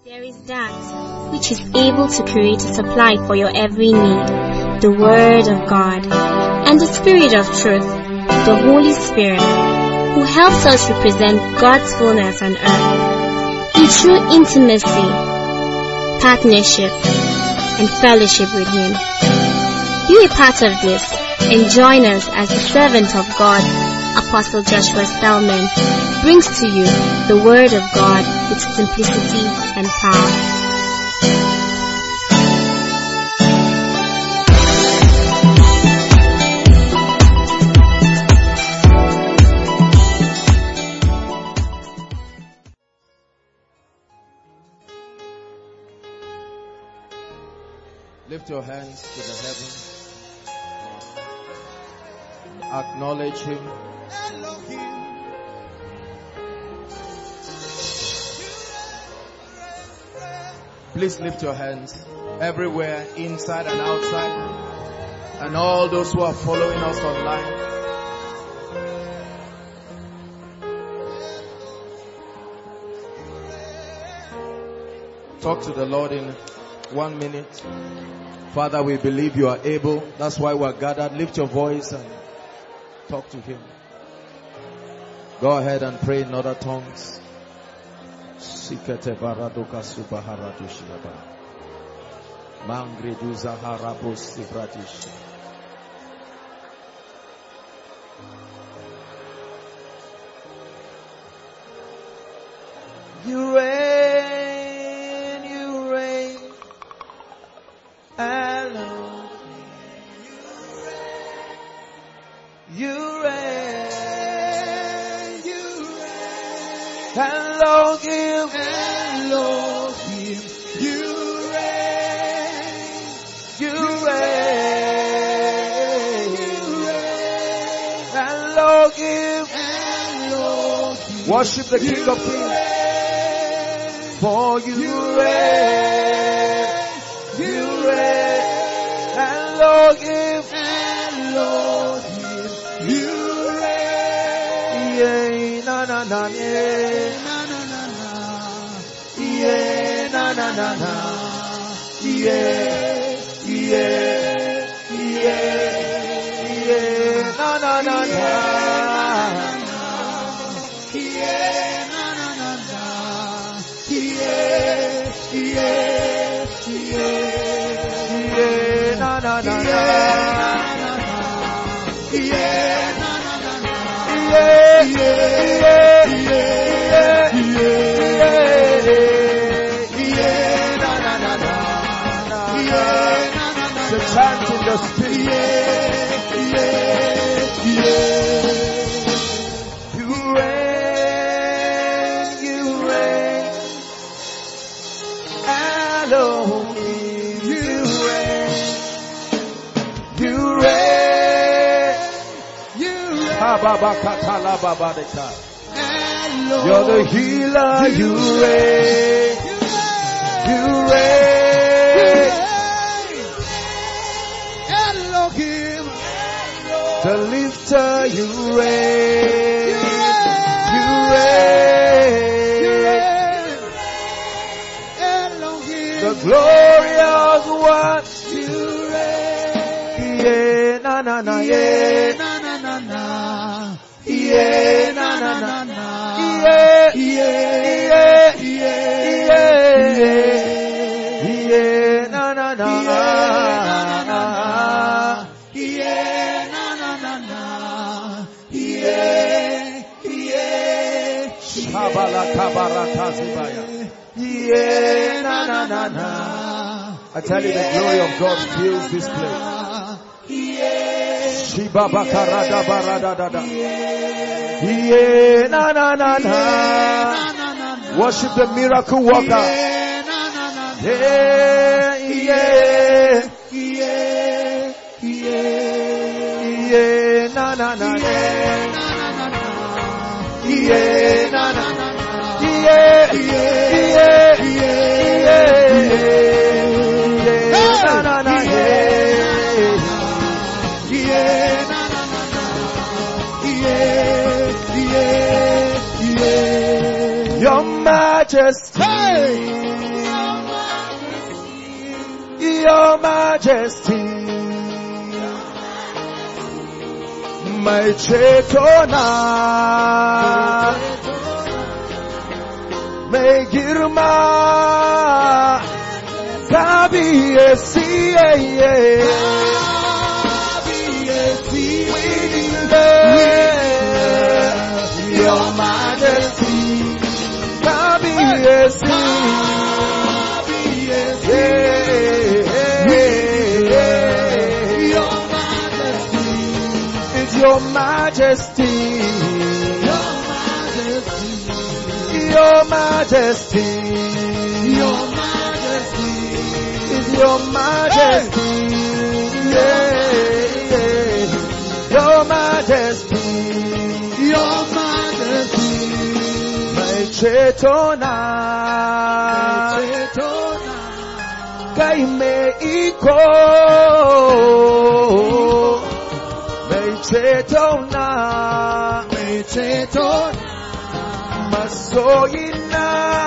There is that which is able to create a supply for your every need, the Word of God, and the Spirit of truth, the Holy Spirit, who helps us represent God's fullness on earth in true intimacy, partnership, and fellowship with Him. Be a part of this and join us as the servant of God, Apostle Joshua Spellman, brings to you the Word of God with simplicity and power. Lift your hands to the heavens. Acknowledge Him. Please lift your hands everywhere, inside and outside, and all those who are following us online. Talk to the Lord in 1 minute. Father, we believe you are able. That's why we are gathered. Lift your voice and talk to Him. Go ahead and pray in other tongues. Sikete baradoka subaharadushiaba. Mangredu zaharabos sivradish. You reign, you reign. Elohim. You reign, you reign. Elohim, Elohim, you reign, you reign, you reign. Elohim, Elohim. Worship the King of Kings. For you reign, you reign. Elohim, Elohim, you reign. Yeah, na na na, yeah, na na na na, yeah, na na na na, yeah, yeah, yeah, na na na na, yeah, na na na na, yeah, yeah, na na na na, yeah, na na na na, yeah, yeah, na na na na, yeah, the chant in the spirit, yeah. You reign, you reign, Elohim, you reign, you reign, you reign. You're the healer, you reign, you reign, Elohim, the lifter, you reign, you reign, Elohim, the glorious one, you reign, yeah, na na na, yeah, na na na na, yeah, na na na na, yeah, yeah, yeah, yeah, na na na, yeah, na na na na, yeah, yeah, Shabala kabarata zibaya, yeah, na na na na. I tell you, the glory of God fills this place. Shiba bakarada barada dada. Yeah, na na na na. Worship the miracle worker. Yeah, yeah, yeah, yeah, na na na na. Yeah, na na na. Yeah, yeah, yeah, yeah, na na na. Yeah, na na na na. Yeah, yeah, yeah. Your Majesty. Your Majesty, my Chetona, may girma Kabiyesi, we declare Your Majesty, Kabiyesi, Your Majesty, Your Majesty, Your Majesty, is Your Majesty, Your Majesty, Your Majesty, my Chetona, Kaime Iko. Chetona, Masoyina,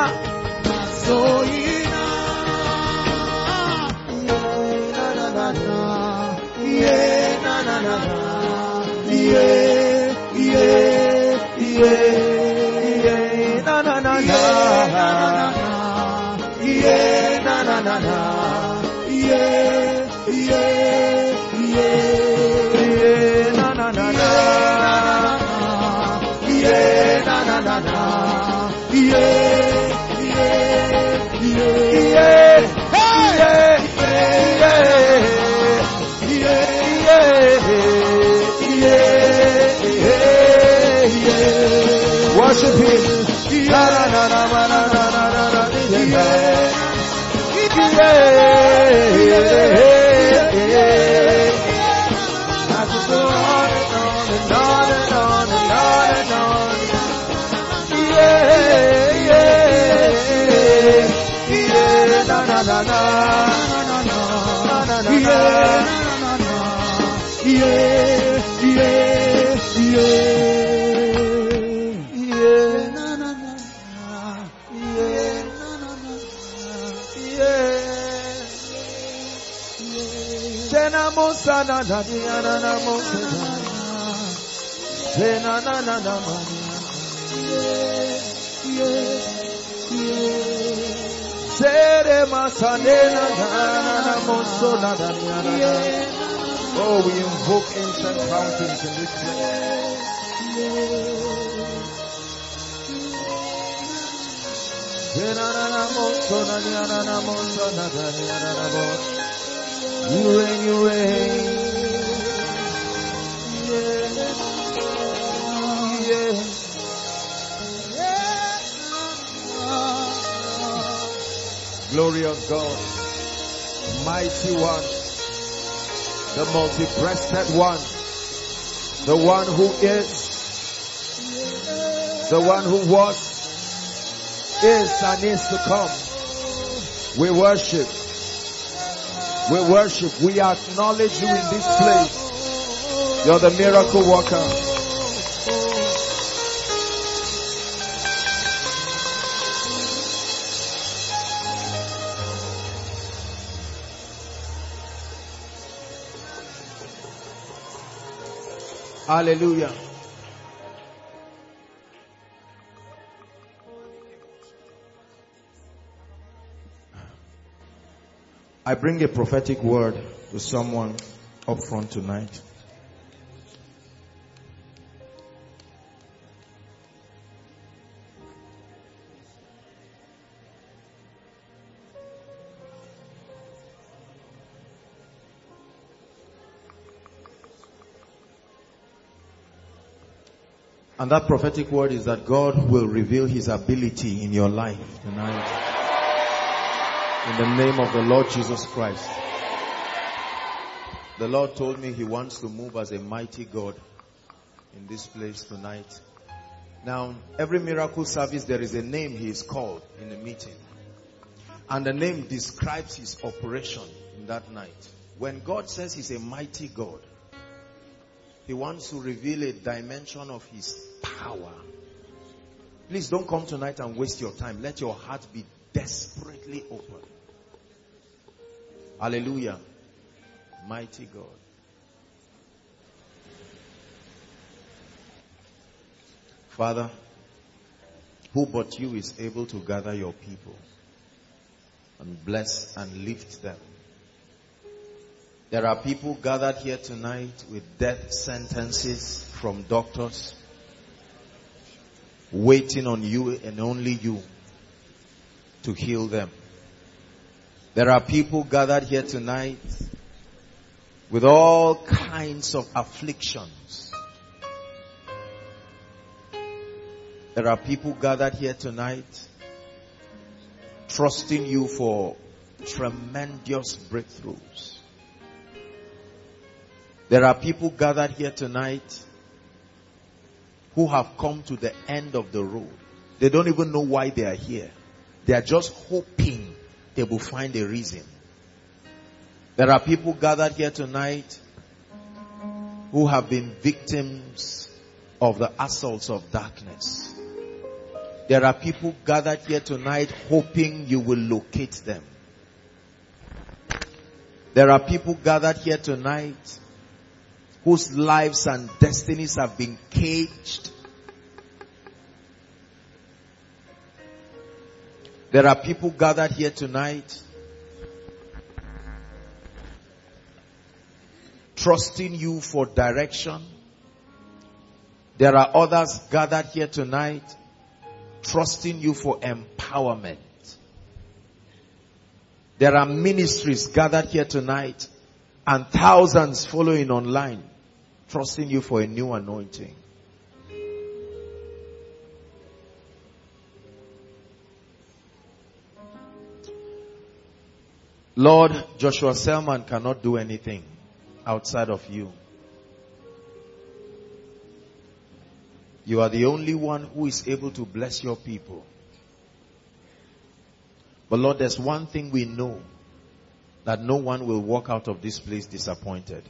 yeah, na na na, yeah, na na na, yeah, na na na, worship Him. Oh, we invoke ancient fountains in this place. You reign, you reign. Glory of God, mighty one, the multi-breasted one, the one who is, the one who was, is and is to come. We worship, we acknowledge you in this place. You're the miracle worker. Hallelujah. I bring a prophetic word to someone up front tonight. And that prophetic word is that God will reveal His ability in your life tonight. In the name of the Lord Jesus Christ. The Lord told me He wants to move as a mighty God in this place tonight. Now, every miracle service, there is a name He is called in the meeting. And the name describes His operation in that night. When God says He's a mighty God, He wants to reveal a dimension of His power. Please don't come tonight and waste your time. Let your heart be desperately open. Hallelujah. Mighty God. Father, who but you is able to gather your people and bless and lift them? There are people gathered here tonight with death sentences from doctors, waiting on you and only you to heal them. There are people gathered here tonight with all kinds of afflictions. There are people gathered here tonight trusting you for tremendous breakthroughs. There are people gathered here tonight who have come to the end of the road. They don't even know why they are here. They are just hoping they will find a reason. There are people gathered here tonight who have been victims of the assaults of darkness. There are people gathered here tonight hoping you will locate them. There are people gathered here tonight whose lives and destinies have been caged. There are people gathered here tonight trusting you for direction. There are others gathered here tonight trusting you for empowerment. There are ministries gathered here tonight and thousands following online trusting you for a new anointing. Lord, Joshua Selman cannot do anything outside of you. You are the only one who is able to bless your people. But Lord, there's one thing we know, that no one will walk out of this place disappointed.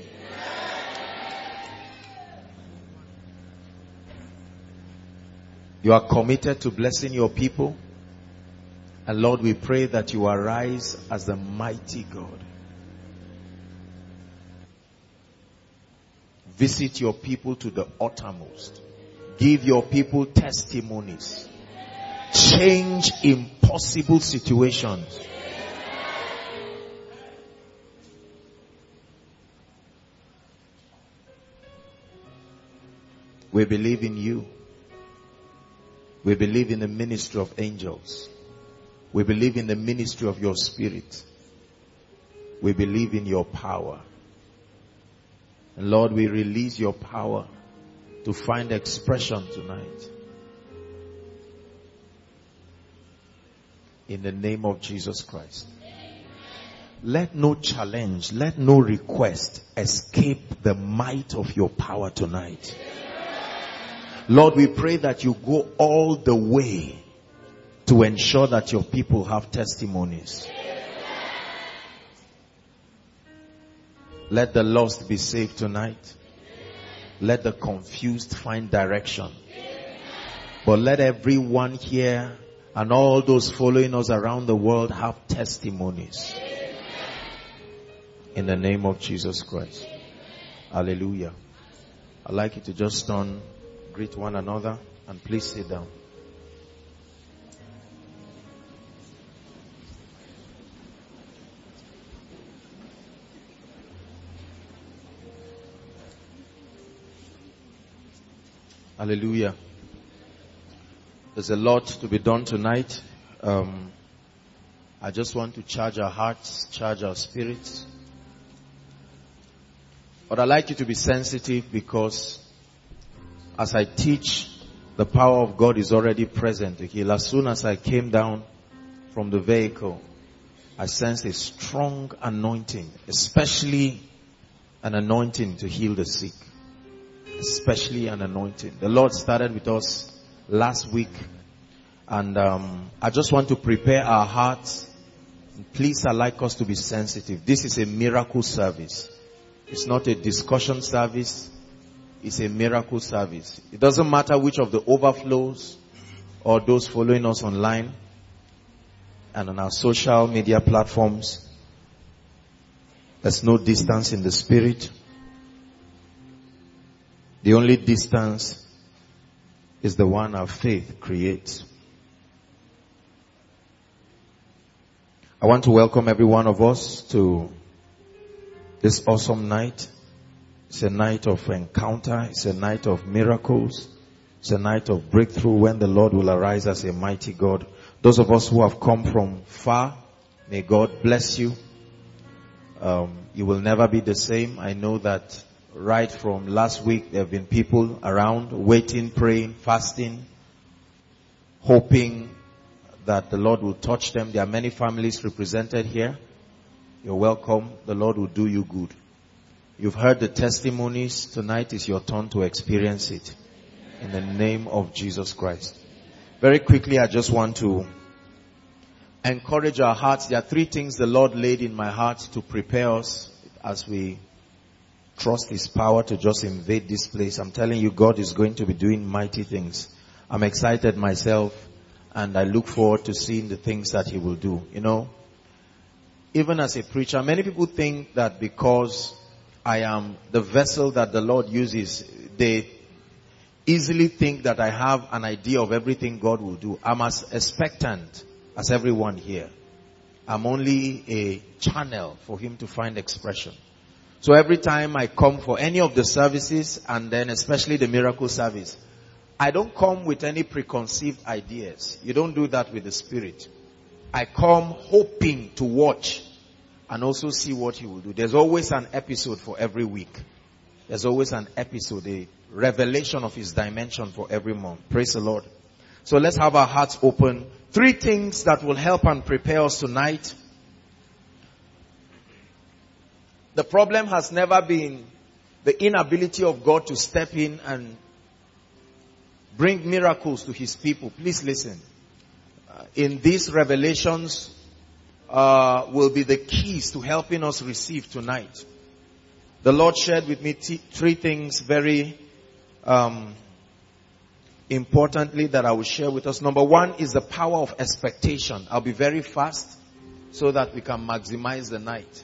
You are committed to blessing your people. And Lord, we pray that you arise as the mighty God. Visit your people to the uttermost. Give your people testimonies. Change impossible situations. We believe in you. We believe in the ministry of angels. We believe in the ministry of your spirit. We believe in your power. And Lord, we release your power to find expression tonight. In the name of Jesus Christ. Let no challenge, let no request escape the might of your power tonight. Lord, we pray that you go all the way to ensure that your people have testimonies. Let the lost be saved tonight. Let the confused find direction. But let everyone here and all those following us around the world have testimonies. In the name of Jesus Christ. Hallelujah. I'd like you to just turn, greet one another, and please sit down. Hallelujah. There's a lot to be done tonight. I just want to charge our hearts, charge our spirits. But I'd like you to be sensitive, because as I teach, the power of God is already present to heal. As soon as I came down from the vehicle, I sensed a strong anointing, especially an anointing to heal the sick. Especially an anointing. The Lord started with us last week, and I just want to prepare our hearts. Please, I'd like us to be sensitive. This is a miracle service. It's not a discussion service. It's a miracle service. It doesn't matter which of the overflows or those following us online and on our social media platforms. There's no distance in the spirit. The only distance is the one our faith creates. I want to welcome every one of us to this awesome night. It's a night of encounter. It's a night of miracles. It's a night of breakthrough when the Lord will arise as a mighty God. Those of us who have come from far, may God bless you. You will never be the same. I know that right from last week there have been people around waiting, praying, fasting, hoping that the Lord will touch them. There are many families represented here. You're welcome. The Lord will do you good. You've heard the testimonies. Tonight is your turn to experience it. In the name of Jesus Christ. Very quickly, I just want to encourage our hearts. There are 3 things the Lord laid in my heart to prepare us as we trust His power to just invade this place. I'm telling you, God is going to be doing mighty things. I'm excited myself, and I look forward to seeing the things that He will do. You know, even as a preacher, many people think that because I am the vessel that the Lord uses, they easily think that I have an idea of everything God will do. I'm as expectant as everyone here. I'm only a channel for Him to find expression. So every time I come for any of the services, and then especially the miracle service, I don't come with any preconceived ideas. You don't do that with the Spirit. I come hoping to watch and also see what He will do. There's always an episode for every week. There's always an episode, a revelation of His dimension for every month. Praise the Lord. So let's have our hearts open. 3 things that will help and prepare us tonight. The problem has never been the inability of God to step in and bring miracles to His people. Please listen. In these revelations will be the keys to helping us receive tonight. The Lord shared with me 3 things very importantly that I will share with us. Number 1 is the power of expectation. I'll be very fast so that we can maximize the night.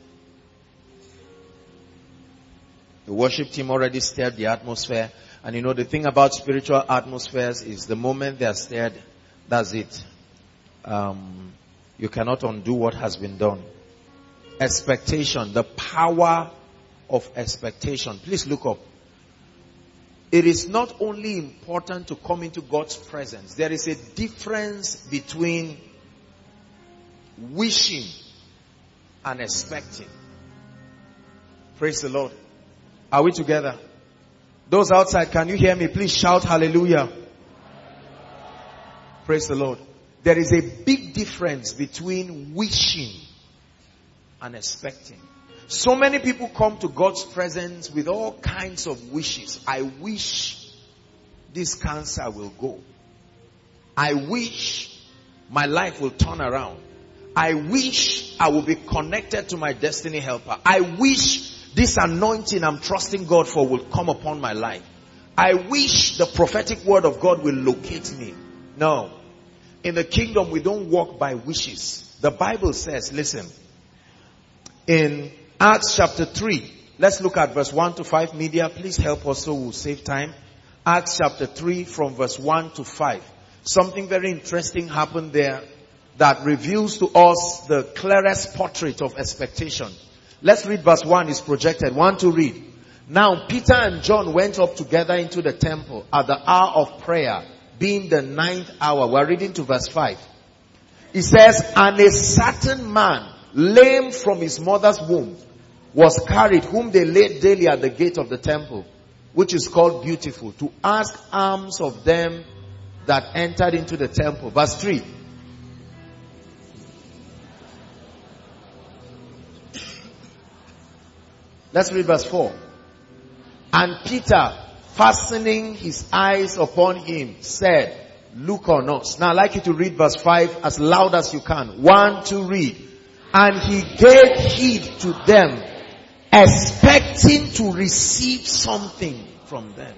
The worship team already stirred the atmosphere. And you know, the thing about spiritual atmospheres is the moment they are stirred, that's it. You cannot undo what has been done. Expectation, the power of expectation. Please look up. It is not only important to come into God's presence. There is a difference between wishing and expecting. Praise the Lord. Are we together? Those outside, can you hear me? Please shout hallelujah. Praise the Lord. There is a big difference between wishing and expecting. So many people come to God's presence with all kinds of wishes. I wish this cancer will go. I wish my life will turn around. I wish I will be connected to my destiny helper. I wish this anointing I'm trusting God for will come upon my life. I wish the prophetic word of God will locate me. No. In the kingdom, we don't walk by wishes. The Bible says, listen, in Acts chapter 3, let's look at verse 1 to 5. Media, please help us so we'll save time. Acts chapter 3 from verse 1 to 5. Something very interesting happened there that reveals to us the clearest portrait of expectation. Let's read verse 1. It's projected. 1 to read. Now Peter and John went up together into the temple at the hour of prayer, being the 9th hour. We're reading to verse 5. It says, and a certain man, lame from his mother's womb, was carried, whom they laid daily at the gate of the temple, which is called Beautiful, to ask alms of them that entered into the temple. Verse 3. Let's read verse 4. And Peter, fastening his eyes upon him, said, look on us. Now I'd like you to read verse 5 as loud as you can. 1, 2, read. And he gave heed to them, expecting to receive something from them.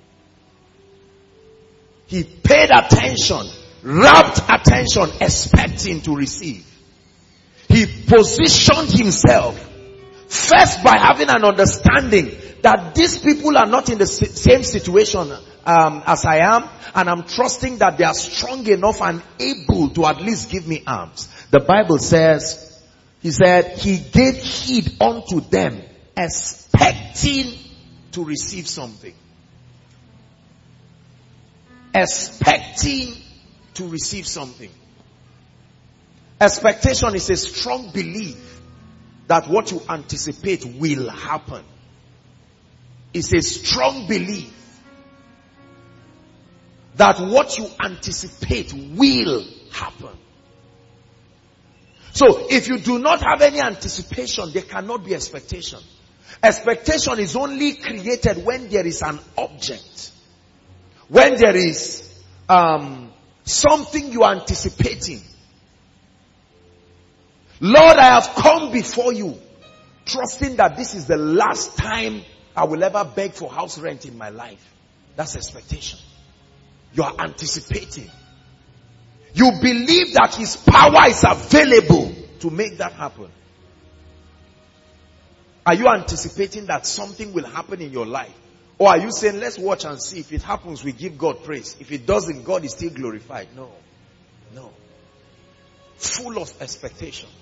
He paid attention, rapt attention, expecting to receive. He positioned himself First, by having an understanding that these people are not in the same situation as I am, and I'm trusting that they are strong enough and able to at least give me arms. The Bible says, he said, he gave heed unto them, expecting to receive something. Expecting to receive something. Expectation is a strong belief that what you anticipate will happen. It's a strong belief that what you anticipate will happen. So, if you do not have any anticipation, there cannot be expectation. Expectation is only created when there is an object. When there is something you are anticipating. Lord, I have come before you, trusting that this is the last time I will ever beg for house rent in my life. That's expectation. You are anticipating. You believe that His power is available to make that happen. Are you anticipating that something will happen in your life? Or are you saying, let's watch and see. If it happens, we give God praise. If it doesn't, God is still glorified. No. No. Full of expectations.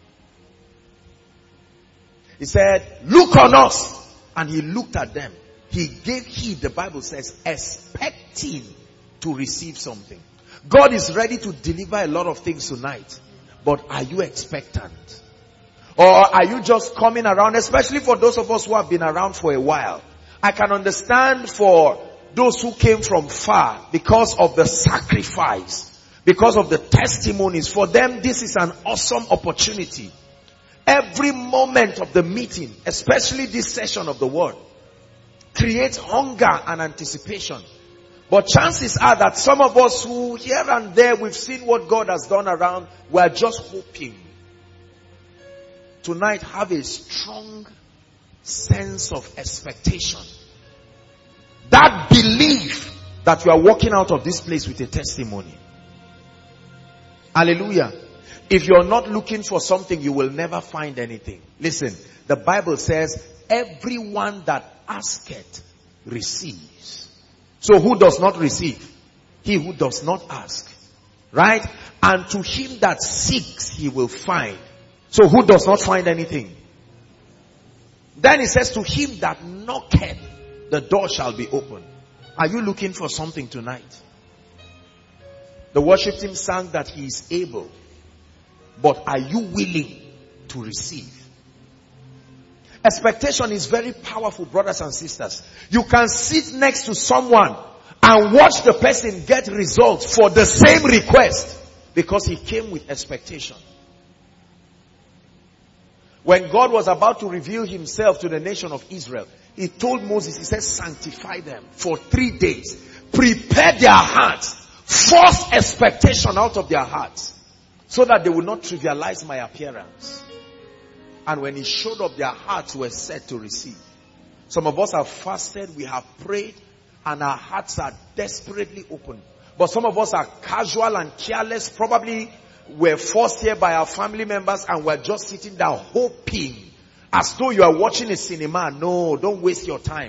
He said, look on us. And He looked at them. He gave heed, the Bible says, expecting to receive something. God is ready to deliver a lot of things tonight. But are you expectant? Or are you just coming around, especially for those of us who have been around for a while? I can understand for those who came from far because of the sacrifice, because of the testimonies. For them, this is an awesome opportunity. Every moment of the meeting, especially this session of the word, creates hunger and anticipation. But chances are that some of us who here and there, we've seen what God has done around, we're just hoping. Tonight, have a strong sense of expectation. That belief that you are walking out of this place with a testimony. Hallelujah. If you're not looking for something, you will never find anything. Listen, the Bible says, everyone that asketh receives. So who does not receive? He who does not ask. Right? And to him that seeks, he will find. So who does not find anything? Then it says, to him that knocketh, the door shall be opened. Are you looking for something tonight? The worship team sang that he is able. But are you willing to receive? Expectation is very powerful, brothers and sisters. You can sit next to someone and watch the person get results for the same request because he came with expectation. When God was about to reveal himself to the nation of Israel, he told Moses, he said, sanctify them for 3 days. Prepare their hearts. Force expectation out of their hearts. So that they will not trivialize my appearance. And when he showed up, their hearts were set to receive. Some of us have fasted, we have prayed, and our hearts are desperately open. But some of us are casual and careless. Probably we're forced here by our family members and we're just sitting down hoping. As though you are watching a cinema. No, don't waste your time.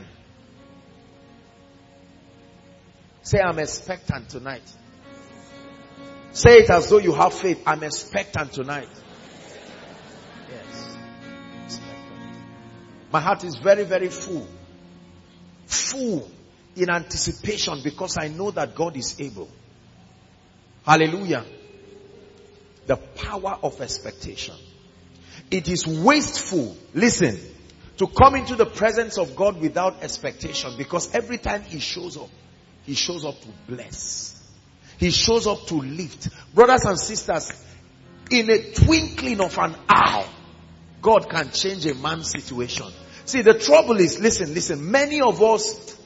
Say, I'm expectant tonight. Say it as though you have faith. I'm expectant tonight. Yes. Expectant. My heart is very, very full. Full in anticipation because I know that God is able. Hallelujah. The power of expectation. It is wasteful, listen, to come into the presence of God without expectation, because every time he shows up to bless. He shows up to lift. Brothers and sisters, in a twinkling of an eye, God can change a man's situation. See, the trouble is, listen, many of us,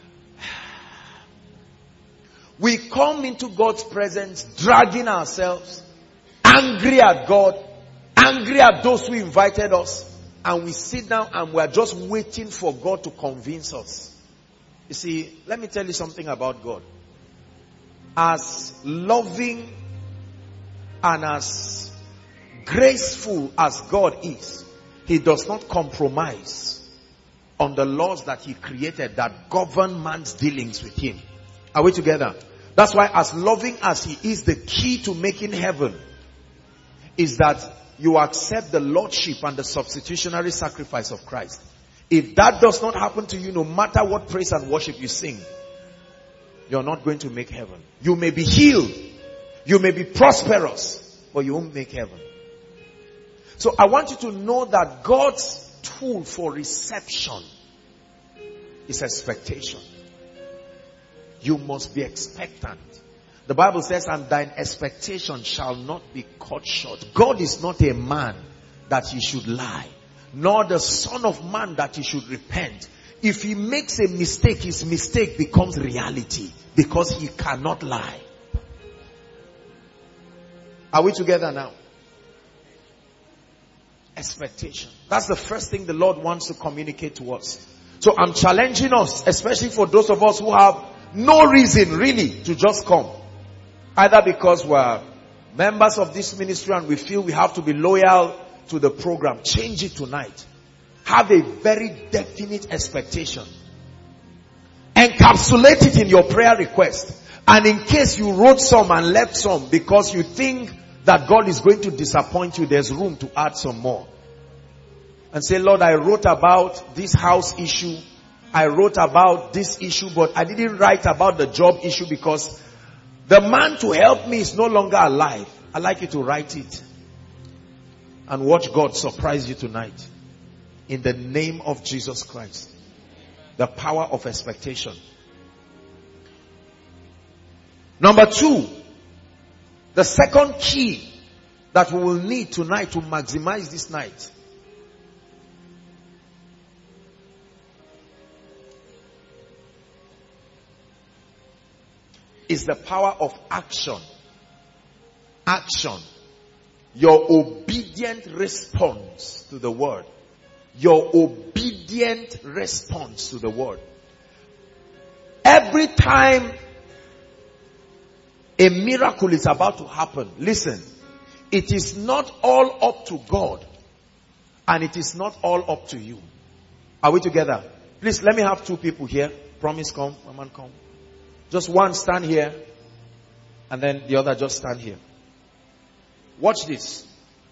we come into God's presence dragging ourselves, angry at God, angry at those who invited us, and we sit down and we are just waiting for God to convince us. You see, let me tell you something about God. As loving and as graceful as God is, he does not compromise on the laws that he created that govern man's dealings with him. Are we together? That's why, as loving as he is, the key to making heaven is that you accept the lordship and the substitutionary sacrifice of Christ. If that does not happen to you, no matter what praise and worship you sing, you're not going to make heaven. You may be healed, you may be prosperous, but you won't make heaven. So I want you to know that God's tool for reception is expectation. You must be expectant. The Bible says, and thine expectation shall not be cut short. God is not a man that he should lie, nor the son of man that he should repent. If he makes a mistake, his mistake becomes reality, because he cannot lie. Are we together now? Expectation. That's the first thing the Lord wants to communicate to us. So I'm challenging us, especially for those of us who have no reason really to just come. Either because we're members of this ministry and we feel we have to be loyal to the program. Change it tonight. Have a very definite expectation. Encapsulate it in your prayer request. And in case you wrote some and left some because you think that God is going to disappoint you, there's room to add some more. And say, Lord, I wrote about this house issue. I wrote about this issue, but I didn't write about the job issue because the man to help me is no longer alive. I'd like you to write it and watch God surprise you tonight. In the name of Jesus Christ. The power of expectation. Number 2, the second key that we will need tonight to maximize this night is the power of action. Action. Your obedient response to the word. Your obedient response to the word. Every time a miracle is about to happen, listen, it is not all up to God and it is not all up to you. Are we together? Please, let me have 2 people here. Promise, come. One man, come. Just one stand here and then the other just stand here. Watch this.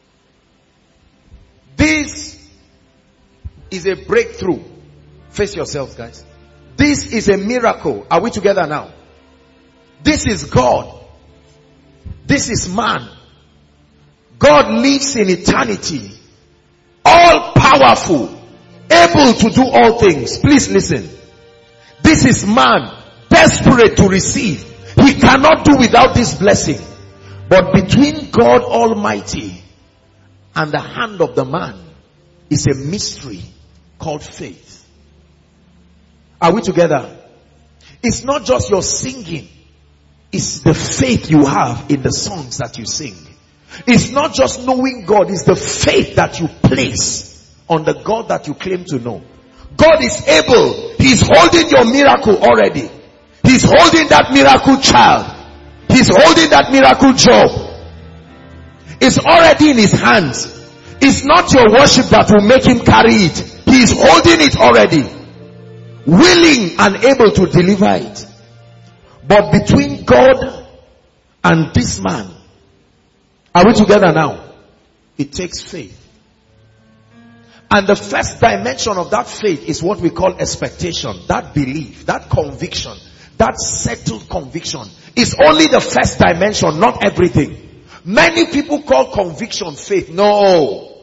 This is a breakthrough. Face yourselves, guys. This is a miracle. Are we together now? This is God. This is man. God lives in eternity. All powerful. Able to do all things. Please listen. This is man. Desperate to receive. He cannot do without this blessing. But between God Almighty and the hand of the man is a mystery called faith. Are we together? It's not just your singing. It's the faith you have in the songs that you sing. It's not just knowing God. It's the faith that you place on the God that you claim to know. God is able. He's holding your miracle already. He's holding that miracle child. He's holding that miracle job. It's already in his hands. It's not your worship that will make him carry it. He's holding it already. Willing and able to deliver it. But between God and this man, are we together now? It takes faith. And the first dimension of that faith is what we call expectation. That belief, that conviction, that settled conviction is only the first dimension, not everything. Many people call conviction faith. No.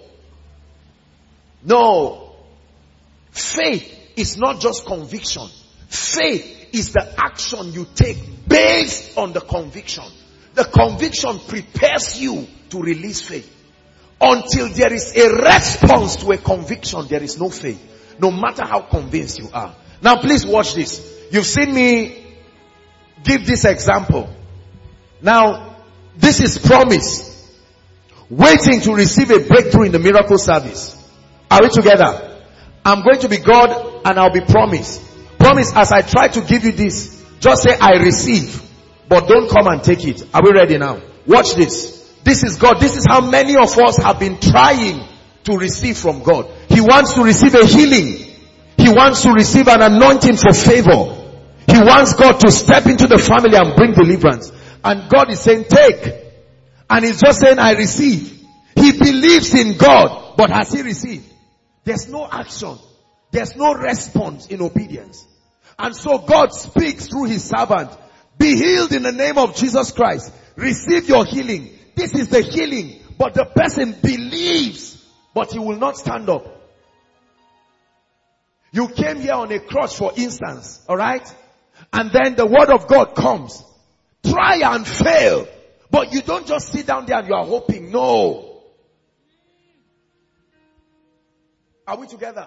No. Faith is not just conviction. Faith is the action you take based on the conviction. The conviction prepares you to release faith. Until there is a response to a conviction, there is no faith. No matter how convinced you are. Now please watch this. You've seen me give this example. Now, this is promise. Waiting to receive a breakthrough in the miracle service. Are we together? I'm going to be God and I'll be promise. Promise, as I try to give you this, just say I receive. But don't come and take it. Are we ready now? Watch this. This is God. This is how many of us have been trying to receive from God. He wants to receive a healing. He wants to receive an anointing for favor. He wants God to step into the family and bring deliverance. And God is saying, take. And he's just saying, I receive. He believes in God, but has he received? There's no action. There's no response in obedience. And so God speaks through his servant. Be healed in the name of Jesus Christ. Receive your healing. This is the healing. But the person believes, but he will not stand up. You came here on a cross, for instance, alright? And then the word of God comes. Try and fail. But you don't just sit down there and you are hoping. No. Are we together?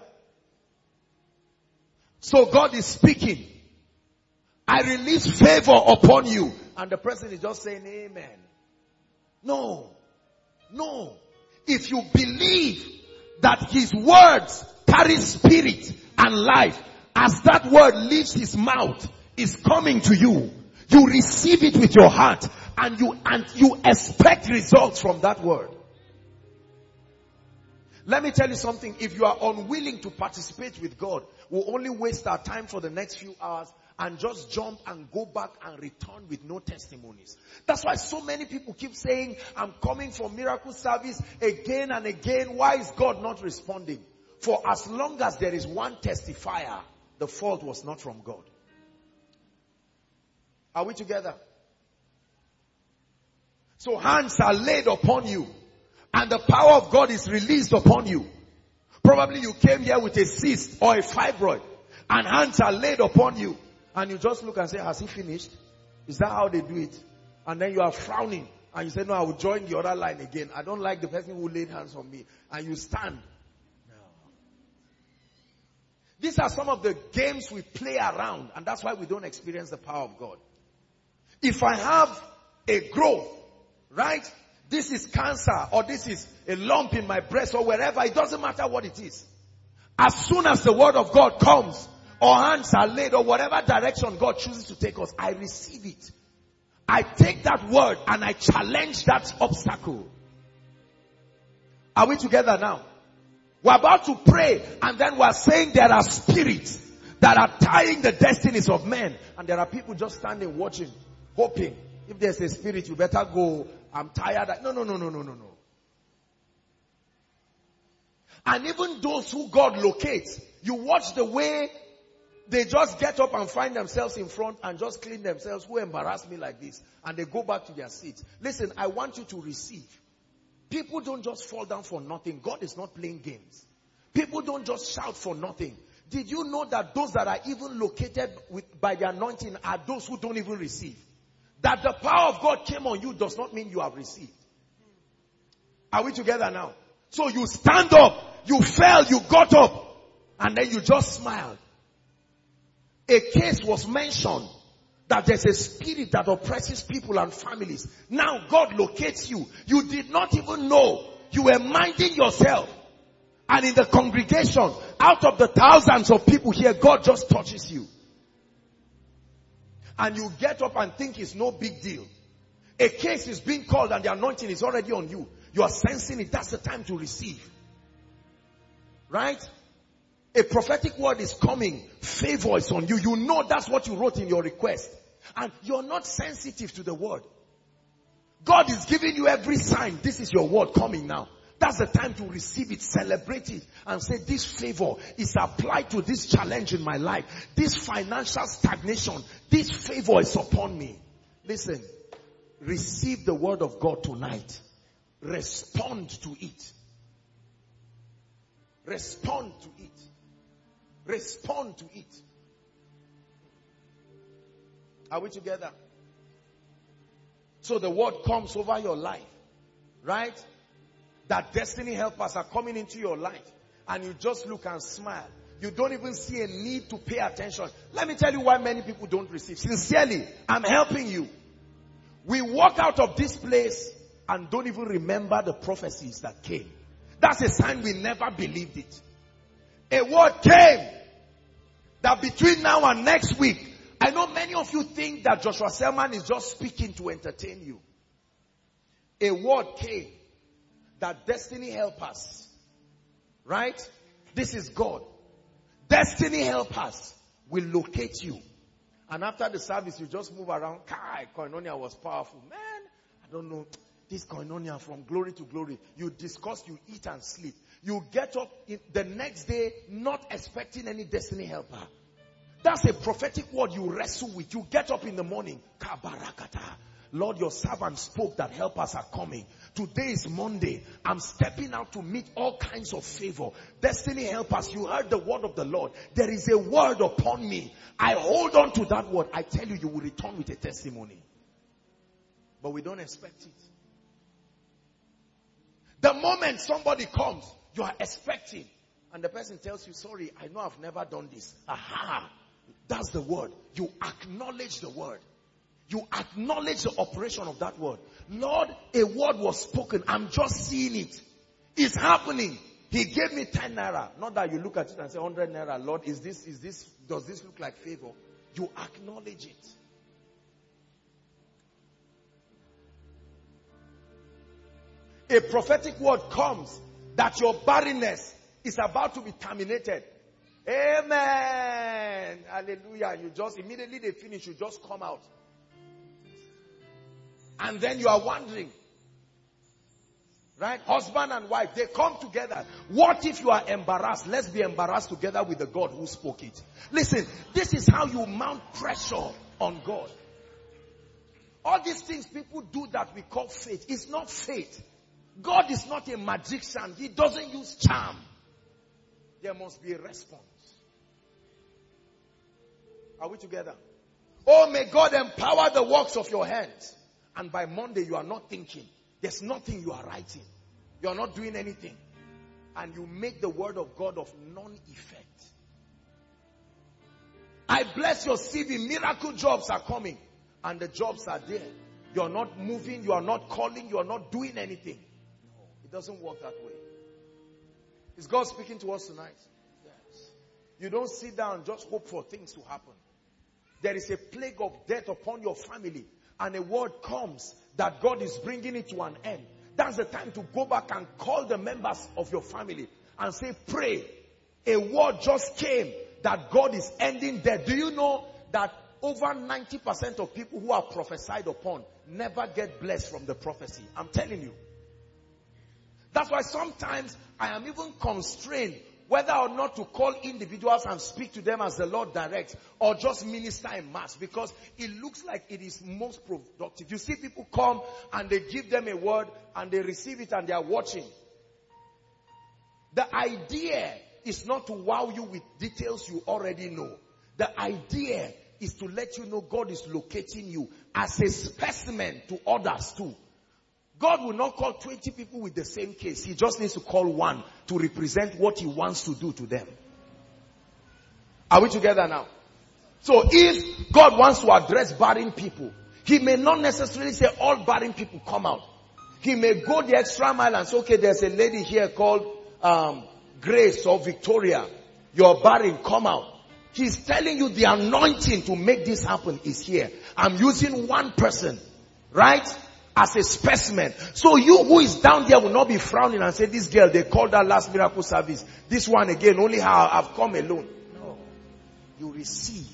So God is speaking. I release favor upon you. And the person is just saying amen. No. No. If you believe that his words carry spirit and life, as that word leaves his mouth, is coming to you, you receive it with your heart and you expect results from that word. Let me tell you something. If you are unwilling to participate with God, we'll only waste our time for the next few hours and just jump and go back and return with no testimonies. That's why so many people keep saying, I'm coming for miracle service again and again. Why is God not responding? For as long as there is one testifier, the fault was not from God. Are we together? So hands are laid upon you. And the power of God is released upon you. Probably you came here with a cyst or a fibroid. And hands are laid upon you. And you just look and say, has he finished? Is that how they do it? And then you are frowning. And you say, no, I will join the other line again. I don't like the person who laid hands on me. And you stand. No. These are some of the games we play around. And that's why we don't experience the power of God. If I have a growth, right? This is cancer, or this is a lump in my breast, or wherever. It doesn't matter what it is. As soon as the word of God comes, or hands are laid, or whatever direction God chooses to take us, I receive it. I take that word and I challenge that obstacle. Are we together now? We're about to pray, and then we're saying there are spirits that are tying the destinies of men, and there are people just standing watching, hoping. If there's a spirit, you better go. I'm tired. No. And even those who God locates, you watch the way they just get up and find themselves in front and just clean themselves. Who embarrassed me like this? And they go back to their seats. Listen, I want you to receive. People don't just fall down for nothing. God is not playing games. People don't just shout for nothing. Did you know that those that are even located by the anointing are those who don't even receive? That the power of God came on you does not mean you have received. Are we together now? So you stand up, you fell, you got up, and then you just smiled. A case was mentioned that there's a spirit that oppresses people and families. Now God locates you. You did not even know. You were minding yourself. And in the congregation, out of the thousands of people here, God just touches you. And you get up and think it's no big deal. A case is being called and the anointing is already on you. You are sensing it. That's the time to receive. Right? A prophetic word is coming. Favor is on you. You know that's what you wrote in your request. And you're not sensitive to the word. God is giving you every sign. This is your word coming now. That's the time to receive it, celebrate it, and say, this favor is applied to this challenge in my life. This financial stagnation, this favor is upon me. Listen, receive the word of God tonight. Respond to it. Respond to it. Respond to it. Are we together? So the word comes over your life, right? That destiny helpers are coming into your life, and you just look and smile. You don't even see a need to pay attention. Let me tell you why many people don't receive. Sincerely, I'm helping you. We walk out of this place and don't even remember the prophecies that came. That's a sign we never believed it. A word came that between now and next week, I know many of you think that Joshua Selman is just speaking to entertain you. A word came that destiny helpers Right? This is God. Destiny helpers will locate you. And after the service, you just move around. Kai, Koinonia was powerful. Man, I don't know. This Koinonia from glory to glory. You discuss, you eat and sleep. You get up the next day not expecting any destiny helper. That's a prophetic word you wrestle with. You get up in the morning. Kabarakata. Lord, your servant spoke that helpers are coming. Today is Monday. I'm stepping out to meet all kinds of favor. Destiny helpers, you heard the word of the Lord. There is a word upon me. I hold on to that word. I tell you, you will return with a testimony. But we don't expect it. The moment somebody comes, you are expecting. And the person tells you, sorry, I know I've never done this. Aha! That's the word. You acknowledge the word. You acknowledge the operation of that word. Lord, a word was spoken. I'm just seeing it. It's happening. He gave me 10 naira. Not that you look at it and say 100 naira. Lord, does this look like favor? You acknowledge it. A prophetic word comes that your barrenness is about to be terminated. Amen. Hallelujah. You just immediately they finish, you just come out. And then you are wondering, right? Husband and wife, they come together. What if you are embarrassed? Let's be embarrassed together with the God who spoke it. Listen, this is how you mount pressure on God. All these things people do that we call faith. It's not faith. God is not a magician. He doesn't use charm. There must be a response. Are we together? Oh, may God empower the works of your hands. And by Monday, you are not thinking. There's nothing you are writing. You are not doing anything. And you make the word of God of non-effect. I bless your CV. Miracle jobs are coming. And the jobs are there. You are not moving. You are not calling. You are not doing anything. No, it doesn't work that way. Is God speaking to us tonight? Yes. You don't sit down and just hope for things to happen. There is a plague of death upon your family. And a word comes that God is bringing it to an end. That's the time to go back and call the members of your family and say, pray. A word just came that God is ending death. Do you know that over 90% of people who are prophesied upon never get blessed from the prophecy? I'm telling you. That's why sometimes I am even constrained whether or not to call individuals and speak to them as the Lord directs, or just minister in mass, because it looks like it is most productive. You see people come and they give them a word and they receive it and they are watching. The idea is not to wow you with details you already know. The idea is to let you know God is locating you as a specimen to others too. God will not call 20 people with the same case. He just needs to call one to represent what he wants to do to them. Are we together now? So if God wants to address barren people, he may not necessarily say all barren people come out. He may go the extra mile and say, okay, there's a lady here called Grace or Victoria. You're barren, come out. He's telling you the anointing to make this happen is here. I'm using one person, right? As a specimen. So you who is down there will not be frowning and say, this girl, they called her last miracle service. This one again, only her, I've come alone. No. You receive.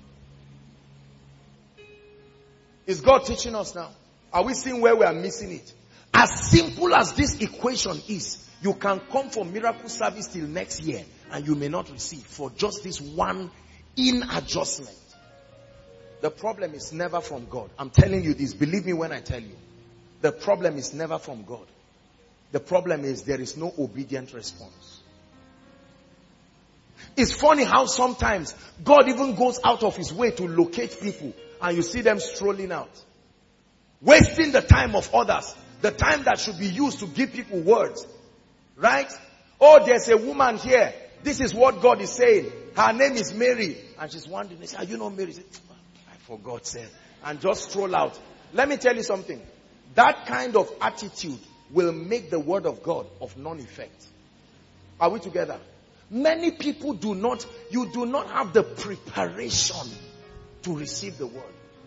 Is God teaching us now? Are we seeing where we are missing it? As simple as this equation is, you can come for miracle service till next year and you may not receive for just this one in-adjustment. The problem is never from God. I'm telling you this. Believe me when I tell you. The problem is never from God. The problem is there is no obedient response. It's funny how sometimes God even goes out of his way to locate people and you see them strolling out. Wasting the time of others. The time that should be used to give people words. Right? Oh, there's a woman here. This is what God is saying. Her name is Mary. And she's wondering, they say, are you not Mary? Say, I forgot, sir. And just stroll out. Let me tell you something. That kind of attitude will make the word of God of non-effect. Are we together? Many people you do not have the preparation to receive the word.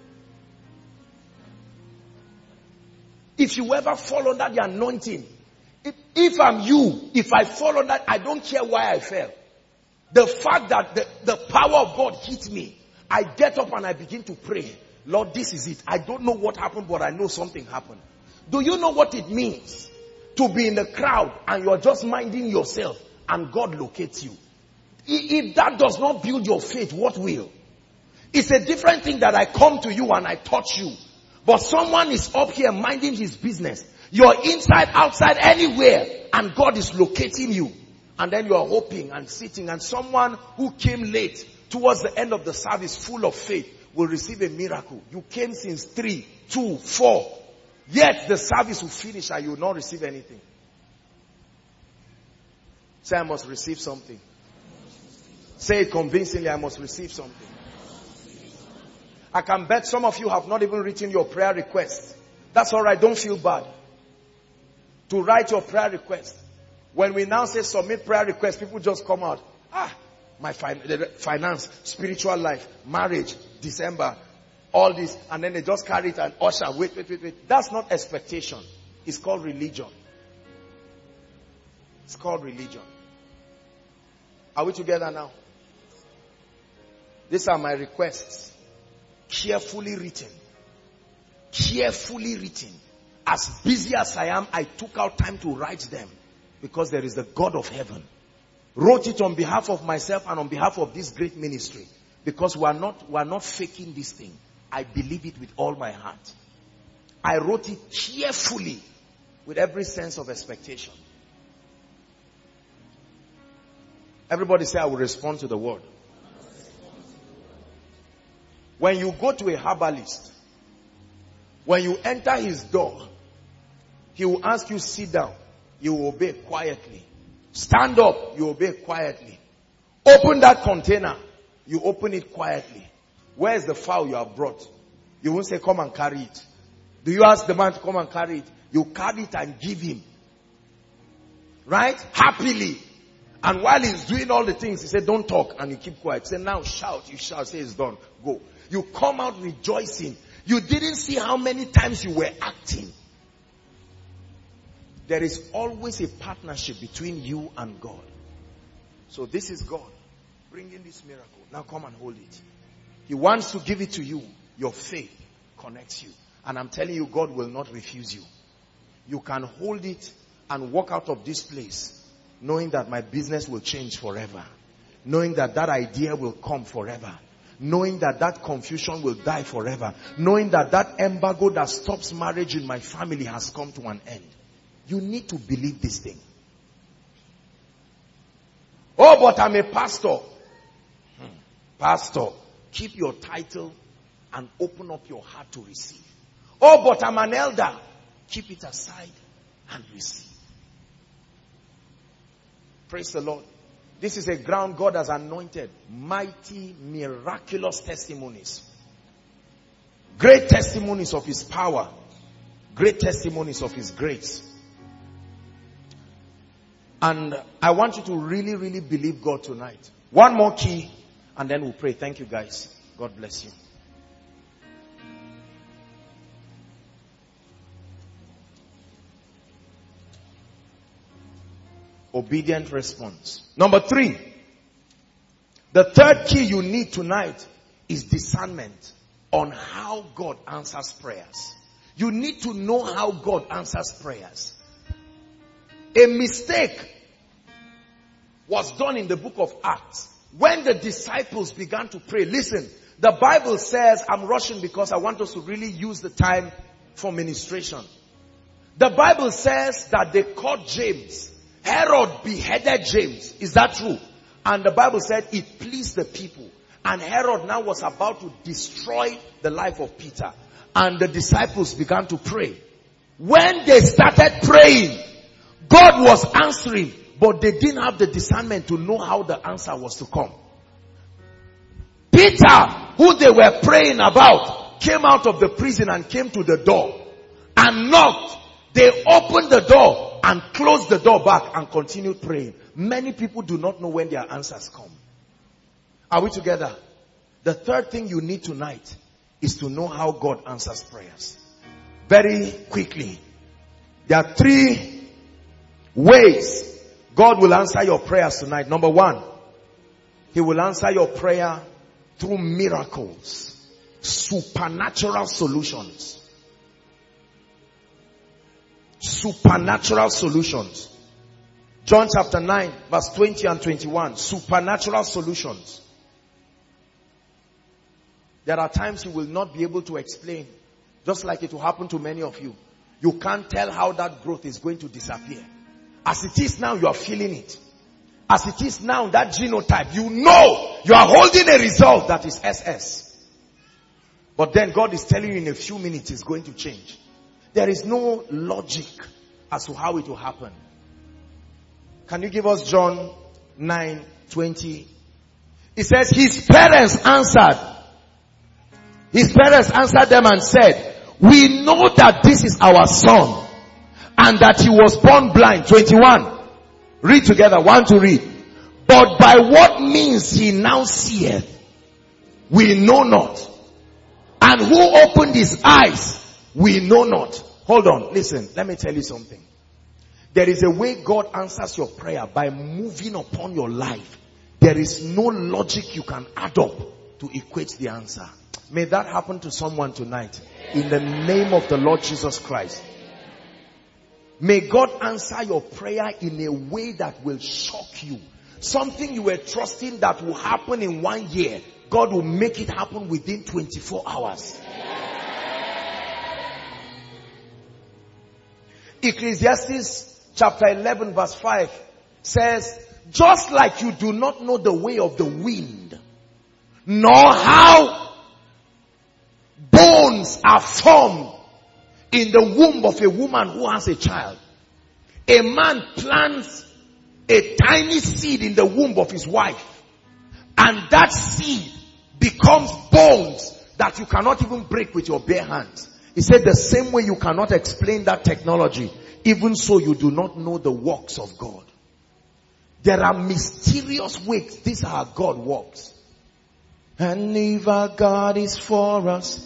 If you ever fall under the anointing, If I'm you, if I follow that, I don't care why I fell. The fact that the power of God hit me, I get up and I begin to pray. Lord, this is it. I don't know what happened, but I know something happened. Do you know what it means to be in the crowd and you're just minding yourself and God locates you? If that does not build your faith, what will? It's a different thing that I come to you and I touch you. But someone is up here minding his business. You're inside, outside, anywhere, and God is locating you. And then you are hoping and sitting, and someone who came late towards the end of the service full of faith will receive a miracle. You came since 3, 2, 4. Yet the service will finish and you will not receive anything. Say, I must receive something. Say it convincingly, I must receive something. I can bet some of you have not even written your prayer request. That's alright, don't feel bad. To write your prayer request. When we now say submit prayer request, people just come out. My finance, spiritual life, marriage, December, all this. And then they just carry it and usher. Wait. That's not expectation. It's called religion. It's called religion. Are we together now? These are my requests. Carefully written. Carefully written. As busy as I am, I took out time to write them. Because there is the God of heaven. Wrote it on behalf of myself and on behalf of this great ministry. Because we are not faking this thing. I believe it with all my heart. I wrote it carefully with every sense of expectation. Everybody say, I will respond to the word. When you go to a herbalist, when you enter his door, he will ask you sit down. You will obey quietly. Stand up. You obey quietly. Open that container. You open it quietly. Where is the fowl you have brought? You won't say come and carry it. Do you ask the man to come and carry it? You carry it and give him. Right? Happily. And while he's doing all the things, he said don't talk, and you keep quiet. Say now shout. You shout. Say it's done. Go. You come out rejoicing. You didn't see how many times you were acting. There is always a partnership between you and God. So this is God bringing this miracle. Now come and hold it. He wants to give it to you. Your faith connects you. And I'm telling you, God will not refuse you. You can hold it and walk out of this place knowing that my business will change forever. Knowing that that idea will come forever. Knowing that that confusion will die forever. Knowing that that embargo that stops marriage in my family has come to an end. You need to believe this thing. Oh, but I'm a pastor. Pastor, keep your title and open up your heart to receive. Oh, but I'm an elder. Keep it aside and receive. Praise the Lord. This is a ground God has anointed. Mighty, miraculous testimonies. Great testimonies of His power. Great testimonies of His grace. And I want you to really, really believe God tonight. One more key and then we'll pray. Thank you guys. God bless you. Obedient response. Number 3. The third key you need tonight is discernment on how God answers prayers. You need to know how God answers prayers. A mistake was done in the book of Acts. When the disciples began to pray, listen, the Bible says, I'm rushing because I want us to really use the time for ministration. The Bible says that they caught James. Herod beheaded James. Is that true? And the Bible said it pleased the people. And Herod now was about to destroy the life of Peter. And the disciples began to pray. When they started praying, God was answering, but they didn't have the discernment to know how the answer was to come. Peter, who they were praying about, came out of the prison and came to the door and knocked. They opened the door and closed the door back and continued praying. Many people do not know when their answers come. Are we together? The third thing you need tonight is to know how God answers prayers. Very quickly. There are 3 ways God will answer your prayers tonight. Number one, He will answer your prayer through miracles, supernatural solutions. Supernatural solutions. John chapter 9 verse 20 and 21. Supernatural solutions. There are times you will not be able to explain, just like it will happen to many of you. You can't tell how that growth is going to disappear. As it is now, you are feeling it. As it is now, that genotype, you know you are holding a result that is SS. But then God is telling you in a few minutes it's going to change. There is no logic as to how it will happen. Can you give us John 9:20? It says, His parents answered them and said, we know that this is our son and that he was born blind. 21. Read together. 1 to read. But by what means he now seeth, we know not. And who opened his eyes, we know not. Hold on. Listen, let me tell you something. There is a way God answers your prayer by moving upon your life. There is no logic you can add up to equate the answer. May that happen to someone tonight. In the name of the Lord Jesus Christ. May God answer your prayer in a way that will shock you. Something you were trusting that will happen in 1 year, God will make it happen within 24 hours. Ecclesiastes chapter 11 verse 5 says, just like you do not know the way of the wind, nor how bones are formed in the womb of a woman who has a child. A man plants a tiny seed in the womb of his wife, and that seed becomes bones that you cannot even break with your bare hands. He said the same way you cannot explain that technology, even so you do not know the works of God. There are mysterious ways this our God works. And if our God is for us,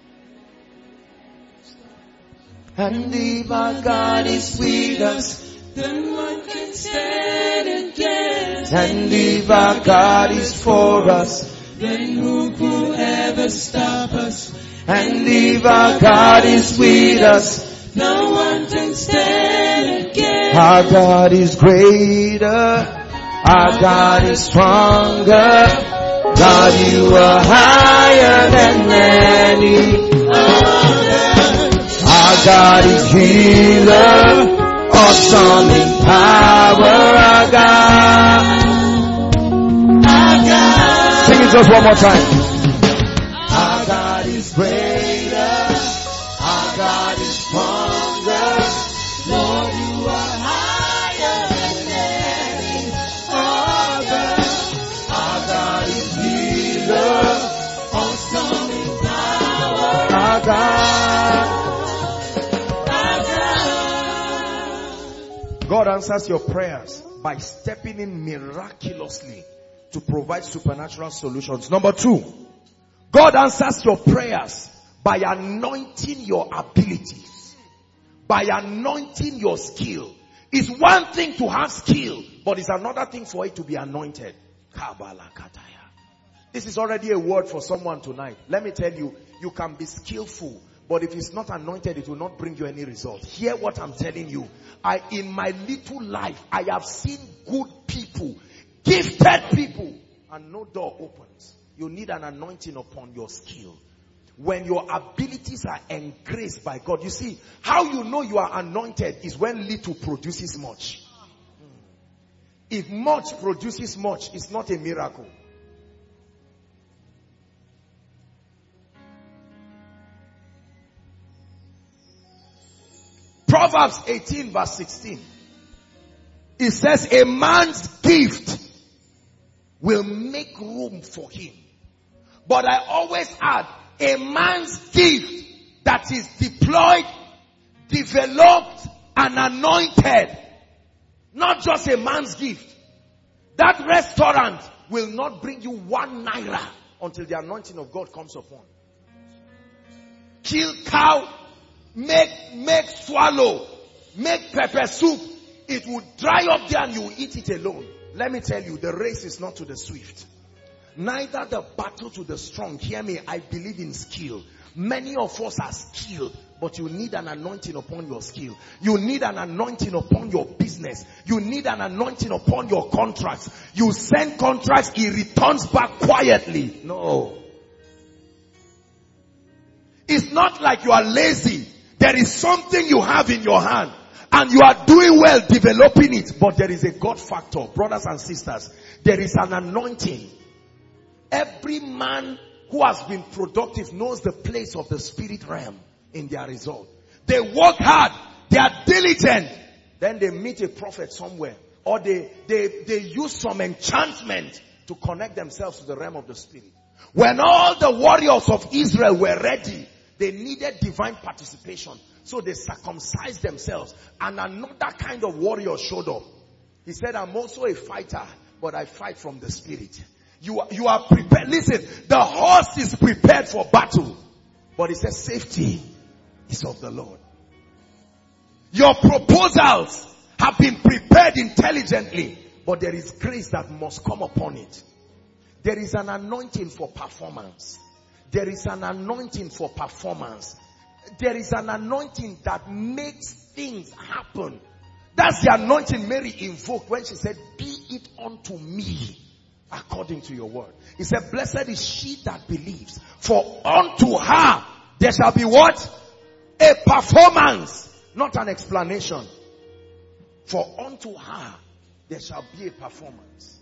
and if our God is with us, then what can stand against? And if our God is for us, then who could ever stop us? And if our God is with us, no one can stand against. Our God is greater, our God is stronger. God, you are higher than any other. Our God is healer, awesome in power. Our God, our God. Sing it just one more time. Our God is greater, our God is stronger. Lord, you are higher than any other. Our God is healer, awesome in power. Our God. God answers your prayers by stepping in miraculously to provide supernatural solutions. Number 2, God answers your prayers by anointing your abilities, by anointing your skill. It's one thing to have skill, but it's another thing for it to be anointed. This is already a word for someone tonight. Let me tell you, you can be skillful, but if it's not anointed, it will not bring you any result. Hear what I'm telling you. In my little life, I have seen good people, gifted people, and no door opens. You need an anointing upon your skill. When your abilities are engraced by God. You see, how you know you are anointed is when little produces much. If much produces much, it's not a miracle. Proverbs 18 verse 16. It says a man's gift will make room for him. But I always add, a man's gift that is deployed, developed, and anointed. Not just a man's gift. That restaurant will not bring you 1 naira until the anointing of God comes upon. Kill cow, make swallow, make pepper soup, It will dry up there and you will eat it alone. Let me tell you, the race is not to the swift, neither the battle to the strong. Hear me, I believe in skill. Many of us are skilled, but you need an anointing upon your skill. You need an anointing upon your business. You need an anointing upon your contracts. You send contracts, it returns back quietly. No. It's not like you are lazy. There is something you have in your hand and you are doing well developing it, but there is a God factor. Brothers and sisters, there is an anointing. Every man who has been productive knows the place of the spirit realm in their result. They work hard, they are diligent, then they meet a prophet somewhere, or they use some enchantment to connect themselves to the realm of the spirit. When all the warriors of Israel were ready, they needed divine participation. So they circumcised themselves, and another kind of warrior showed up. He said, I'm also a fighter, but I fight from the spirit. You are prepared. Listen, the horse is prepared for battle, but it says safety is of the Lord. Your proposals have been prepared intelligently, but there is grace that must come upon it. There is an anointing for performance. There is an anointing for performance. There is an anointing that makes things happen. That's the anointing Mary invoked when she said, be it unto me according to your word. He said, blessed is she that believes, for unto her there shall be what? A performance, not an explanation. For unto her there shall be a performance.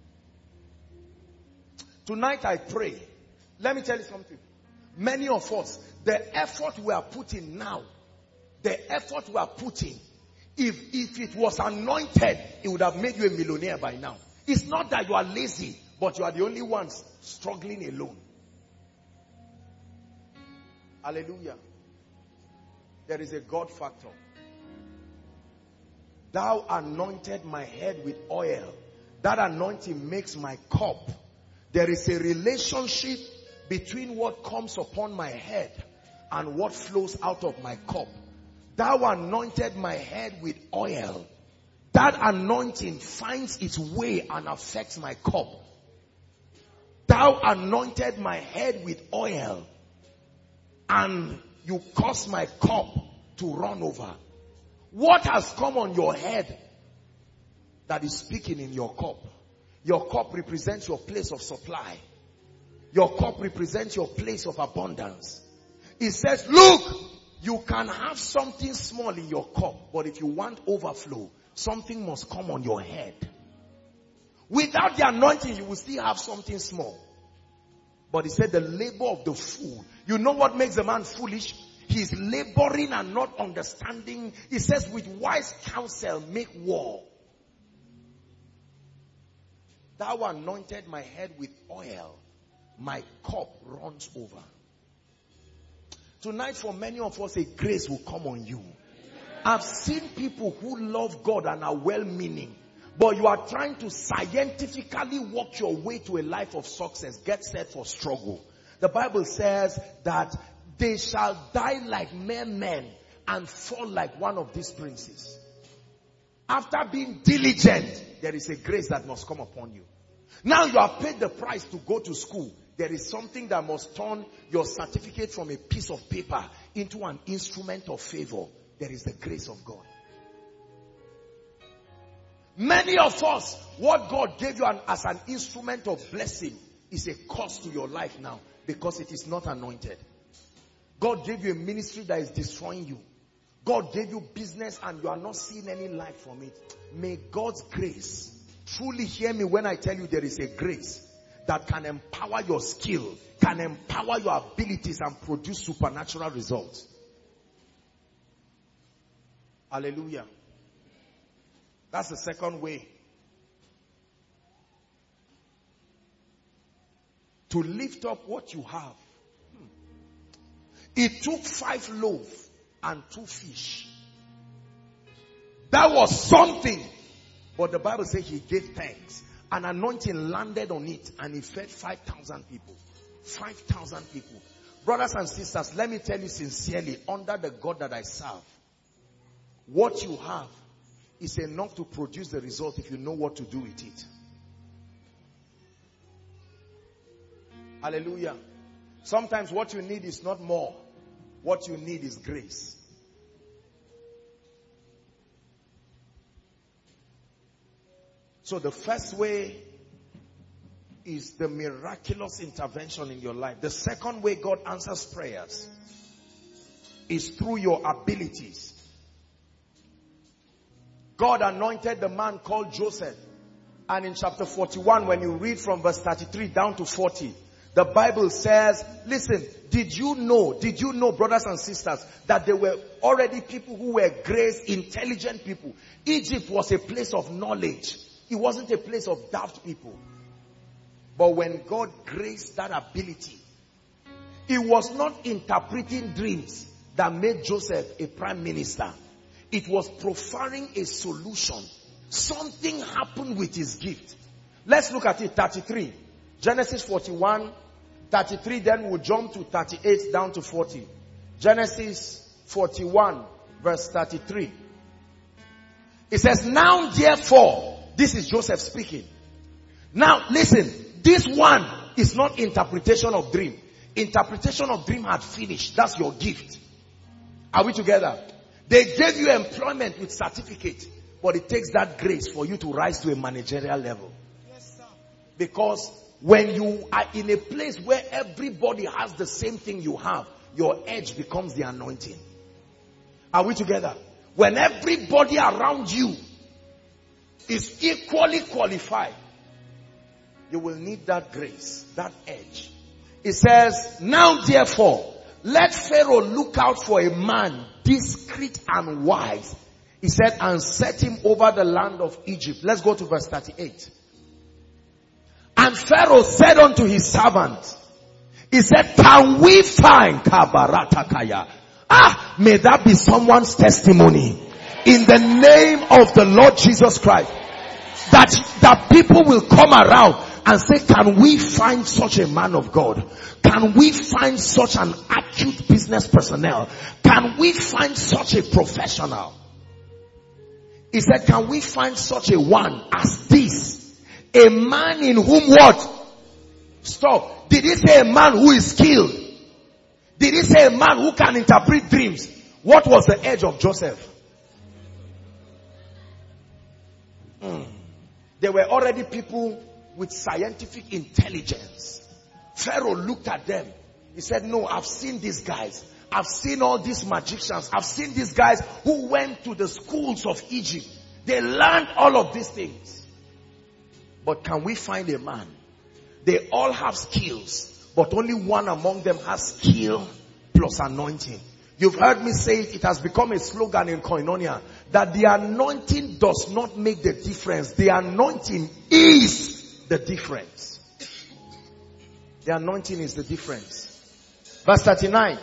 Tonight I pray. Let me tell you something. Many of us, the effort we are putting now, the effort we are putting, if it was anointed, it would have made you a millionaire by now. It's not that you are lazy, but you are the only ones struggling alone. Hallelujah. There is a God factor. Thou anointed my head with oil. That anointing makes my cup. There is a relationship between what comes upon my head and what flows out of my cup. Thou anointed my head with oil. That anointing finds its way and affects my cup. Thou anointed my head with oil, and you cause my cup to run over. What has come on your head that is speaking in your cup? Your cup represents your place of supply. Your cup represents your place of abundance. It says, look, you can have something small in your cup, but if you want overflow, something must come on your head. Without the anointing, you will still have something small. But he said the labor of the fool. You know what makes a man foolish? He's laboring and not understanding. He says, with wise counsel make war. Thou anointed my head with oil. My cup runs over. Tonight, for many of us, a grace will come on you. I've seen people who love God and are well-meaning, but you are trying to scientifically walk your way to a life of success. Get set for struggle. The Bible says that they shall die like mere men and fall like one of these princes. After being diligent, there is a grace that must come upon you. Now you have paid the price to go to school. There is something that must turn your certificate from a piece of paper into an instrument of favor. There is the grace of God. Many of us, what God gave you as an instrument of blessing is a cost to your life now because it is not anointed. God gave you a ministry that is destroying you. God gave you business and you are not seeing any life from it. May God's grace, truly hear me when I tell you there is a grace that can empower your skill, can empower your abilities and produce supernatural results. Hallelujah. That's the second way. To lift up what you have. It took 5 loaves and 2 fish. That was something. But the Bible says he gave thanks. An anointing landed on it and he fed 5,000 people. 5,000 people. Brothers and sisters, let me tell you sincerely, under the God that I serve, what you have is enough to produce the result if you know what to do with it. Hallelujah. Sometimes what you need is not more. What you need is grace. So the first way is the miraculous intervention in your life. The second way God answers prayers is through your abilities. God anointed the man called Joseph. And in chapter 41, when you read from verse 33 down to 40, the Bible says, listen, did you know, brothers and sisters, that there were already people who were grace, intelligent people. Egypt was a place of knowledge. It wasn't a place of daft people. But when God graced that ability, it was not interpreting dreams that made Joseph a prime minister. It was proffering a solution. Something happened with his gift. Let's look at it. 33. Genesis 41, 33, then we'll jump to 38 down to 40. Genesis 41, verse 33. It says, now therefore, this is Joseph speaking. Now listen, this one is not interpretation of dream. Interpretation of dream had finished. That's your gift. Are we together? They gave you employment with certificate, but it takes that grace for you to rise to a managerial level. Yes, sir. Because when you are in a place where everybody has the same thing you have, your edge becomes the anointing. Are we together? When everybody around you is equally qualified, you will need that grace, that edge. It says, now therefore, let Pharaoh look out for a man discreet and wise. He said, and set him over the land of Egypt. Let's go to verse 38. And Pharaoh said unto his servant, he said, can we find Kabaratakaya? May that be someone's testimony in the name of the Lord Jesus Christ. That people will come around and say, can we find such a man of God? Can we find such an acute business personnel? Can we find such a professional? He said, can we find such a one as this? A man in whom what? Stop. Did he say a man who is skilled? Did he say a man who can interpret dreams? What was the edge of Joseph? There were already people with scientific intelligence. Pharaoh looked at them. He said, no, I've seen these guys. I've seen all these magicians. I've seen these guys who went to the schools of Egypt. They learned all of these things. But can we find a man? They all have skills, but only one among them has skill plus anointing. You've heard me say it has become a slogan in Koinonia that the anointing does not make the difference. The anointing is the difference. The anointing is the difference. Verse 39.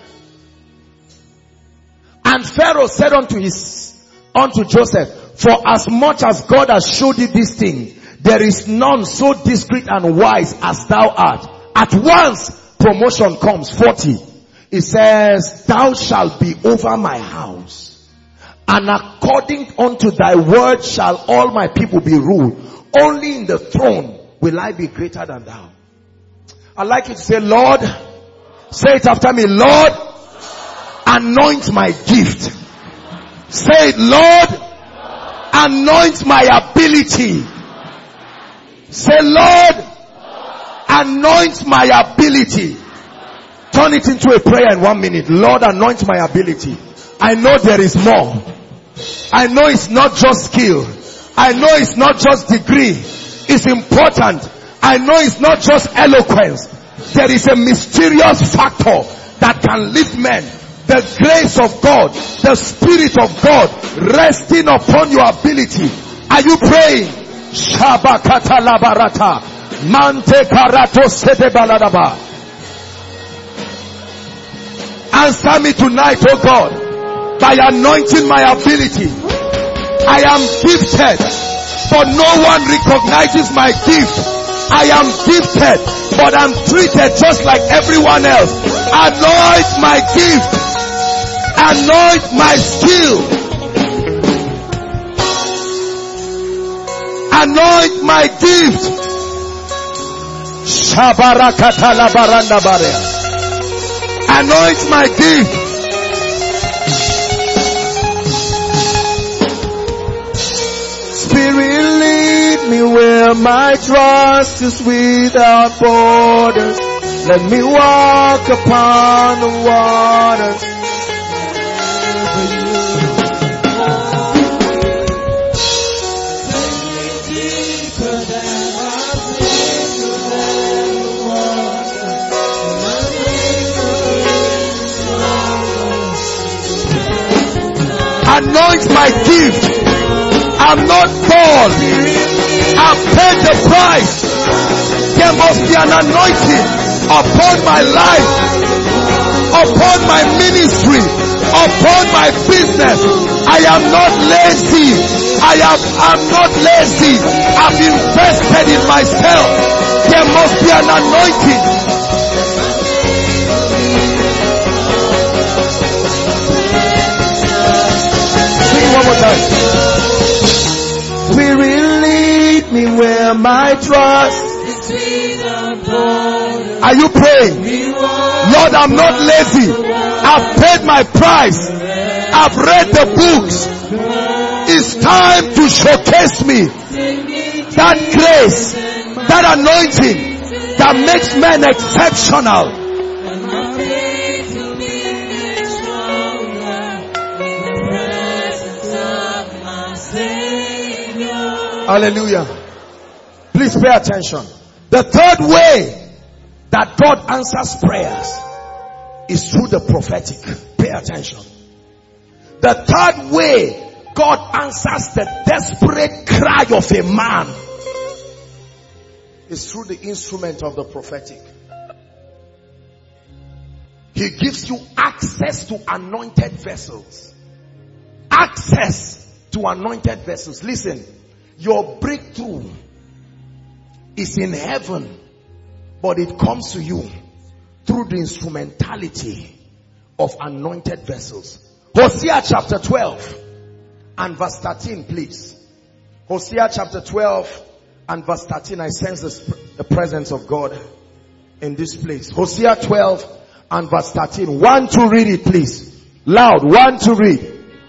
And Pharaoh said unto Joseph, for as much as God has showed you this thing, there is none so discreet and wise as thou art. At once promotion comes. 40. It says, thou shalt be over my house, and according unto thy word shall all my people be ruled. Only in the throne will I be greater than thou. I'd like you to say, Lord, say it after me, Lord, anoint my gift. Say it, Lord, anoint my ability. Say, Lord, anoint my ability. Turn it into a prayer in 1 minute. Lord, anoint my ability. I know there is more. I know it's not just skill. I know it's not just degree. It's important. I know it's not just eloquence. There is a mysterious factor that can lift men. The grace of God, the Spirit of God resting upon your ability. Are you praying? Shabakata labarata. Mante karato sete baladaba. Answer me tonight, oh God, by anointing my ability. I am gifted, but no one recognizes my gift. I am gifted, but I'm treated just like everyone else. Anoint my gift. Anoint my skill. Anoint my gift. Anoint my gift. Spirit, lead me where my trust is without borders. Let me walk upon the waters. Anoint my gift. I'm not Paul. I've paid the price. There must be an anointing upon my life, upon my ministry, upon my business. I am not lazy. I'm not lazy. I've invested in myself. There must be an anointing. Sing one more time. Spirit, lead me where my trust. Are you praying? Lord, I'm not lazy. I've paid my price. I've read the books. It's time to showcase me that grace, that anointing that makes men exceptional. Hallelujah. Please pay attention. The third way that God answers prayers is through the prophetic. Pay attention. The third way God answers the desperate cry of a man is through the instrument of the prophetic. He gives you access to anointed vessels. Access to anointed vessels. Listen, your breakthrough is in heaven, but it comes to you through the instrumentality of anointed vessels. Hosea chapter 12 and verse 13, please. Hosea chapter 12 and verse 13. I sense the presence of God in this place. Hosea 12 and verse 13. 1 to read it, please. Loud. 1 to read.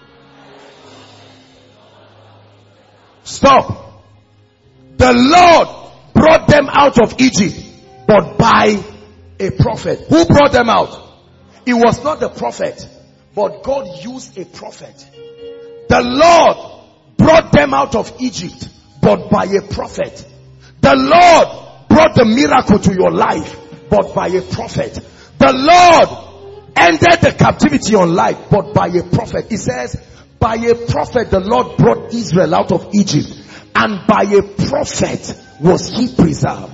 Stop. The Lord brought them out of Egypt, but by a prophet. Who brought them out? It was not the prophet, but God used a prophet. The Lord brought them out of Egypt, but by a prophet. The Lord brought the miracle to your life, but by a prophet. The Lord ended the captivity on life, but by a prophet. It says, by a prophet the Lord brought Israel out of Egypt, and by a prophet was he preserved.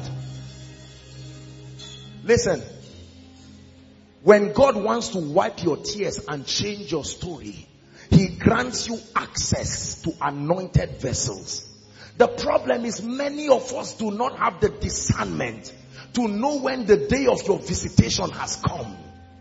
Listen, when God wants to wipe your tears and change your story, he grants you access to anointed vessels. The problem is many of us do not have the discernment to know when the day of your visitation has come.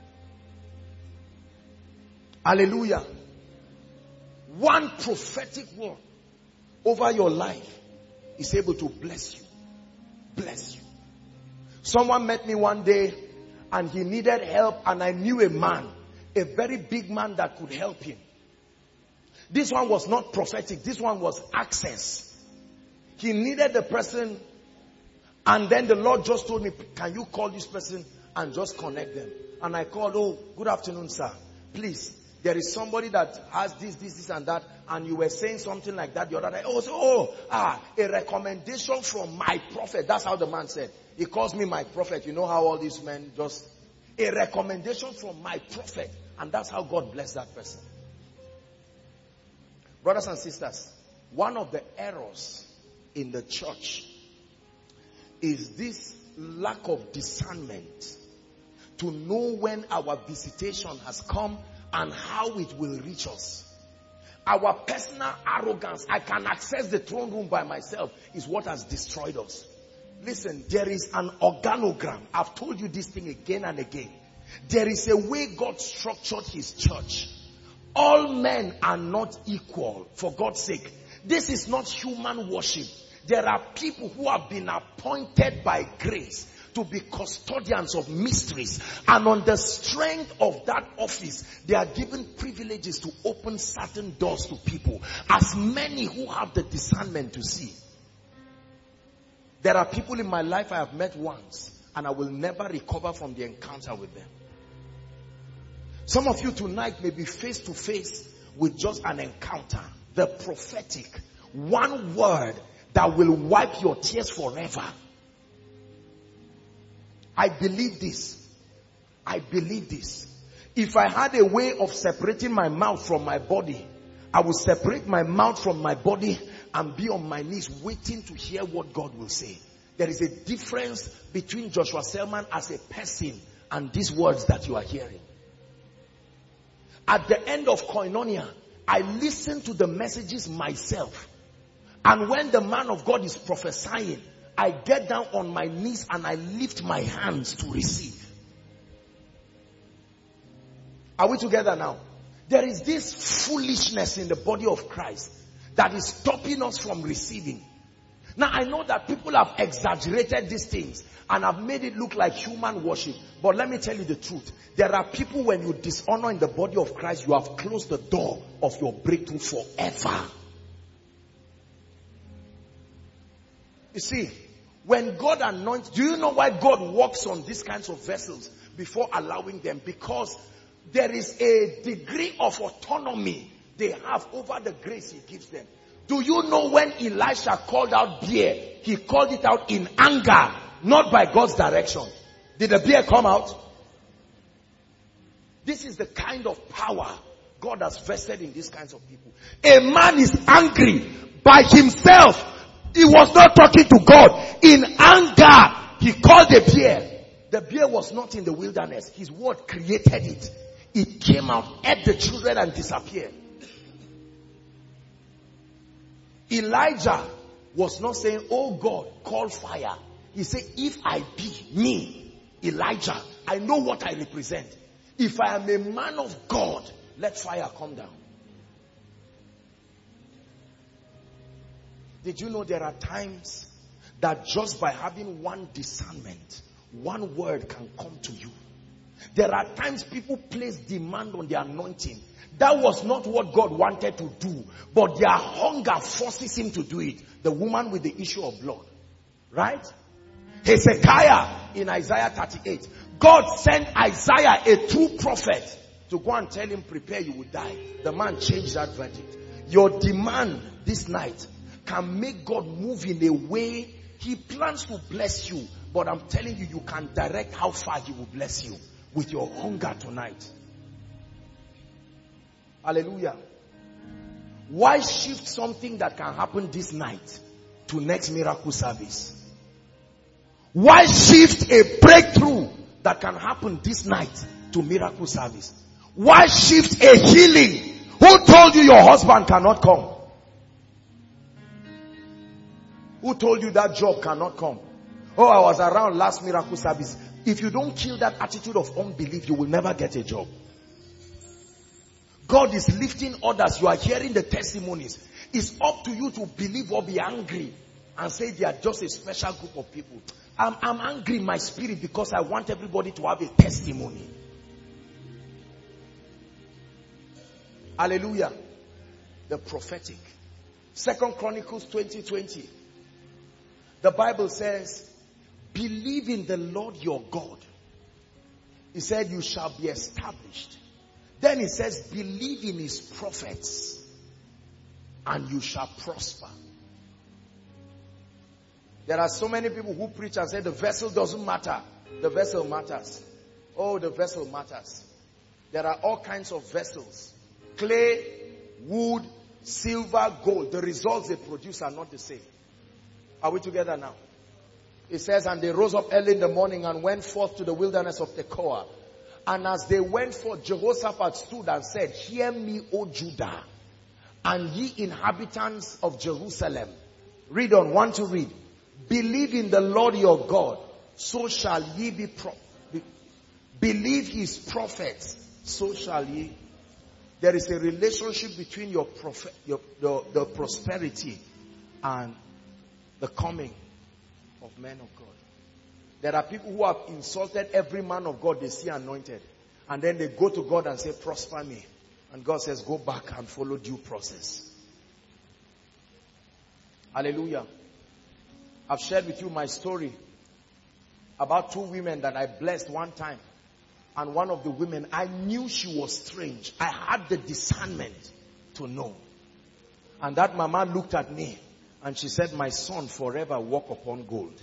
Hallelujah. One prophetic word over your life is able to bless you. Bless you. Someone met me one day and he needed help, and I knew a man, a very big man that could help him. This one was not prophetic. This one was access. He needed the person, and then the Lord just told me, can you call this person and just connect them? And I called, oh, good afternoon, sir. Please, there is somebody that has this and that, and you were saying something like that the other day. A recommendation from my prophet. That's how the man said. He calls me my prophet. You know how all these men just, a recommendation from my prophet. And that's how God blessed that person. Brothers and sisters, one of the errors in the church is this lack of discernment to know when our visitation has come and how it will reach us. Our personal arrogance, I can access the throne room by myself, is what has destroyed us. Listen, there is an organogram. I've told you this thing again and again. There is a way God structured his church. All men are not equal, for God's sake. This is not human worship. There are people who have been appointed by grace to be custodians of mysteries. And on the strength of that office, they are given privileges to open certain doors to people. As many who have the discernment to see. There are people in my life I have met once, and I will never recover from the encounter with them. Some of you tonight may be face to face with just an encounter. The prophetic. One word that will wipe your tears forever. I believe this. I believe this. If I had a way of separating my mouth from my body, I would separate my mouth from my body and be on my knees waiting to hear what God will say. There is a difference between Joshua Selman as a person and these words that you are hearing. At the end of Koinonia, I listen to the messages myself. And when the man of God is prophesying, I get down on my knees and I lift my hands to receive. Are we together now? There is this foolishness in the body of Christ that is stopping us from receiving. Now I know that people have exaggerated these things and have made it look like human worship. But let me tell you the truth. There are people, when you dishonor in the body of Christ, you have closed the door of your breakthrough forever. You see, when God anoints, do you know why God works on these kinds of vessels before allowing them? Because there is a degree of autonomy they have over the grace he gives them. Do you know when Elisha called out beer, he called it out in anger, not by God's direction? Did the beer come out? This is the kind of power God has vested in these kinds of people. A man is angry by himself. He was not talking to God. In anger, he called the bear. The bear was not in the wilderness. His word created it. It came out, ate the children and disappeared. Elijah was not saying, oh God, call fire. He said, if I be me, Elijah, I know what I represent. If I am a man of God, let fire come down. Did you know there are times that just by having one discernment, one word can come to you? There are times people place demand on the anointing. That was not what God wanted to do, but their hunger forces him to do it. The woman with the issue of blood. Right? Hezekiah in Isaiah 38. God sent Isaiah, a true prophet, to go and tell him, prepare, you will die. The man changed that verdict. Your demand this night can make God move in a way. He plans to bless you, but I'm telling you, you can direct how far he will bless you with your hunger tonight. Hallelujah. Why shift something that can happen this night to next miracle service? Why shift a breakthrough that can happen this night to miracle service? Why shift a healing? Who told you your husband cannot come? Who told you that job cannot come? Oh, I was around last miracle service. If you don't kill that attitude of unbelief, you will never get a job. God is lifting others. You are hearing the testimonies. It's up to you to believe or be angry and say they are just a special group of people. I'm angry in my spirit because I want everybody to have a testimony. Hallelujah. The prophetic. 2 Chronicles 20:20. The Bible says, believe in the Lord your God. He said, you shall be established. Then he says, believe in his prophets and you shall prosper. There are so many people who preach and say the vessel doesn't matter. The vessel matters. Oh, the vessel matters. There are all kinds of vessels. Clay, wood, silver, gold. The results they produce are not the same. Are we together now? It says, and they rose up early in the morning and went forth to the wilderness of Tekoa. And as they went forth, Jehoshaphat stood and said, hear me, O Judah, and ye inhabitants of Jerusalem. Read on, want to read. Believe in the Lord your God, so shall ye be believe his prophets, so shall ye. There is a relationship between your the prosperity and The coming of men of God. There are people who have insulted every man of God they see anointed. And then they go to God and say, prosper me. And God says, go back and follow due process. Hallelujah. I've shared with you my story about 2 women that I blessed one time. And one of the women, I knew she was strange. I had the discernment to know. And that mama looked at me and she said, my son forever walk upon gold.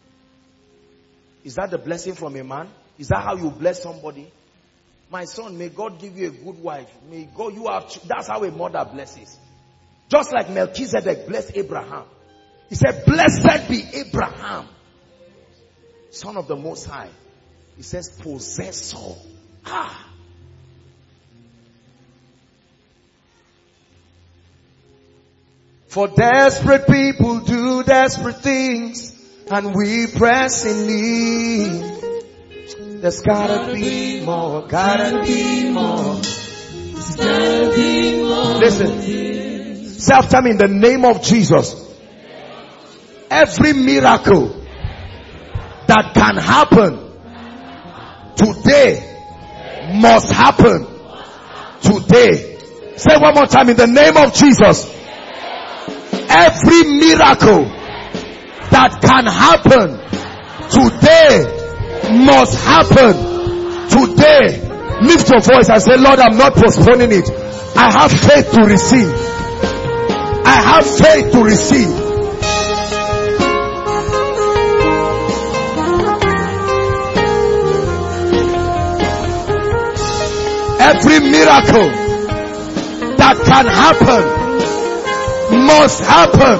Is that the blessing from a man? Is that how you bless somebody? My son, may God give you a good wife. May God, that's how a mother blesses. Just like Melchizedek blessed Abraham. He said, blessed be Abraham, son of the Most High. He says, possessor. For desperate people do desperate things, and we press in need. There's gotta be more, gotta be more. Listen, say after me, in the name of Jesus. Every miracle that can happen today must happen today. Say one more time, in the name of Jesus. Every miracle that can happen today must happen today. Lift your voice and say, Lord, I'm not postponing it. I have faith to receive. I have faith to receive. Every miracle that can happen must happen.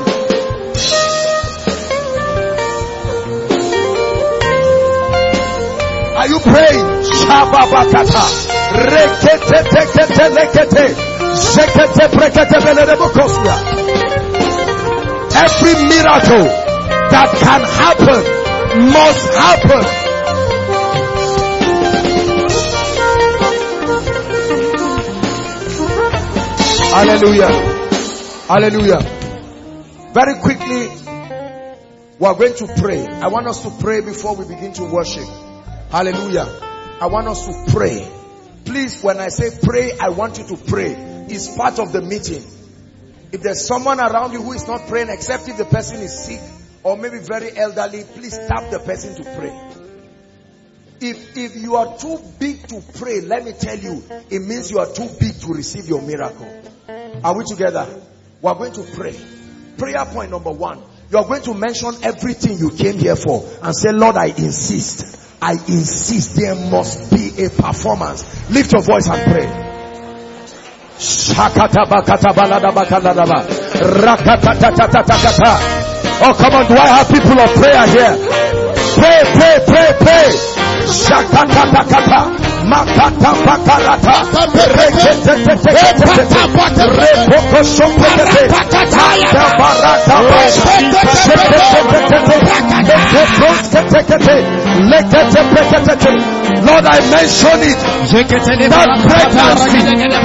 Are you praying? Shababakata. Rekete tekete lekete. Zekete brekete belelebokosia. Every miracle that can happen must happen. Hallelujah. Hallelujah. Very quickly, we are going to pray. I want us to pray before we begin to worship. Hallelujah. I want us to pray. Please, when I say pray, I want you to pray. It's part of the meeting. If there's someone around you who is not praying, except if the person is sick or maybe very elderly, please tap the person to pray. If you are too big to pray, let me tell you, it means you are too big to receive your miracle. Are we together? We are going to pray. Prayer point number 1. You are going to mention everything you came here for and say, Lord, I insist. I insist there must be a performance. Lift your voice and pray. Oh, come on. Do I have people of prayer here? Pray, pray, pray, pray. Shakatakata, makata bakalata, rekete Lord, I mention it. That pregnancy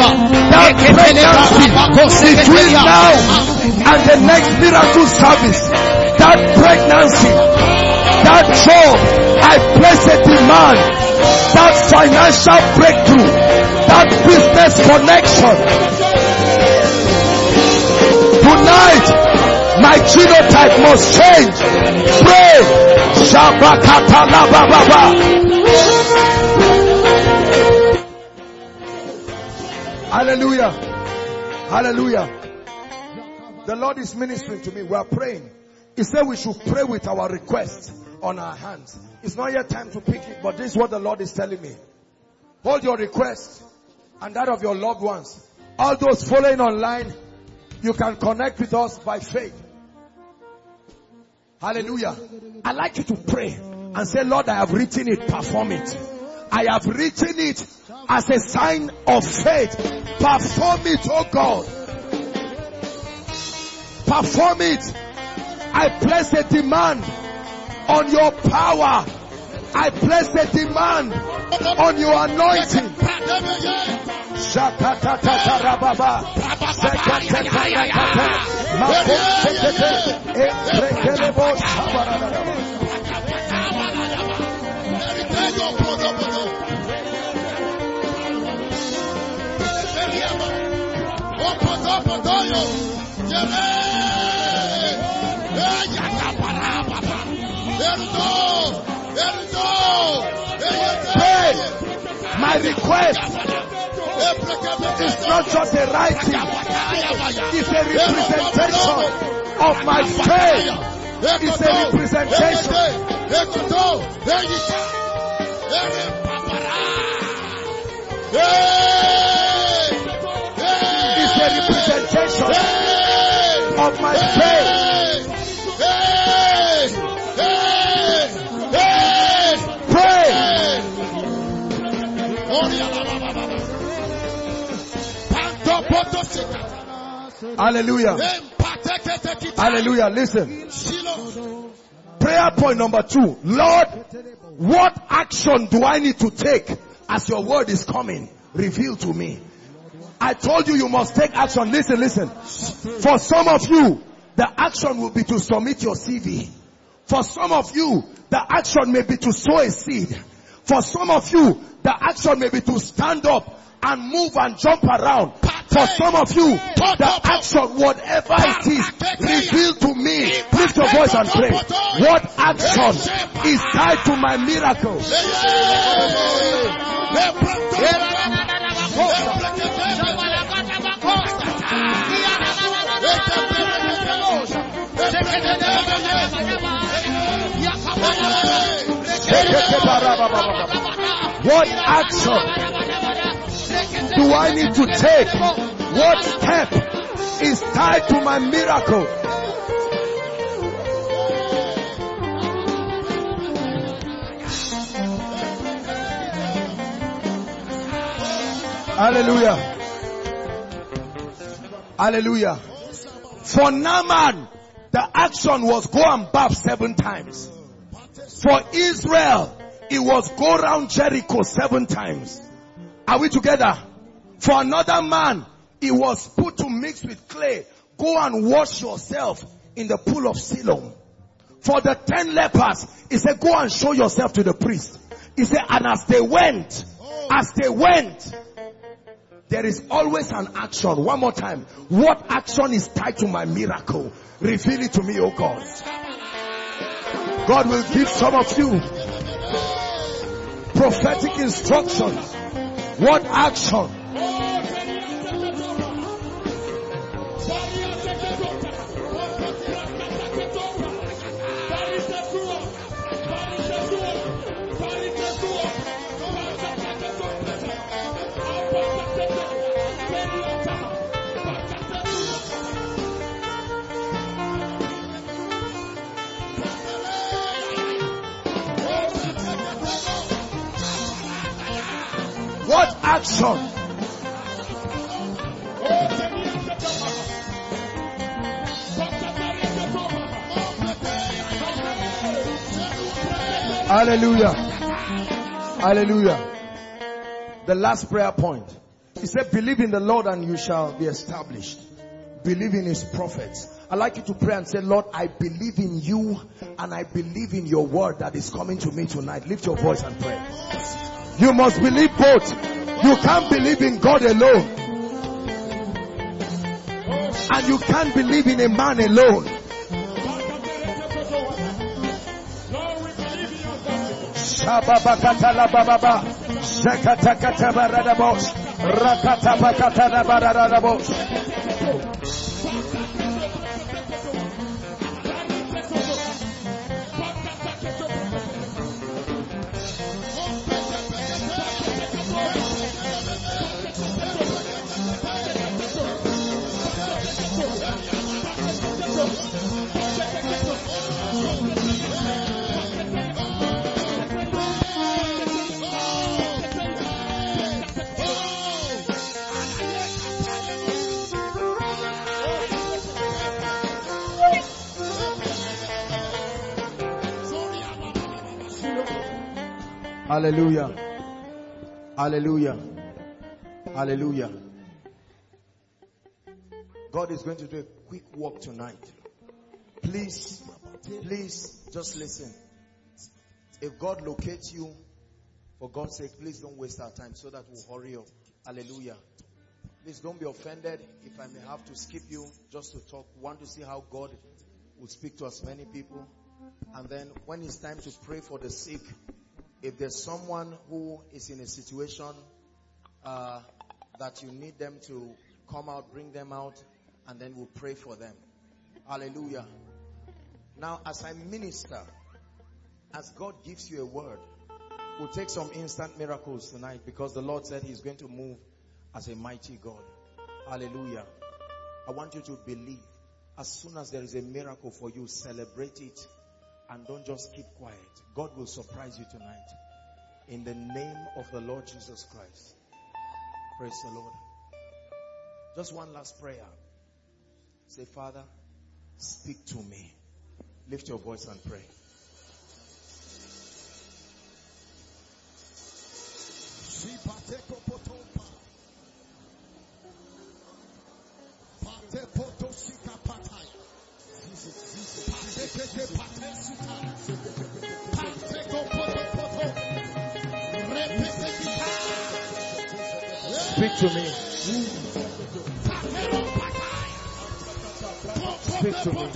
between now and the next miracle service, that pregnancy, that job, I place a demand. That financial breakthrough, that business connection. Tonight, my genotype must change. Pray. Hallelujah. Hallelujah. The Lord is ministering to me. We are praying. He said we should pray with our requests on our hands. It's not yet time to pick it, but this is what the Lord is telling me. Hold your request and that of your loved ones. All those following online, you can connect with us by faith. Hallelujah. I'd like you to pray and say, Lord, I have written it, perform it. I have written it as a sign of faith. Perform it, oh God. Perform it. I place a demand on your power. I place a demand on your anointing. My request is not just a writing, it's a representation of my faith. It's a representation. It's a representation of my faith. Pray. Hallelujah. Hallelujah. Listen. Prayer point number 2. Lord, what action do I need to take as your word is coming? Reveal to me. I told you you must take action. Listen. For some of you, the action will be to submit your CV. For some of you, the action may be to sow a seed. For some of you, the action may be to stand up and move and jump around. For some of you, the action, whatever it is, reveal to me. Lift your voice and pray. What action is tied to my miracle? What action do I need to take? What step is tied to my miracle? Hallelujah. Hallelujah. For Naaman, the action was go and bath 7 times. For Israel, it was go around Jericho 7 times. Are we together? For another man, it was put to mix with clay. Go and wash yourself in the pool of Siloam. For the 10 lepers, he said, go and show yourself to the priest. He said, and as they went, there is always an action. One more time. What action is tied to my miracle? Reveal it to me, oh God. God will give some of you prophetic instructions. What action? What action? Hallelujah. Hallelujah. The last prayer point. He said, believe in the Lord and you shall be established. Believe in his prophets. I'd like you to pray and say, Lord, I believe in you and I believe in your word that is coming to me tonight. Lift your voice and pray. You must believe both. You can't believe in God alone. And you can't believe in a man alone. Hallelujah. Hallelujah. Hallelujah. God is going to do a quick walk tonight. Please just listen. If God locates you, for God's sake, please don't waste our time so that we'll hurry up. Hallelujah. Please don't be offended if I may have to skip you just to talk. We want to see how God will speak to as many people. And then when it's time to pray for the sick, if there's someone who is in a situation that you need them to come out, bring them out, and then we'll pray for them. Hallelujah. Now, as I minister, as God gives you a word, we'll take some instant miracles tonight because the Lord said He's going to move as a mighty God. Hallelujah. I want you to believe. As soon as there is a miracle for you, celebrate it and don't just keep quiet. God will surprise you tonight. In the name of the Lord Jesus Christ. Praise the Lord. Just one last prayer. Say, Father, speak to me. Lift your voice and pray. Speak to me. Speak to me.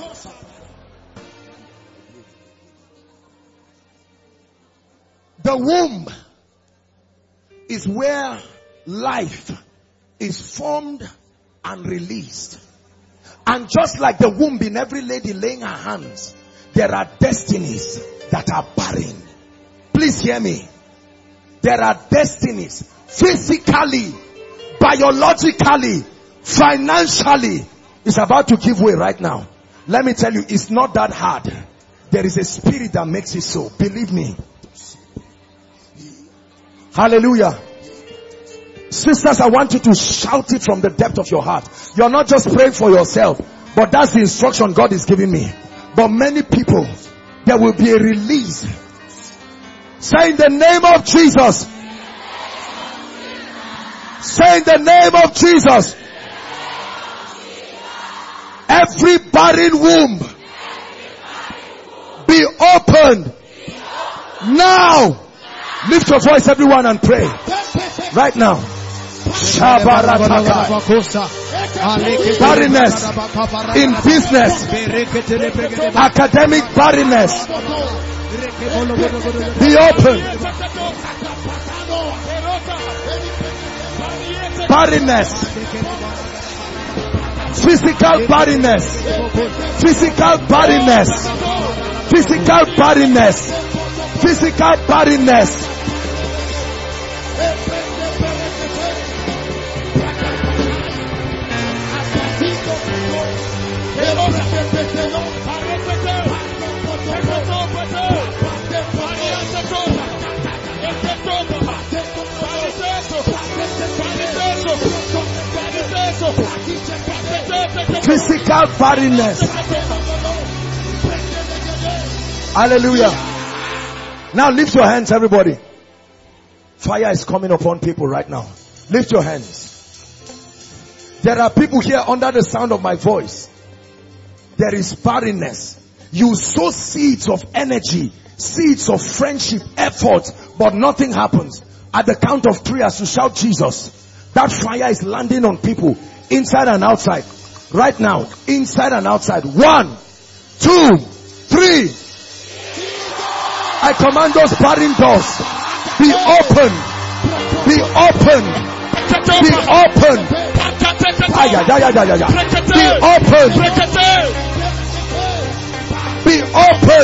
The womb is where life is formed and released. And just like the womb in every lady laying her hands, there are destinies that are barren. Please hear me. There are destinies physically, biologically, financially. It's about to give way right now. Let me tell you, it's not that hard. There is a spirit that makes it so. Believe me. Hallelujah. Sisters, I want you to shout it from the depth of your heart. You're not just praying for yourself, but that's the instruction God is giving me. But many people, there will be a release. Say in the name of Jesus. Say in the name of Jesus. Every barren womb be opened now. Lift your voice, everyone, and pray right now. Barrenness in business, academic barrenness, be open. Barrenness, physical barrenness, physical barrenness, physical barrenness, physical barrenness. Physical barrenness. Hallelujah. Now lift your hands, everybody. Fire is coming upon people right now. Lift your hands. There are people here under the sound of my voice. There is barrenness. You sow seeds of energy, seeds of friendship, effort, but nothing happens. At the count of 3, as you shout Jesus, that fire is landing on people inside and outside. Right now, inside and outside. 1, 2, 3. I command those barren doors, be open, be open, be open. Be open, be open.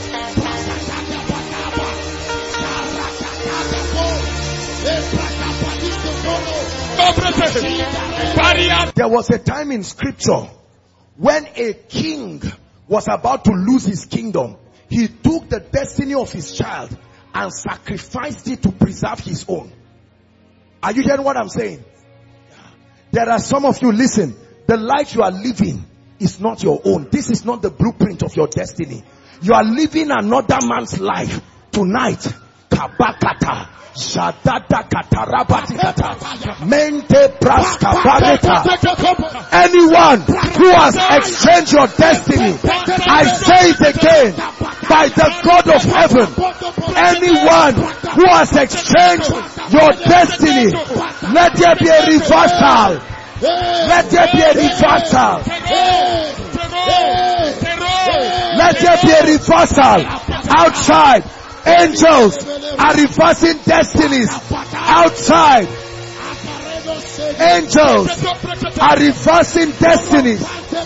There was a time in scripture when a king was about to lose his kingdom. He took the destiny of his child and sacrificed it to preserve his own. Are you hearing what I'm saying? There are some of you, listen, the life you are living is not your own. This is not the blueprint of your destiny. You are living another man's life tonight. kabakata. Jadada katarabatikata. Mente praska bareta. Anyone who has exchanged your destiny, I say it again, by the God of heaven, anyone who has exchanged your destiny, let there be a reversal. Let there be a reversal. Let there be a reversal outside. Angels are reversing destinies outside. Angels are reversing destinies.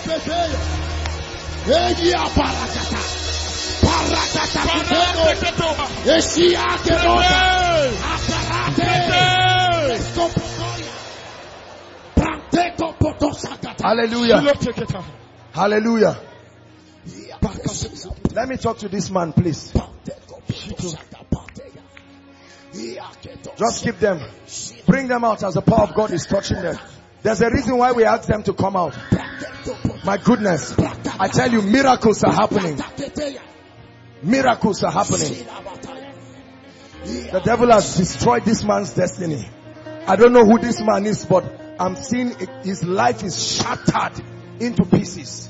Hallelujah. Hallelujah. Let me talk to this man, please. Just keep them. Bring them out as the power of God is touching them. There's a reason why we ask them to come out. My goodness. I tell you, miracles are happening. Miracles are happening. The devil has destroyed this man's destiny. I don't know who this man is, but I'm seeing his life is shattered into pieces.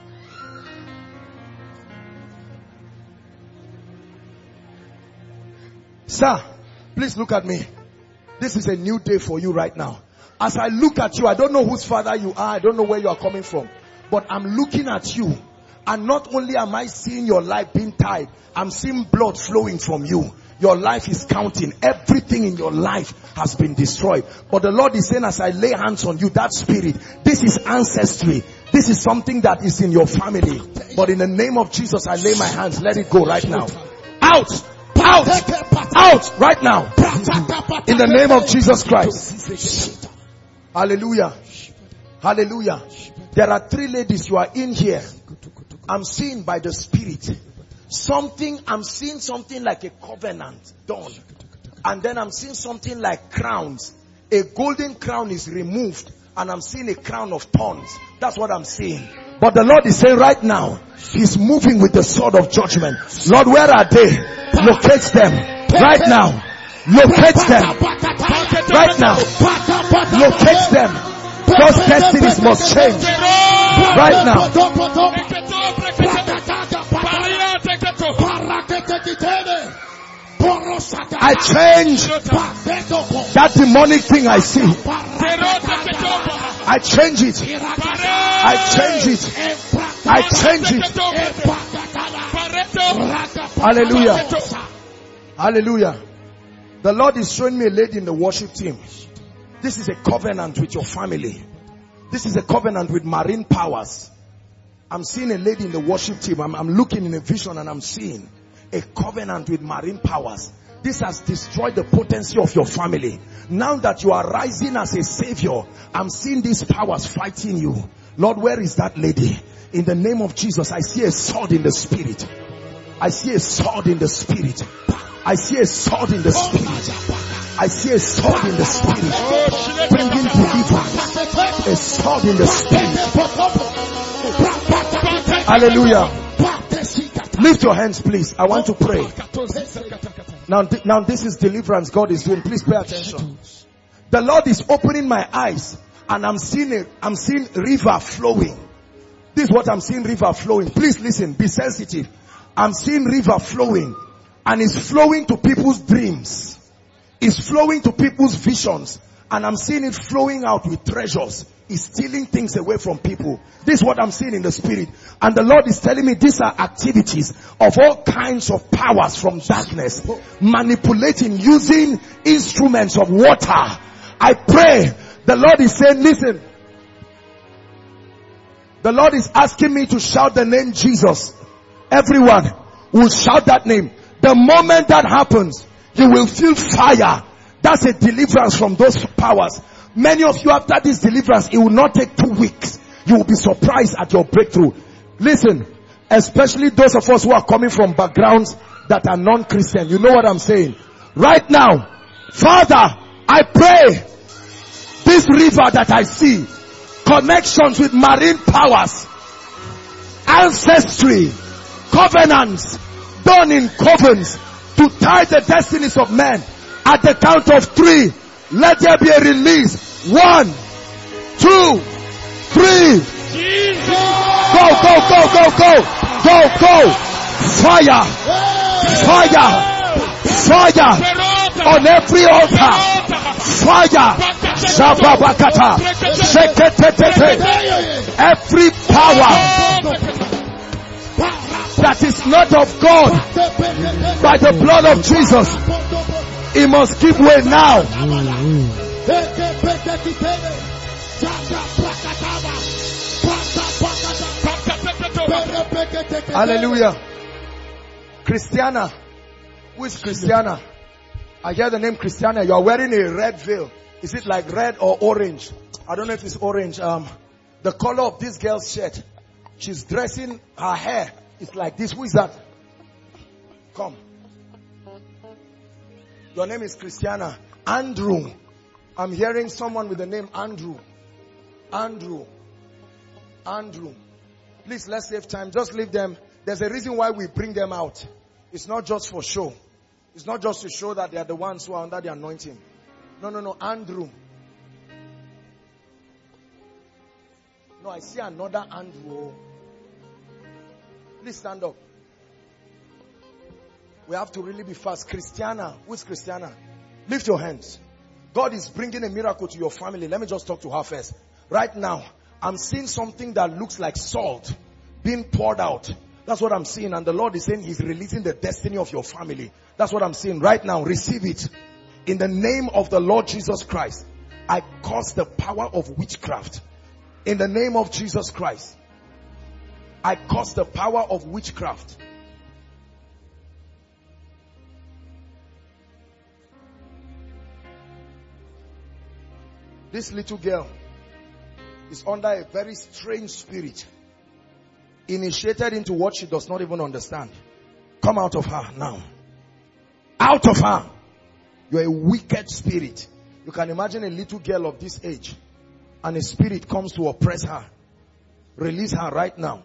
Sir, please look at me. This is a new day for you right now. As I look at you, I don't know whose father you are. I don't know where you are coming from. But I'm looking at you. And not only am I seeing your life being tied, I'm seeing blood flowing from you. Your life is counting. Everything in your life has been destroyed. But the Lord is saying, as I lay hands on you, that spirit, this is ancestry. This is something that is in your family. But in the name of Jesus, I lay my hands. Let it go right now. Out! Out! Out! Right now. In the name of Jesus Christ. Hallelujah. Hallelujah. There are 3 ladies you are in here. I'm seeing by the Spirit I'm seeing something like a covenant done. And then I'm seeing something like crowns. A golden crown is removed and I'm seeing a crown of thorns. That's what I'm seeing. But the Lord is saying right now, He's moving with the sword of judgment. Lord, where are they? Locate them. Right now. Locate them. Right now. Locate them. Those destinies must change. Right now. I change that demonic thing I see. I change it. I change it. I change it. Hallelujah. Hallelujah. The Lord is showing me a lady in the worship team. This is a covenant with your family. This is a covenant with marine powers. I'm seeing a lady in the worship team. I'm looking in a vision and I'm seeing a covenant with marine powers. This has destroyed the potency of your family. Now that you are rising as a savior, I'm seeing these powers fighting you. Lord, where is that lady? In the name of Jesus, I see a sword in the spirit. I see a sword in the spirit. I see a sword in the spirit. I see a sword in the spirit. Bringing deliverance. A sword in the spirit. Hallelujah. Lift your hands, please. I want to pray. Now this is deliverance God is doing. Please pay attention. The Lord is opening my eyes and I'm seeing river flowing. This is what I'm seeing, river flowing. Please listen, be sensitive. I'm seeing river flowing and it's flowing to people's dreams. It's flowing to people's visions. And I'm seeing it flowing out with treasures. It's stealing things away from people. This is what I'm seeing in the spirit. And the Lord is telling me these are activities of all kinds of powers from darkness. Manipulating, using instruments of water. I pray. The Lord is saying, listen. The Lord is asking me to shout the name Jesus. Everyone will shout that name. The moment that happens, you will feel fire. That's a deliverance from those powers. Many of you, after this deliverance, it will not take 2 weeks. You will be surprised at your breakthrough. Listen, especially those of us who are coming from backgrounds that are non-Christian. You know what I'm saying? Right now, Father, I pray this river that I see, connections with marine powers, ancestry, covenants, done in covens, to tie the destinies of men. At the count of 3, let there be a release. 1, 2, 3. Go, go, go, go, go. Go, go. Fire. Fire. Fire. On every altar. Fire. Shababakata. Sheketete. Every power that is not of God, by the blood of Jesus, it must give way now. Hallelujah. Christiana. Who is Christiana? I hear the name Christiana. You are wearing a red veil. Is it like red or orange? I don't know if it's orange. The color of this girl's shirt. She's dressing her hair. It's like this. Who is that? Come. Your name is Christiana. Andrew. I'm hearing someone with the name Andrew. Andrew. Andrew. Please, let's save time. Just leave them. There's a reason why we bring them out. It's not just for show. It's not just to show that they are the ones who are under the anointing. No. Andrew. No, I see another Andrew. Please stand up. We have to really be fast. Christiana. Who is Christiana? Lift your hands. God is bringing a miracle to your family. Let me just talk to her first. Right now, I'm seeing something that looks like salt being poured out. That's what I'm seeing. And the Lord is saying He's releasing the destiny of your family. That's what I'm seeing right now. Receive it. In the name of the Lord Jesus Christ, I curse the power of witchcraft. In the name of Jesus Christ, I curse the power of witchcraft. This little girl is under a very strange spirit, initiated into what she does not even understand. Come out of her now. Out of her. You're a wicked spirit. You can imagine a little girl of this age and a spirit comes to oppress her. Release her right now.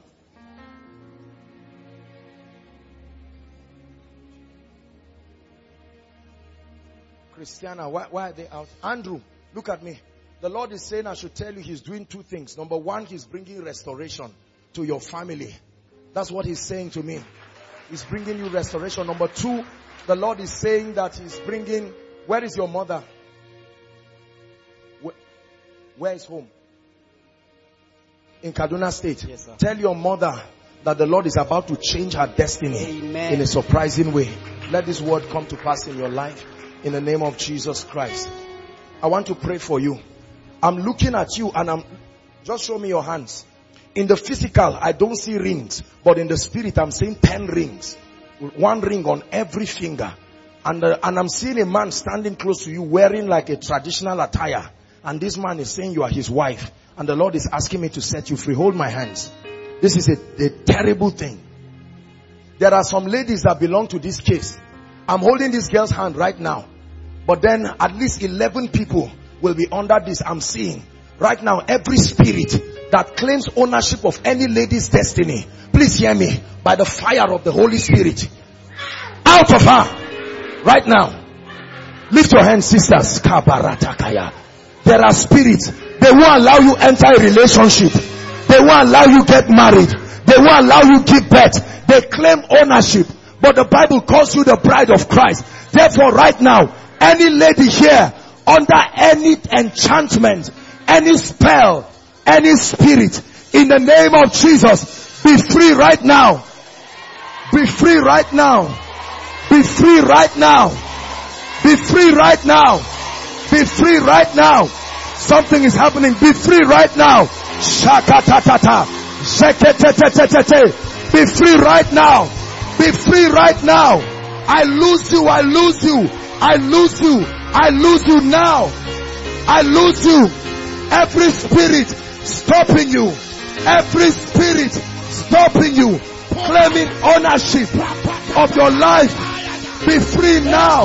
Christiana, why are they out? Andrew, look at me. The Lord is saying I should tell you He's doing 2 things. Number 1, He's bringing restoration to your family. That's what He's saying to me. He's bringing you restoration. Number 2, the Lord is saying that He's bringing... Where is your mother? Where is home? In Kaduna State. Yes, sir. Tell your mother that the Lord is about to change her destiny. Amen. In a surprising way. Let this word come to pass in your life. In the name of Jesus Christ. I want to pray for you. I'm looking at you and just show me your hands. In the physical, I don't see rings. But in the spirit, I'm seeing 10 rings. 1 ring on every finger. And I'm seeing a man standing close to you wearing like a traditional attire. And this man is saying you are his wife. And the Lord is asking me to set you free. Hold my hands. This is a terrible thing. There are some ladies that belong to this case. I'm holding this girl's hand right now. But then at least 11 people will be under this. I'm seeing right now every spirit that claims ownership of any lady's destiny. Please hear me. By the fire of the Holy Spirit. Out of her. Right now. Lift your hands, sisters. There are spirits. They won't allow you enter a relationship. They won't allow you get married. They won't allow you give birth. They claim ownership. But the Bible calls you the bride of Christ. Therefore right now, any lady here under any enchantment, any spell, any spirit, in the name of Jesus, be free right now. Be free right now. Be free right now. Be free right now. Be free right now. Something is happening. Be free right now. Shakatatata. Sheketetetetete. Be free right now. Be free right now. I lose you. I lose you. I lose you. I lose you now. I lose you. Every spirit stopping you. Every spirit stopping you. Claiming ownership of your life. Be free now.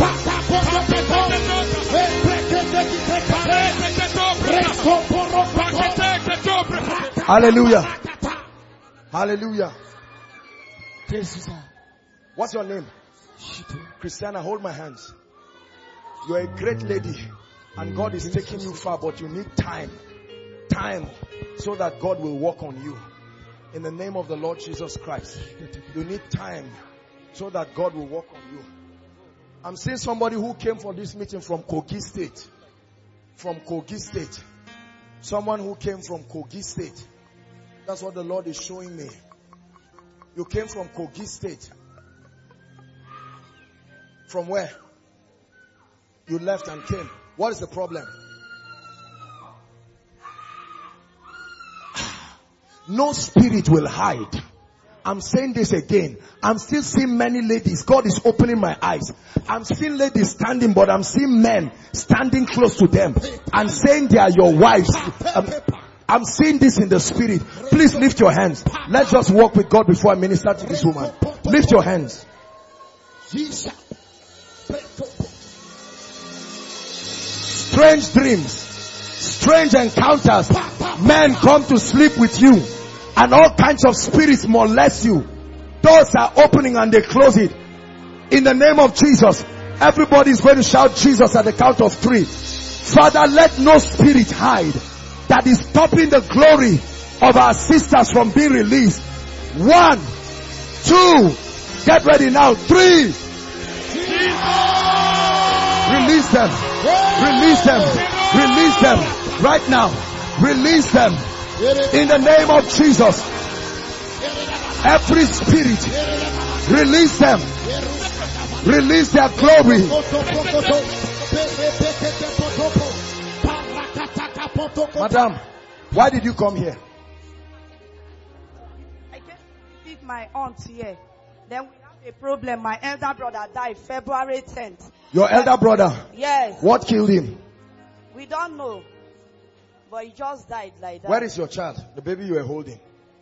Hallelujah. Hallelujah. What's your name? Christiana, hold my hands. You are a great lady and God is taking you far, but you need time. Time so that God will work on you. In the name of the Lord Jesus Christ. You need time so that God will work on you. I'm seeing somebody who came for this meeting from Kogi State. From Kogi State. Someone who came from Kogi State. That's what the Lord is showing me. You came from Kogi State. From where? You left and came. What is the problem? No spirit will hide. I'm saying this again. I'm still seeing many ladies. God is opening my eyes. I'm seeing ladies standing, but I'm seeing men standing close to them and saying they are your wives. I'm seeing this in the spirit. Please lift your hands. Let's just walk with God before I minister to this woman. Lift your hands. Strange dreams, strange encounters. Men come to sleep with you and all kinds of spirits molest you. Doors are opening and they close it. In the name of Jesus, everybody is going to shout Jesus at the count of 3. Father, let no spirit hide that is stopping the glory of our sisters from being released. 1, 2, get ready now. 3. Release them. Release them. Release them. Right now. Release them. In the name of Jesus. Every spirit. Release them. Release their glory. Madam, why did you come here? I came to visit my aunt here. Then we have a problem. My elder brother died February 10th. Your elder brother? Yes. What killed him? We don't know. But he just died like that. Where is your child? The baby you were holding.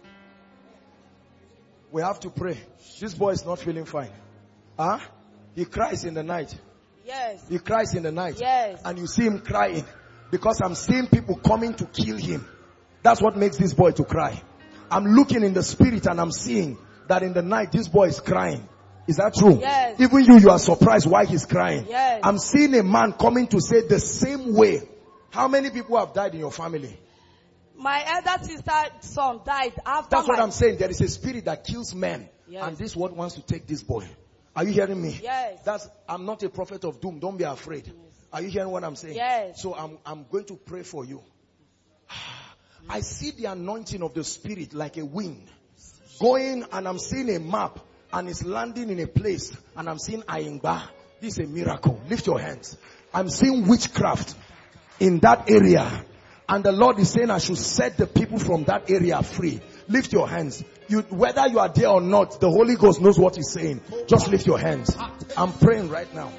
We have to pray. This boy is not feeling fine. Huh? He cries in the night. Yes. He cries in the night. Yes. And you see him crying. Because I'm seeing people coming to kill him. That's what makes this boy to cry. I'm looking in the spirit and I'm seeing that in the night this boy is crying. Is that true? Yes. Even you are surprised why he's crying. Yes. I'm seeing a man coming to say the same way. How many people have died in your family? My elder sister's son died after. That's what I'm saying. There is a spirit that kills men. Yes. And this one wants to take this boy. Are you hearing me? Yes. I'm not a prophet of doom. Don't be afraid. Yes. Are you hearing what I'm saying? Yes. So I'm going to pray for you. I see the anointing of the spirit like a wind going, and I'm seeing a map and it's landing in a place, and I'm seeing Ayingba. This is a miracle. Lift your hands. I'm seeing witchcraft in that area, and the Lord is saying I should set the people from that area free. Lift your hands. Whether you are there or not, the Holy Ghost knows what he's saying. Just lift your hands. I'm praying right now.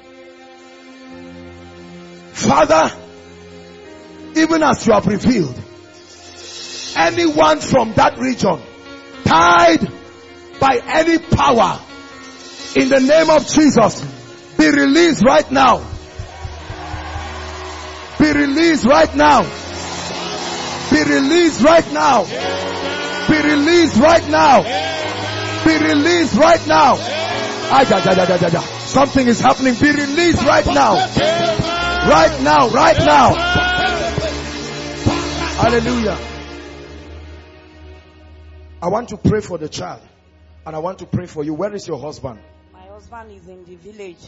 Father, even as you have revealed, anyone from that region tied by any power, in the name of Jesus, be released right now. Be released right now. Be released right now. Be released right now. Be released right now. Something is happening. Be released right now. Right now. Right now. Hallelujah. I want to pray for the child. And I want to pray for you. Where is your husband? My husband is in the village.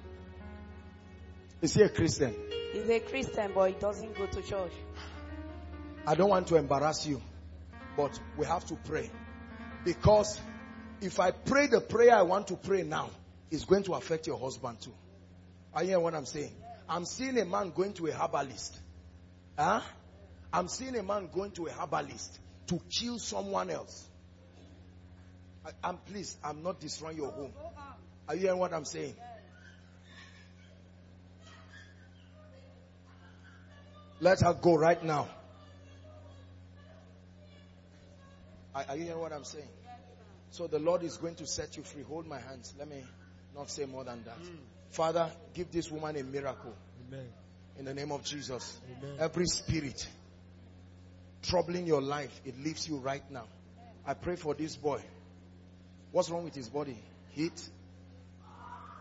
Is he a Christian? He's a Christian, but he doesn't go to church. I don't want to embarrass you, but we have to pray. Because if I pray the prayer I want to pray now, it's going to affect your husband too. Are you hearing what I'm saying? I'm seeing a man going to a herbalist. Huh? I'm seeing a man going to a herbalist to kill someone else. I'm not destroying your home. Are you hearing what I'm saying? Let her go right now. Are you hearing what I'm saying? So the Lord is going to set you free. Hold my hands. Let me not say more than that. Father, give this woman a miracle. Amen. In the name of Jesus. Amen. Every spirit troubling your life, it leaves you right now. I pray for this boy. What's wrong with his body? Heat?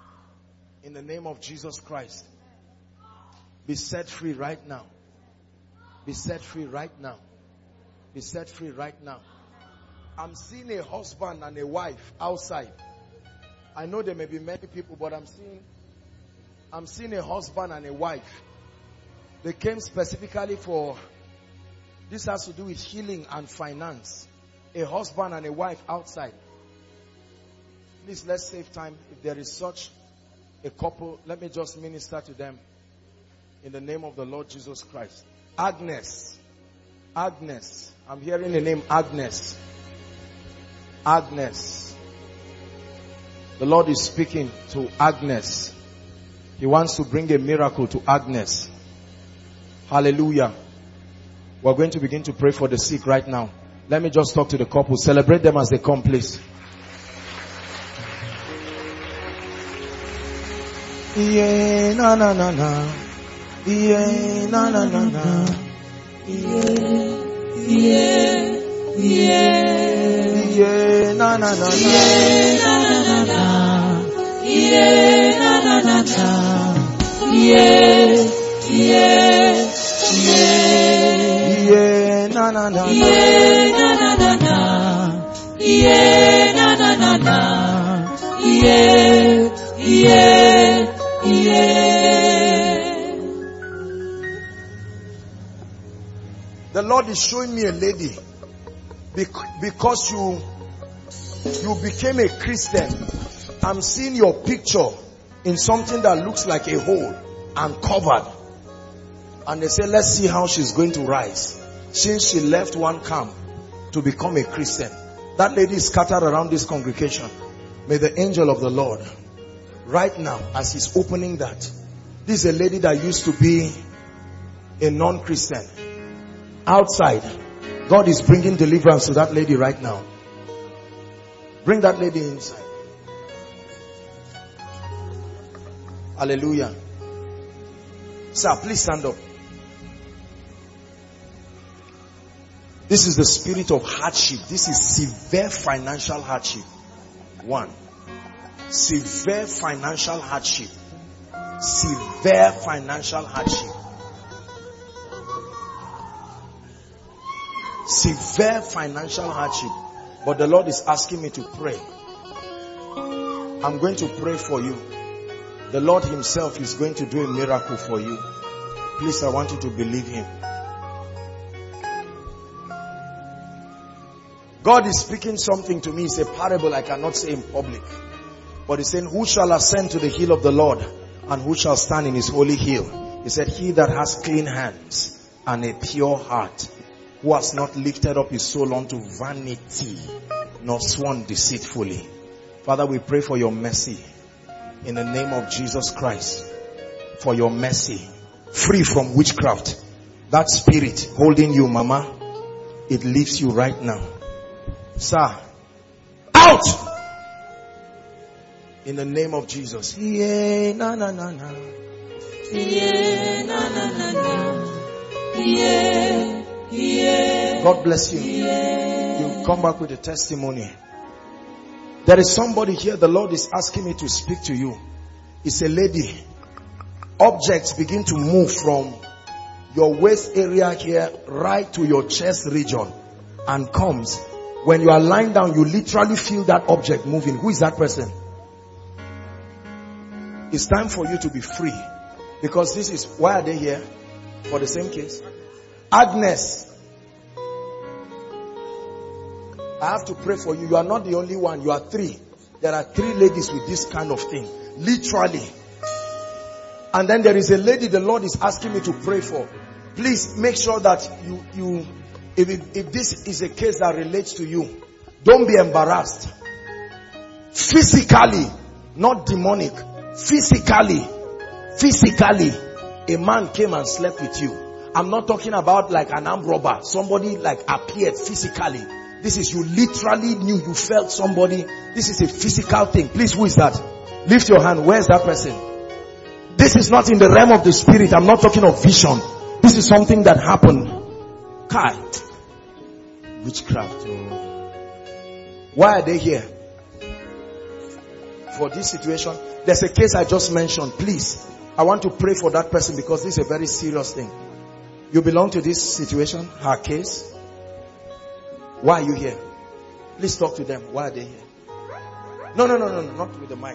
In the name of Jesus Christ. Be set free right now. Be set free right now. Be set free right now. I'm seeing a husband and a wife outside. I know there may be many people, but I'm seeing a husband and a wife. They came specifically for, this has to do with healing and finance. A husband and a wife outside. Please, let's save time. If there is such a couple, let me just minister to them in the name of the Lord Jesus Christ. Agnes. Agnes. I'm hearing the name Agnes. Agnes. The Lord is speaking to Agnes. He wants to bring a miracle to Agnes. Hallelujah. We're going to begin to pray for the sick right now. Let me just talk to the couple. Celebrate them as they come, please. Yeah, na na na na. Yeah, na na na na. Yeah, yeah, yeah. Yeah, na na na na. Yeah, na na na. Yeah, na na na na. Yeah, yeah, yeah. Yeah, na na na. Yeah, na na na na. Yeah, na na na na. Yeah, yeah, yeah. The Lord is showing me a lady. Because you became a Christian, I'm seeing your picture in something that looks like a hole and covered. And they say, let's see how she's going to rise. Since she left one camp to become a Christian. That lady is scattered around this congregation. May the angel of the Lord, right now, as he's opening that, this is a lady that used to be a non-Christian. Outside, God is bringing deliverance to that lady right now. Bring that lady inside. Hallelujah. Sir, please stand up. This is the spirit of hardship. This is severe financial hardship. One. Severe financial hardship. Severe financial hardship. Severe financial hardship. But the Lord is asking me to pray. I'm going to pray for you. The Lord himself is going to do a miracle for you. Please, I want you to believe him. God is speaking something to me. It's a parable I cannot say in public. But he's saying, who shall ascend to the hill of the Lord, and who shall stand in his holy hill? He said, he that has clean hands and a pure heart, who has not lifted up his soul unto vanity, nor sworn deceitfully. Father, we pray for your mercy in the name of Jesus Christ. For your mercy, free from witchcraft. That spirit holding you, mama, it leaves you right now. Sir, out! In the name of Jesus. Yeah, na na na na. Yeah, na na na na. Yeah, yeah. God bless you. Yeah. You come back with a testimony. There is somebody here, the Lord is asking me to speak to you. It's a lady. Objects begin to move from your waist area here right to your chest region and comes. When you are lying down, you literally feel that object moving. Who is that person? It's time for you to be free. Because this is, why are they here? For the same case. Agnes, I have to pray for you. You are not the only one. You are three. There are three ladies with this kind of thing. Literally. And then there is a lady the Lord is asking me to pray for. Please make sure that if this is a case that relates to you, don't be embarrassed. Physically, not demonic. Physically, a man came and slept with you. I'm not talking about like an armed robber. Somebody like appeared physically. This is, you literally knew, you felt somebody. This is a physical thing. Please, who is that? Lift your hand. Where is that person? This is not in the realm of the spirit. I'm not talking of vision. This is something that happened. Kai. Witchcraft. Why are they here? for this situation. There's a case I just mentioned. Please, I want to pray for that person because this is a very serious thing. You belong to this situation, her case. Why are you here? Please talk to them. Why are they here? No, not with the mic.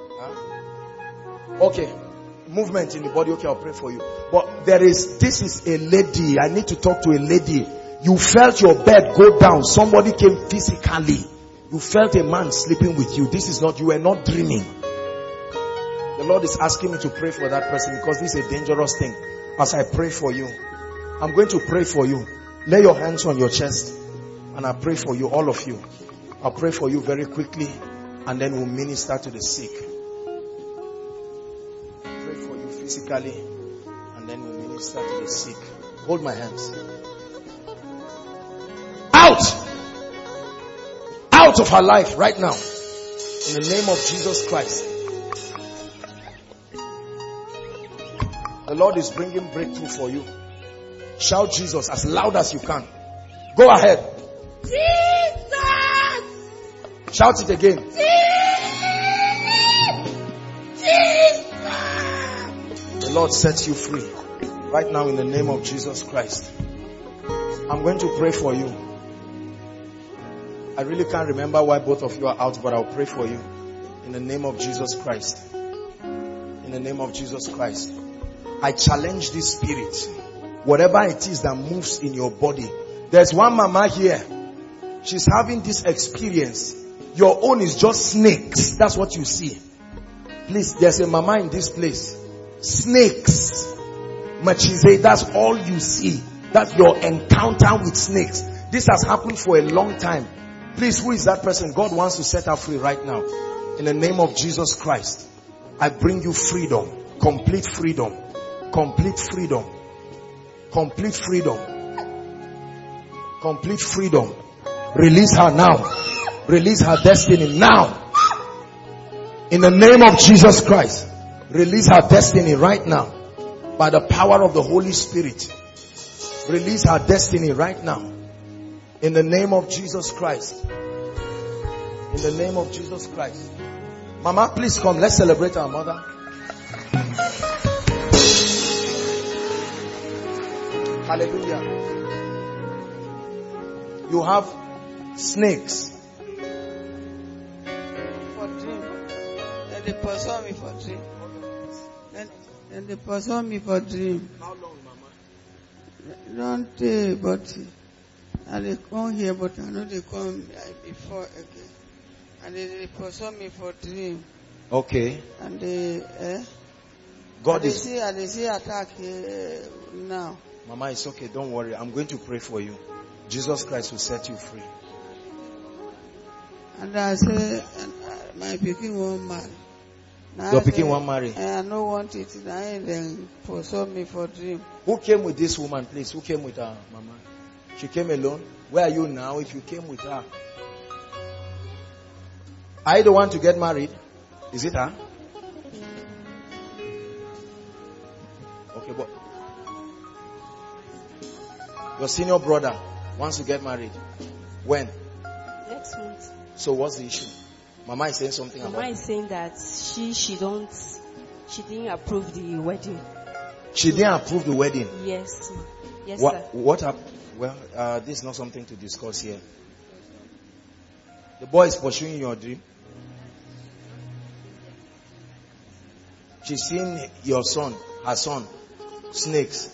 Huh? Okay. Movement in the body. Okay, I'll pray for you. But this is a lady. I need to talk to a lady. You felt your bed go down. Somebody came physically. You felt a man sleeping with you. This is not, you were not dreaming. The Lord is asking me to pray for that person because this is a dangerous thing. As I pray for you, I'm going to pray for you. Lay your hands on your chest and I pray for you, all of you. I'll pray for you very quickly and then we'll minister to the sick. Pray for you physically and then we'll minister to the sick. Hold my hands. Out of her life right now. In the name of Jesus Christ. The Lord is bringing breakthrough for you. Shout Jesus as loud as you can. Go ahead. Jesus! Shout it again. Jesus! The Lord sets you free. Right now in the name of Jesus Christ. I'm going to pray for you. I really can't remember why both of you are out, but I'll pray for you. In the name of Jesus Christ. In the name of Jesus Christ. I challenge this spirit. Whatever it is that moves in your body. There's one mama here. She's having this experience. Your own is just snakes. That's what you see. Please, there's a mama in this place. Snakes. Machize, that's all you see. That's your encounter with snakes. This has happened for a long time. Please, who is that person? God wants to set her free right now. In the name of Jesus Christ, I bring you freedom. Complete freedom. Complete freedom. Complete freedom. Complete freedom. Release her now. Release her destiny now. In the name of Jesus Christ, release her destiny right now. By the power of the Holy Spirit. Release her destiny right now. In the name of Jesus Christ. In the name of Jesus Christ. Mama, please come. Let's celebrate our mother. Hallelujah. You have snakes. For dream. Then they pursue me for dream. Then they pursue me for dream. How long, Mama? Don't but and they come here, but I know they come before again. And they pursue me for dream. Okay. And they, God they is. see attack now. Mama, it's okay. Don't worry. I'm going to pray for you. Jesus Christ will set you free. And I say, my picking won't marry. Now Your picking won't marry. I don't want it. Now then pursue me for dream. Who came with this woman, please? Who came with her, Mama? She came alone. Where are you now if you came with her? Are you the one to get married? Is it her? Okay, but your senior brother wants to get married. When? Next month. So what's the issue? Mama is saying something about Mama is saying that she didn't approve the wedding. She didn't approve the wedding. Yes, ma. Yes, What, sir. what happened? Well, this is not something to discuss here. The boy is pursuing your dream. She's seeing your son, her son, snakes.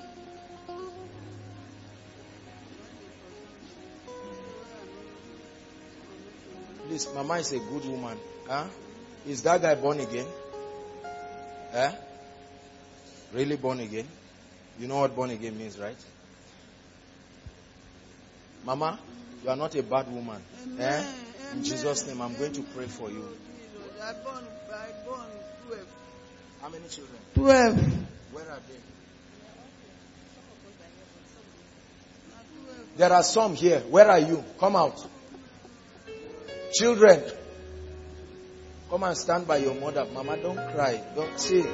Please, Mama is a good woman. Huh? Is that guy born again? Really born again? You know what born again means, right? Mama, you are not a bad woman. In Jesus' name, I'm going to pray for you. I born 12. How many children? 12. Where are they? There are some here. Where are you? Come out. Children, come and stand by your mother. Mama, don't cry. Don't say.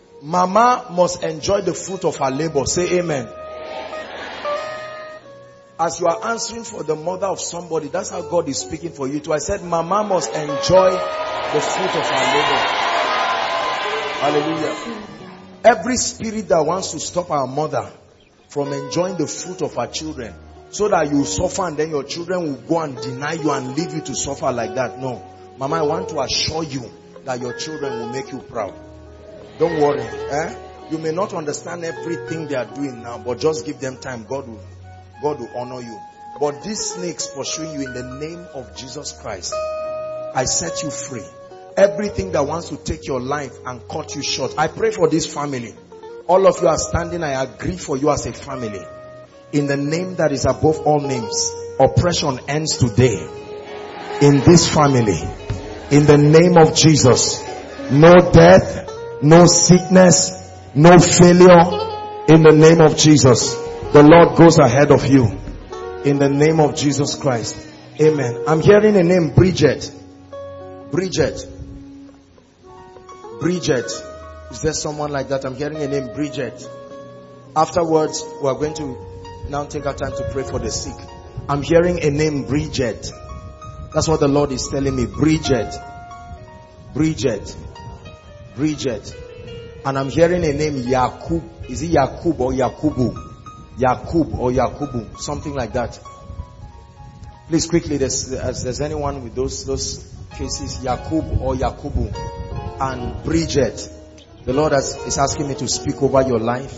Mama must enjoy the fruit of her labor. Say amen. As you are answering for the mother of somebody, that's how God is speaking for you too. I said, Mama must enjoy the fruit of her labor. Hallelujah. Every spirit that wants to stop our mother from enjoying the fruit of her children, so that you suffer and then your children will go and deny you and leave you to suffer like that. No. Mama, I want to assure you that your children will make you proud. Don't worry. You may not understand everything they are doing now, but just give them time. God will honor you. But these snakes pursuing you, in the name of Jesus Christ, I set you free. Everything that wants to take your life and cut you short, I pray for this family. All of you are standing. I agree for you as a family. In the name that is above all names, oppression ends today in this family. In the name of Jesus. No death, no sickness, no failure. In the name of Jesus. The Lord goes ahead of you. In the name of Jesus Christ. Amen. I'm hearing a name, Bridget. Bridget. Bridget. Is there someone like that? I'm hearing a name, Bridget. Afterwards, we are going to now take our time to pray for the sick. I'm hearing a name, Bridget. That's what the Lord is telling me. Bridget. Bridget. Bridget. And I'm hearing a name, Yakub. Is it Yakub or Yakubu? Yakub or Yakubu. Something like that. Please quickly, there's anyone with those cases, Yakub or Yakubu. And Bridget. The Lord is asking me to speak over your life.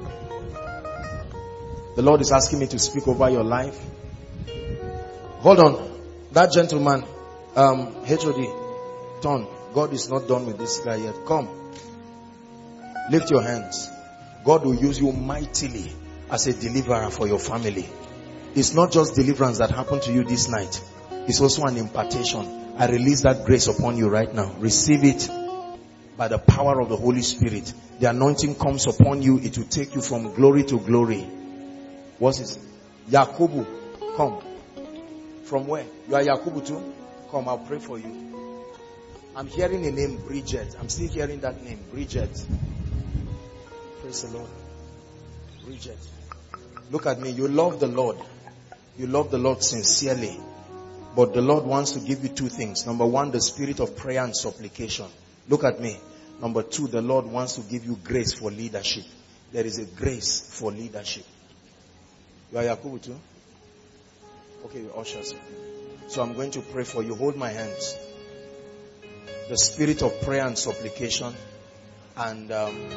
The Lord is asking me to speak over your life. Hold on. That gentleman, HOD, turn. God is not done with this guy yet. Come. Lift your hands. God will use you mightily as a deliverer for your family. It's not just deliverance that happened to you this night. It's also an impartation. I release that grace upon you right now. Receive it by the power of the Holy Spirit. The anointing comes upon you. It will take you from glory to glory. What's it? Yakubu, come. From where? You are Yakubu too? Come, I'll pray for you. I'm hearing a name, Bridget. I'm still hearing that name, Bridget. Praise the Lord. Bridget. Look at me. You love the Lord. You love the Lord sincerely. But the Lord wants to give you two things. Number one, the spirit of prayer and supplication. Look at me. Number two, the Lord wants to give you grace for leadership. There is a grace for leadership. You are Yakubu too? Okay, you ushers. So I'm going to pray for you. Hold my hands. The spirit of prayer and supplication and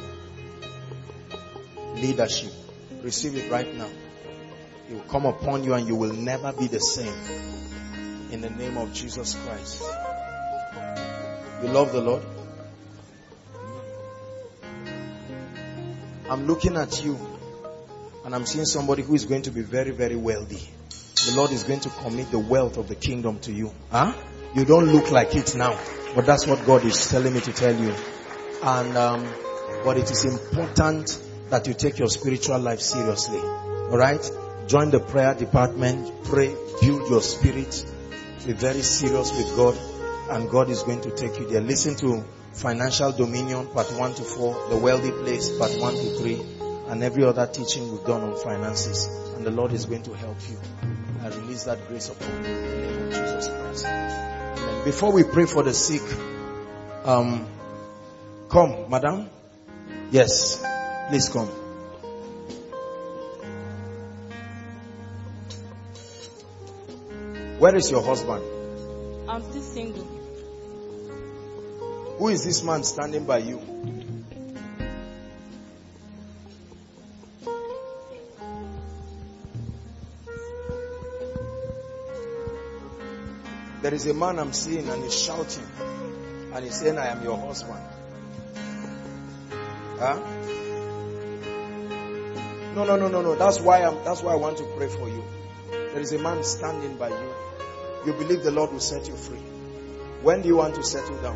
leadership. Receive it right now. It will come upon you and you will never be the same. In the name of Jesus Christ. You love the Lord? I'm looking at you and I'm seeing somebody who is going to be very, very wealthy. The Lord is going to commit the wealth of the kingdom to you. You don't look like it now, but that's what God is telling me to tell you. And but it is important that you take your spiritual life seriously. Alright? Join the prayer department. Pray. Build your spirit. Be very serious with God. And God is going to take you there. Listen to Financial Dominion, part 1 to 4. The Wealthy Place, part 1 to 3. And every other teaching we've done on finances. And the Lord is going to help you. I release that grace upon you in the name of Jesus Christ. Amen. Before we pray for the sick, come, madam. Yes, please come. Where is your husband? I'm still single. Who is this man standing by you? There is a man I'm seeing and he's shouting and he's saying, I am your husband. Huh? No. That's why I want to pray for you. There is a man standing by you. You believe the Lord will set you free. When do you want to settle down?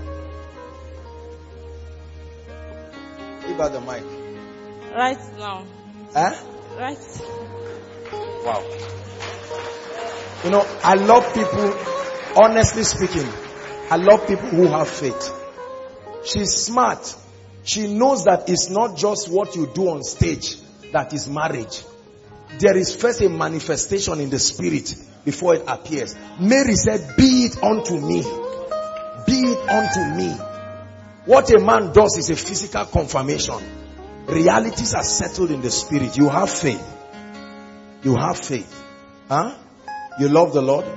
Give her the mic. Right now. Huh? Right. Wow. You know, I love people, honestly speaking, I love people who have faith. She's smart. She knows that it's not just what you do on stage that is marriage. there is first a manifestation in the spirit before it appears. Mary said, be it unto me. Be it unto me. What a man does is a physical confirmation. Realities are settled in the spirit. You have faith. You have faith. Huh? You love the Lord?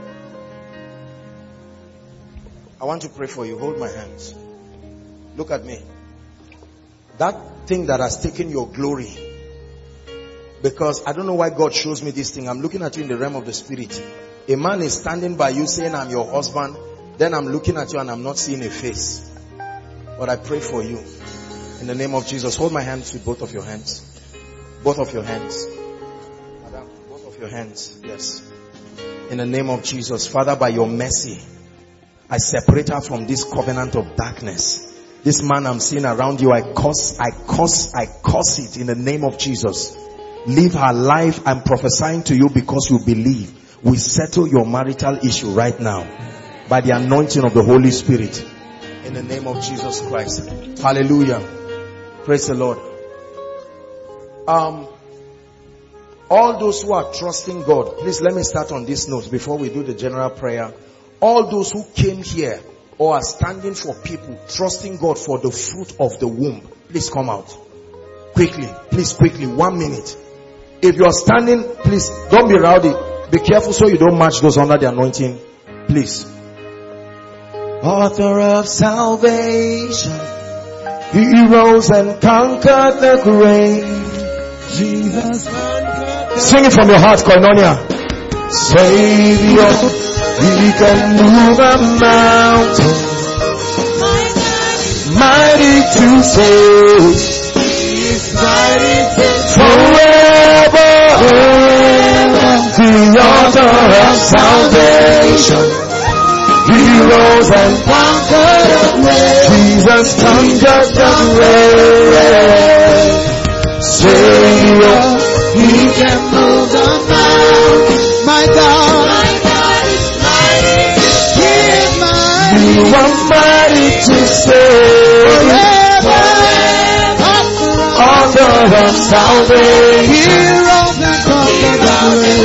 I want to pray for you. Hold my hands. Look at me. That thing that has taken your glory. Because I don't know why God shows me this thing. I'm looking at you in the realm of the spirit. A man is standing by you saying, I'm your husband. Then I'm looking at you and I'm not seeing a face. But I pray for you. In the name of Jesus. Hold my hands with both of your hands. Both of your hands. Madam, both of your hands. Yes. In the name of Jesus. Father, by your mercy, I separate her from this covenant of darkness. This man I'm seeing around you, I curse it in the name of Jesus. Live her life. I'm prophesying to you because you believe. We settle your marital issue right now by the anointing of the Holy Spirit. In the name of Jesus Christ. Hallelujah. Praise the Lord. All those who are trusting God, please let me start on this note before we do the general prayer. All those who came here or are standing for people, trusting God for the fruit of the womb, please come out. Quickly, please quickly, 1 minute. If you are standing, please don't be rowdy. Be careful so you don't match those under the anointing. Please. Author of salvation, he rose and conquered the grave. Jesus, sing it from your heart, Koinonia. Savior, he can move a mountain, mighty to save. He is mighty to forever. The author of salvation, he rose and conquered the grave. Jesus conquered the grave. Savior, he can move the mountain. My God is mighty. He is mighty. You are mighty to save. Forever. Author of salvation. He rose and conquered the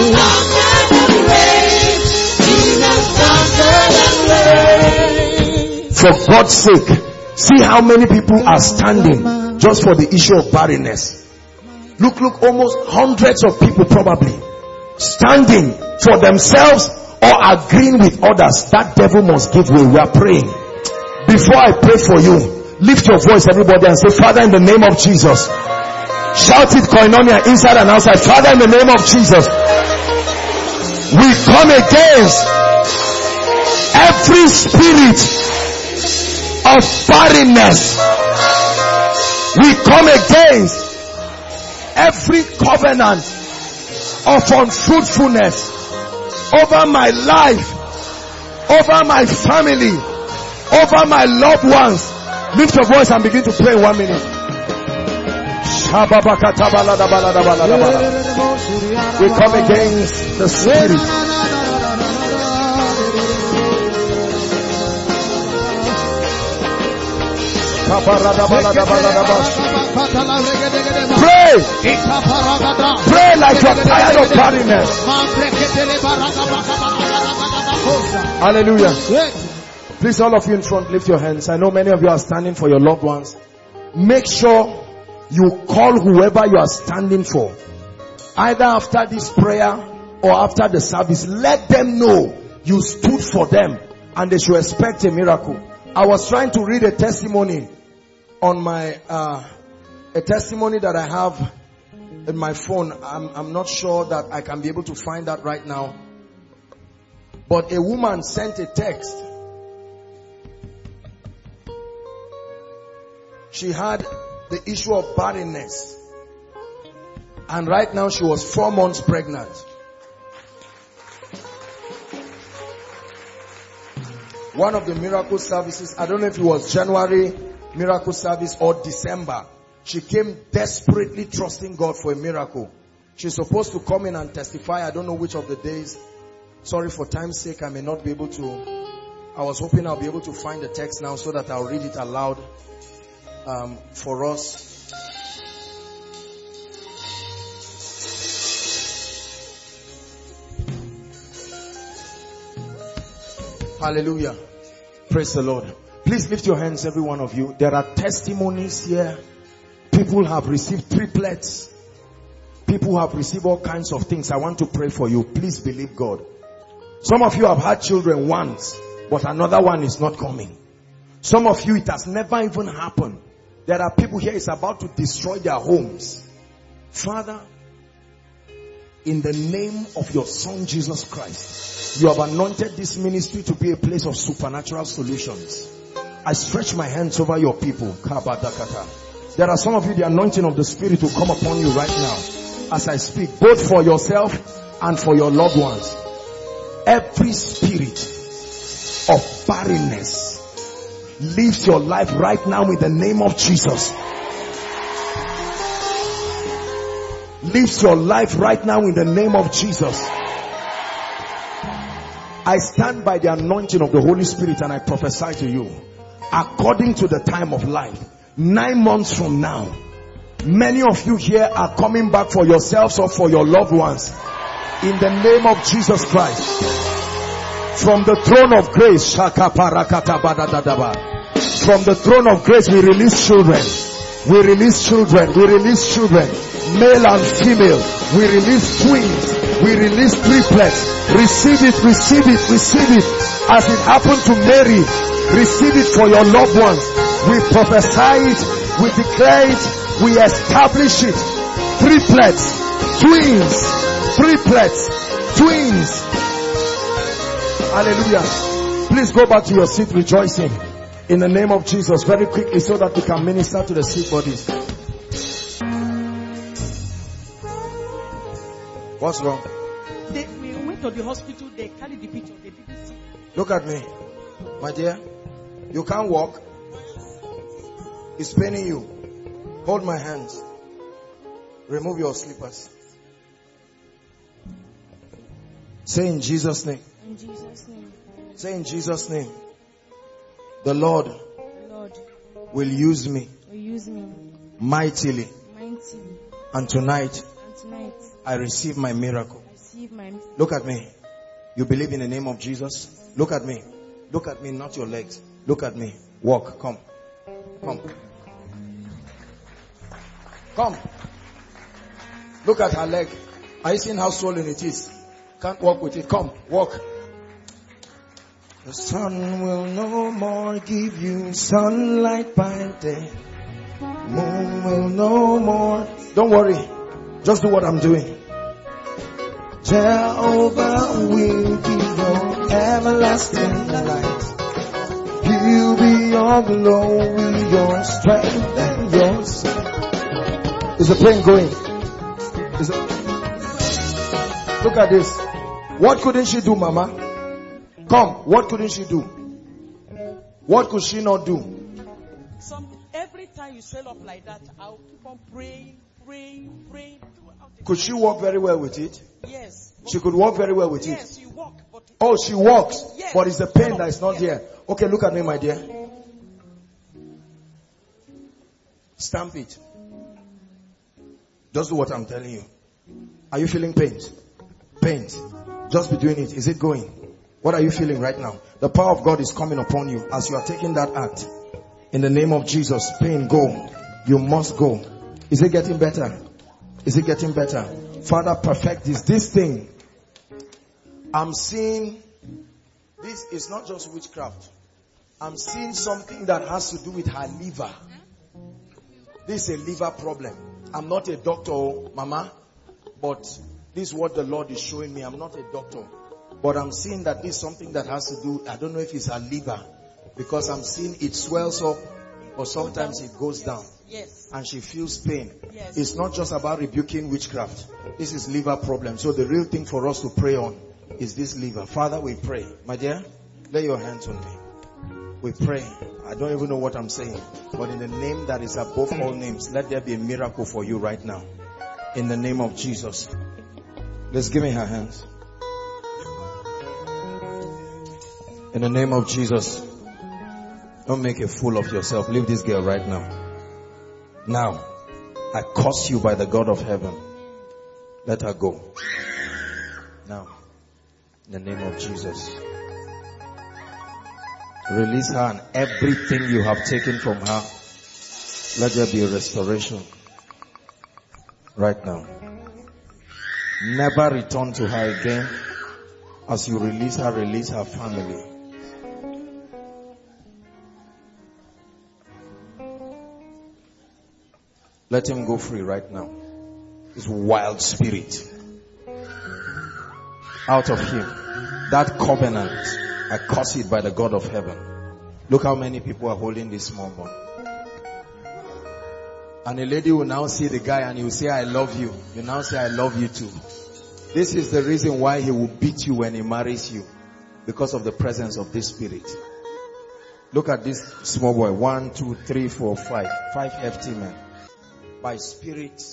grave. Jesus conquered the grave. For God's sake, see how many people are standing just for the issue of barrenness. Look, almost hundreds of people probably standing for themselves or agreeing with others. That devil must give way. We are praying. Before I pray for you, lift your voice everybody and say, Father, in the name of Jesus. Shout it, Koinonia, inside and outside. Father, in the name of Jesus, we come against every spirit of barrenness. We come against every covenant of unfruitfulness over my life, over my family, over my loved ones. Lift your voice and begin to pray in 1 minute. We come against the spirit. Pray. Pray like you're tired of barrenness. Hallelujah. Please, all of you in front, lift your hands. I know many of you are standing for your loved ones. Make sure you call whoever you are standing for. Either after this prayer or after the service. Let them know you stood for them and they should expect a miracle. I was trying to read a testimony on my a testimony that I have in my phone. I'm not sure that I can be able to find that right now. But a woman sent a text. She had the issue of barrenness. And right now she was 4 months pregnant. One of the miracle services, I don't know if it was January miracle service or December, she came desperately trusting God for a miracle. She's supposed to come in and testify. I don't know which of the days. Sorry, for time's sake, I may not be able to. I was hoping I'll be able to find the text now so that I'll read it aloud for us. Hallelujah. Praise the Lord. Please lift your hands, every one of you. There are testimonies here. People have received triplets. People have received all kinds of things. I want to pray for you. Please believe God. Some of you have had children once, but another one is not coming. Some of you, it has never even happened. There are people here, it's about to destroy their homes. Father, in the name of your Son Jesus Christ, you have anointed this ministry to be a place of supernatural solutions. I stretch my hands over your people. There are some of you, the anointing of the Spirit will come upon you right now as I speak, both for yourself and for your loved ones. Every spirit of barrenness leaves your life right now in the name of Jesus. Leaves your life right now in the name of Jesus. I stand by the anointing of the Holy Spirit and I prophesy to you, according to the time of life, 9 months from now, many of you here are coming back for yourselves or for your loved ones. In the name of Jesus Christ. From the throne of grace, from the throne of grace, we release children. We release children. We release children. Male and female. We release twins. We release triplets. Receive it, receive it, receive it. As it happened to Mary, receive it for your loved ones. We prophesy it. We declare it. We establish it. Triplets. Twins. Triplets. Twins. Hallelujah. Please go back to your seat rejoicing. In the name of Jesus, very quickly, so that we can minister to the sick bodies. What's wrong? We went to the hospital, they carried the picture, they didn't see. Look at me. My dear, you can't walk. It's paining you. Hold my hands. Remove your slippers. Say in Jesus' name. In Jesus' name. Say in Jesus' name. The Lord will use me mightily. And tonight, I receive my miracle. Look at me. You believe in the name of Jesus? Look at me. Look at me, not your legs. Look at me. Walk. Come. Come. Come. Look at her leg. Are you seeing how swollen it is? Can't walk with it. Come. Walk. The sun will no more give you sunlight by day. Moon will no more. Don't worry. Just do what I'm doing. Jehovah will be your everlasting light. He'll be your glory, your strength and your sight. Is the pain going? Look at this. What couldn't she do, Mama? Come, what couldn't she do? What could she not do? Every time you swell up like that, I'll keep on praying. Could she walk very well with it? Yes. She could walk very well with it? Yes, you walk. Oh, she walks. Yes. But it's the pain that is not here. Okay, look at me, my dear. Stamp it. Just do what I'm telling you. Are you feeling pains? Pains. Just be doing it. Is it going? What are you feeling right now? The power of God is coming upon you as you are taking that act. In the name of Jesus, pain, go. You must go. Is it getting better? Is it getting better? Father, perfect this thing. I'm seeing, this is not just witchcraft. I'm seeing something that has to do with her liver. This is a liver problem. I'm not a doctor, Mama, but this is what the Lord is showing me. I'm not a doctor. But I'm seeing that this is something that has to do, I don't know if it's her liver, because I'm seeing it swells up, or sometimes it goes down. Yes. And she feels pain. Yes. It's not just about rebuking witchcraft. This is liver problem. So the real thing for us to pray on is this liver. Father, we pray. My dear, lay your hands on me. We pray. I don't even know what I'm saying. But in the name that is above all names, let there be a miracle for you right now. In the name of Jesus. Let's give me her hands. In the name of Jesus. Don't make a fool of yourself. Leave this girl right now. Now, I curse you by the God of heaven. Let her go. Now, in the name of Jesus. Release her and everything you have taken from her. Let there be a restoration. Right now. Never return to her again. As you release her family. Let him go free right now. This wild spirit. Out of him. That covenant. I curse it by the God of heaven. Look how many people are holding this small one. And a lady will now see the guy and he will say, I love you. You now say, I love you too. This is the reason why he will beat you when he marries you. Because of the presence of this spirit. Look at this small boy. 1, 2, 3, 4, 5. 5 hefty men. By spirit.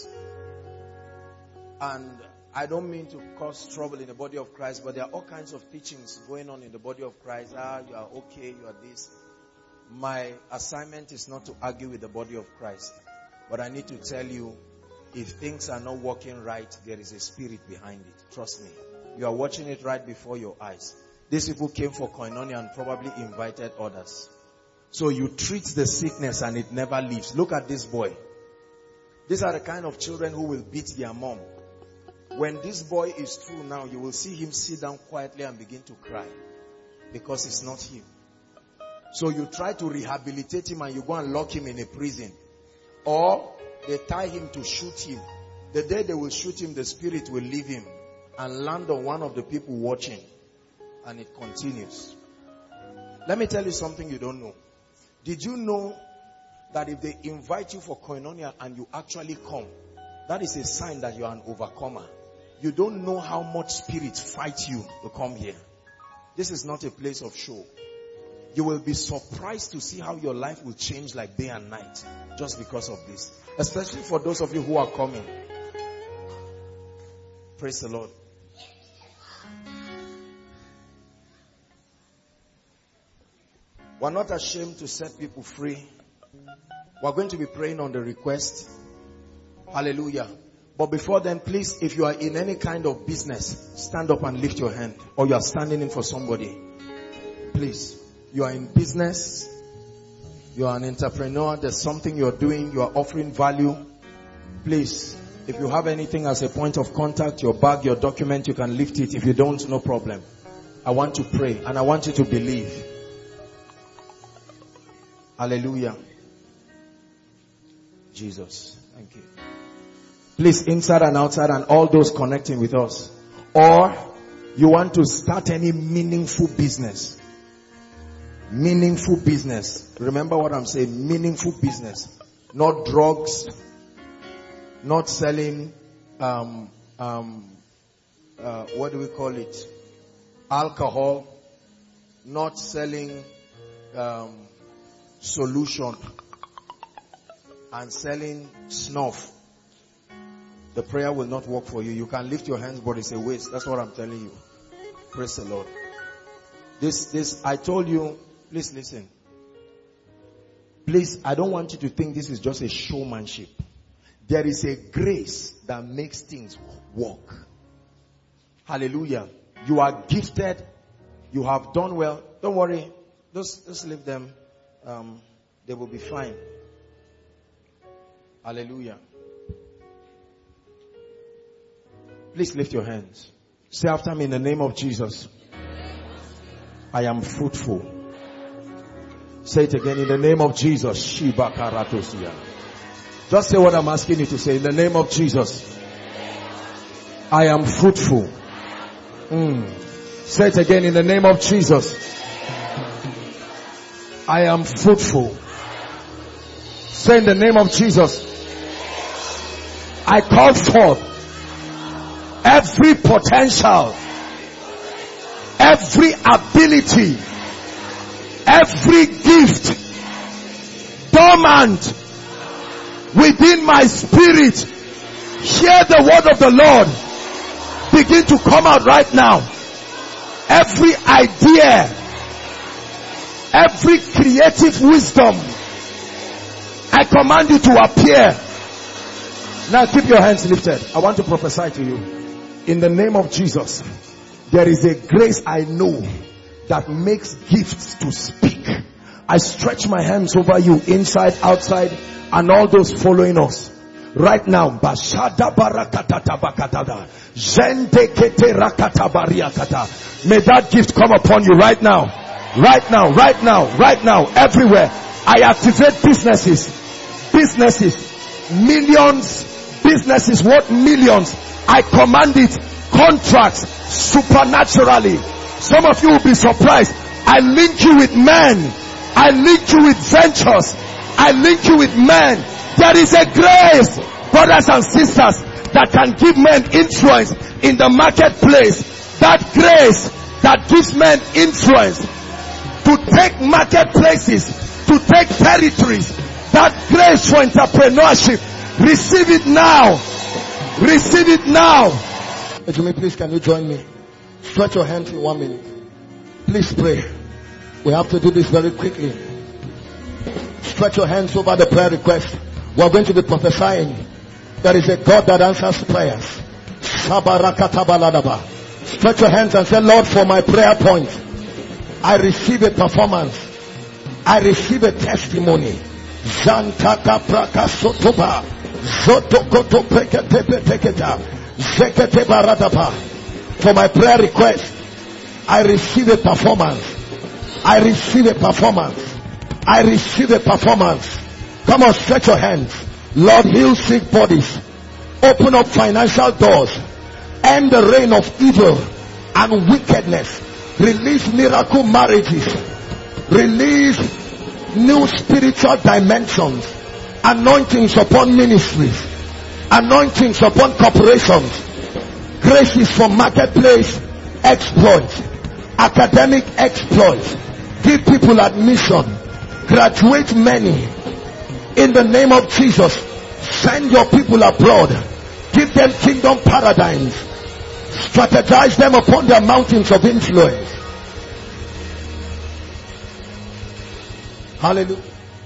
And I don't mean to cause trouble in the body of Christ, but there are all kinds of teachings going on in the body of Christ. You are okay, you are this. My assignment is not to argue with the body of Christ. But I need to tell you, if things are not working right, there is a spirit behind it. Trust me. You are watching it right before your eyes. These people came for koinonia and probably invited others. So you treat the sickness and it never leaves. Look at this boy. These are the kind of children who will beat their mom. When this boy is through now, you will see him sit down quietly and begin to cry. Because it's not him. So you try to rehabilitate him and you go and lock him in a prison. Or they tie him to shoot him. The day they will shoot him, the spirit will leave him and land on one of the people watching. And it continues. Let me tell you something you don't know. Did you know that if they invite you for koinonia and you actually come, that is a sign that you are an overcomer. You don't know how much spirits fight you to come here. This is not a place of show. You will be surprised to see how your life will change like day and night just because of this. Especially for those of you who are coming. Praise the Lord. We're not ashamed to set people free. We're going to be praying on the request. Hallelujah. But before then, please, if you are in any kind of business, stand up and lift your hand. Or you are standing in for somebody. Please. You are in business. You are an entrepreneur. There's something you're doing. You are offering value. Please, if you have anything as a point of contact, your bag, your document, you can lift it. If you don't, no problem. I want to pray and I want you to believe. Hallelujah. Jesus. Thank you. Please, inside and outside and all those connecting with us. Or you want to start any meaningful business. Meaningful business. Remember what I'm saying. Meaningful business. Not drugs. Not selling, what do we call it? Alcohol. Not selling, solution. And selling snuff. The prayer will not work for you. You can lift your hands, but it's a waste. That's what I'm telling you. Praise the Lord. This, I told you, please listen. Please, I don't want you to think this is just a showmanship. There is a grace that makes things work. Hallelujah. You are gifted. You have done well. Don't worry. Just leave them. They will be fine. Hallelujah. Please lift your hands. Say after me in the name of Jesus. I am fruitful. Say it again in the name of Jesus. Shiba Karatosia. Just say what I'm asking you to say. In the name of Jesus. I am fruitful. Say it again in the name of Jesus. I am fruitful. Say in the name of Jesus. I call forth every potential, every ability, every gift dormant within my spirit. Hear the word of the Lord. Begin to come out right now. Every idea, every creative wisdom, I command you to appear. Now keep your hands lifted. I want to prophesy to you. In the name of Jesus, there is a grace I know that makes gifts to speak. I stretch my hands over you, inside, outside, and all those following us. Right now, Bashada Barakatata Bakatada. Zende Kete Rakata Bariakata. May that gift come upon you right now. Right now, right now, right now, everywhere. I activate businesses, millions, businesses worth millions. I command it, contracts, supernaturally. Some of you will be surprised. I link you with men. I link you with ventures. I link you with men. There is a grace, brothers and sisters, that can give men influence in the marketplace. That grace that gives men influence to take marketplaces, to take territories. That grace for entrepreneurship. Receive it now. Receive it now. Jimmy, please, can you join me? Stretch your hands in 1 minute. Please pray. We have to do this very quickly. Stretch your hands over the prayer request. We are going to be prophesying. There is a God that answers prayers. Stretch your hands and say, Lord, for my prayer point, I receive a performance. I receive a testimony. Zantaka praka sotoba. Zotokoto prekete zekete baradapa. For my prayer request, I receive a performance. I receive a performance. I receive a performance. Come on, stretch your hands. Lord, heal sick bodies. Open up financial doors. End the reign of evil and wickedness. Release miracle marriages. Release new spiritual dimensions. Anointings upon ministries. Anointings upon corporations. Graces for marketplace exploits. Academic exploits. Give people admission. Graduate many. In the name of Jesus. Send your people abroad. Give them kingdom paradigms. Strategize them upon their mountains of influence. Hallelujah.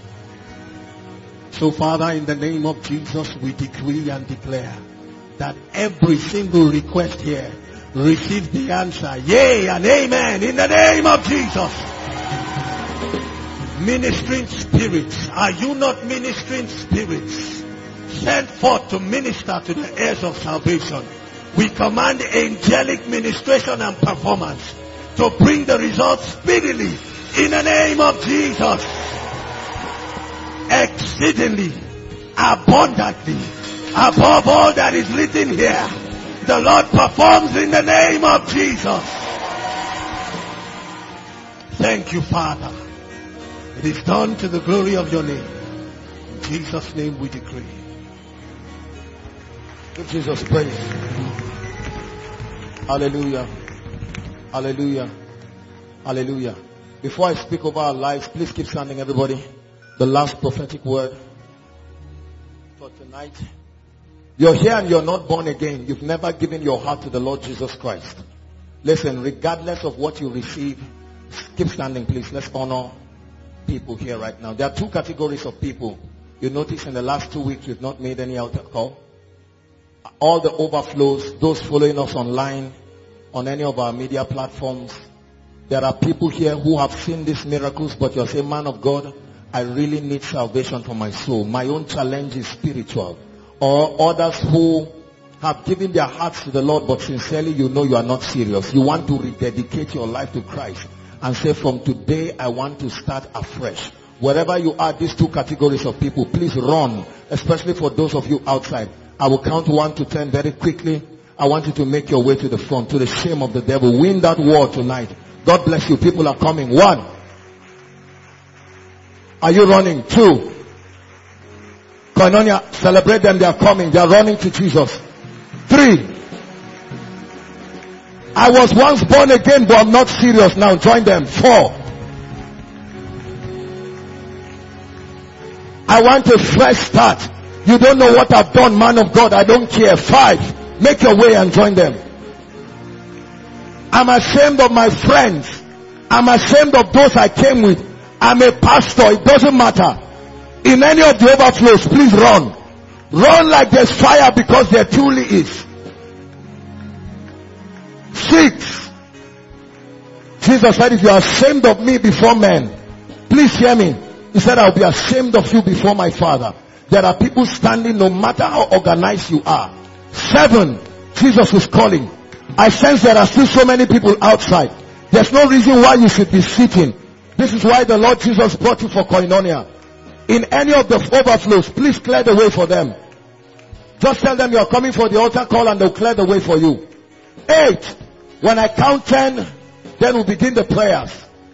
So Father, in the name of Jesus, we decree and declare that every single request here receive the answer. Yea and amen. In the name of Jesus. Ministering spirits. Are you not ministering spirits? Sent forth to minister to the heirs of salvation. We command angelic ministration and performance to bring the results speedily in the name of Jesus. Exceedingly, abundantly, above all that is written here, the Lord performs in the name of Jesus. Thank you, Father. It is done to the glory of your name. In Jesus' name we decree. Give Jesus praise. Hallelujah. Hallelujah. Hallelujah. Before I speak over our lives, please keep standing, everybody. The last prophetic word for tonight. You're here and you're not born again. You've never given your heart to the Lord Jesus Christ. Listen, regardless of what you receive, keep standing, please. Let's honor people here right now. There are two categories of people. You notice in the last 2 weeks we've not made any altar call. All the overflows, those following us online, on any of our media platforms, there are people here who have seen these miracles, but you're saying, man of God, I really need salvation for my soul. My own challenge is spiritual. Or others who have given their hearts to the Lord, but sincerely you know you are not serious. You want to rededicate your life to Christ and say, from today I want to start afresh. Wherever you are, these two categories of people, please run, especially for those of you outside. I will count 1 to 10 very quickly. I want you to make your way to the front, to the shame of the devil. Win that war tonight. God bless you. People are coming. 1. Are you running? 2. Koinonia, celebrate them. They are coming. They are running to Jesus. 3. I was once born again, but I'm not serious now. Join them. 4. I want a fresh start. You don't know what I've done, man of God. I don't care. 5. Make your way and join them. I'm ashamed of my friends. I'm ashamed of those I came with. I'm a pastor. It doesn't matter. In any of the overflows, please run. Run like there's fire, because there truly is. 6. Jesus said, if you are ashamed of me before men, please hear me. He said, I'll be ashamed of you before my Father. There are people standing no matter how organized you are. 7, Jesus is calling. I sense there are still so many people outside. There's no reason why you should be sitting. This is why the Lord Jesus brought you for Koinonia. In any of the overflows, please clear the way for them. Just tell them you are coming for the altar call and they'll clear the way for you. 8, when I count 10, then we'll begin the prayers.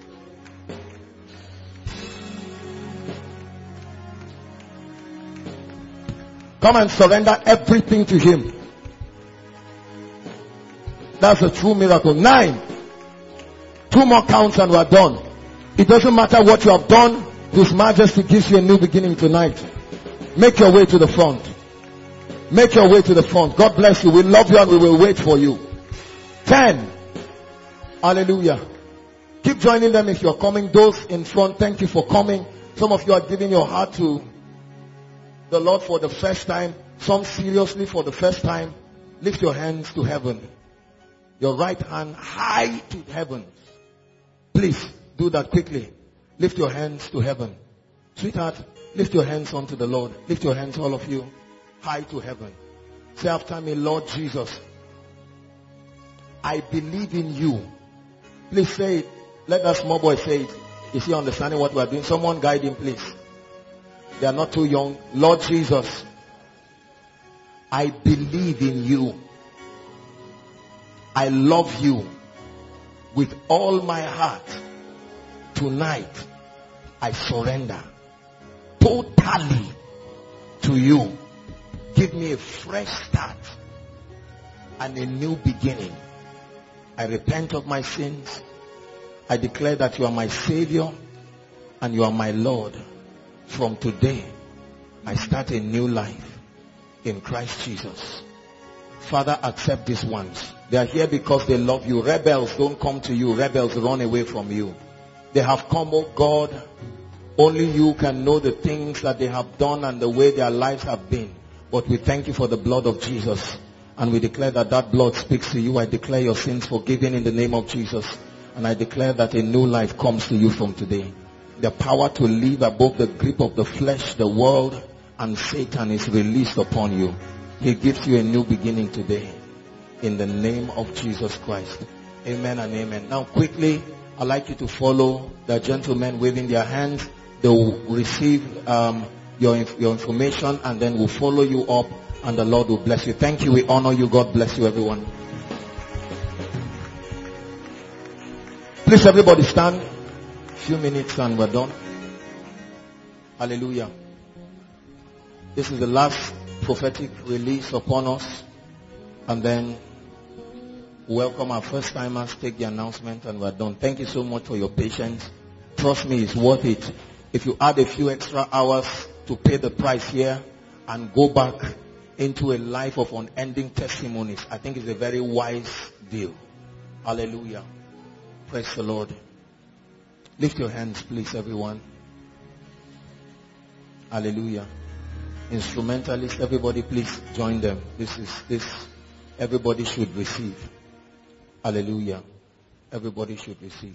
Come and surrender everything to Him. That's a true miracle. 9. 2 more counts and we're done. It doesn't matter what you have done. His Majesty gives you a new beginning tonight. Make your way to the front. Make your way to the front. God bless you. We love you and we will wait for you. 10. Hallelujah. Keep joining them if you're coming. Those in front, thank you for coming. Some of you are giving your heart to the Lord for the first time. Some seriously for the first time. Lift your hands to heaven. Your right hand high to heaven. Please do that quickly. Lift your hands to heaven. Sweetheart, lift your hands unto the Lord. Lift your hands, all of you, high to heaven. Say after me, Lord Jesus, I believe in you. Please say it. Let that small boy say it. Is he understanding what we are doing? Someone guide him, please. They are not too young. Lord Jesus, I believe in you. I love you with all my heart. Tonight, I surrender totally to you. Give me a fresh start and a new beginning. I repent of my sins. I declare that you are my Savior and you are my Lord. From today, I start a new life in Christ Jesus. Father, accept these ones. They are here because they love you. Rebels don't come to you. Rebels run away from you. They have come, oh God. Only you can know the things that they have done and the way their lives have been. But we thank you for the blood of Jesus. And we declare that that blood speaks to you. I declare your sins forgiven in the name of Jesus. And I declare that a new life comes to you from today. The power to live above the grip of the flesh, the world, and Satan is released upon you. He gives you a new beginning today. In the name of Jesus Christ. Amen and amen. Now quickly, I'd like you to follow the gentlemen waving their hands. They will receive your information and then we'll follow you up and the Lord will bless you. Thank you. We honor you. God bless you, everyone. Please everybody stand. A few minutes and we're done. Hallelujah. This is the last prophetic release upon us. And then welcome our first timers, take the announcement and we're done. Thank you so much for your patience. Trust me, it's worth it. If you add a few extra hours to pay the price here and go back into a life of unending testimonies, I think it's a very wise deal. Hallelujah. Praise the Lord. Lift your hands, please, everyone. Hallelujah. Instrumentalists, everybody, please join them. This everybody should receive. Hallelujah. Everybody should receive.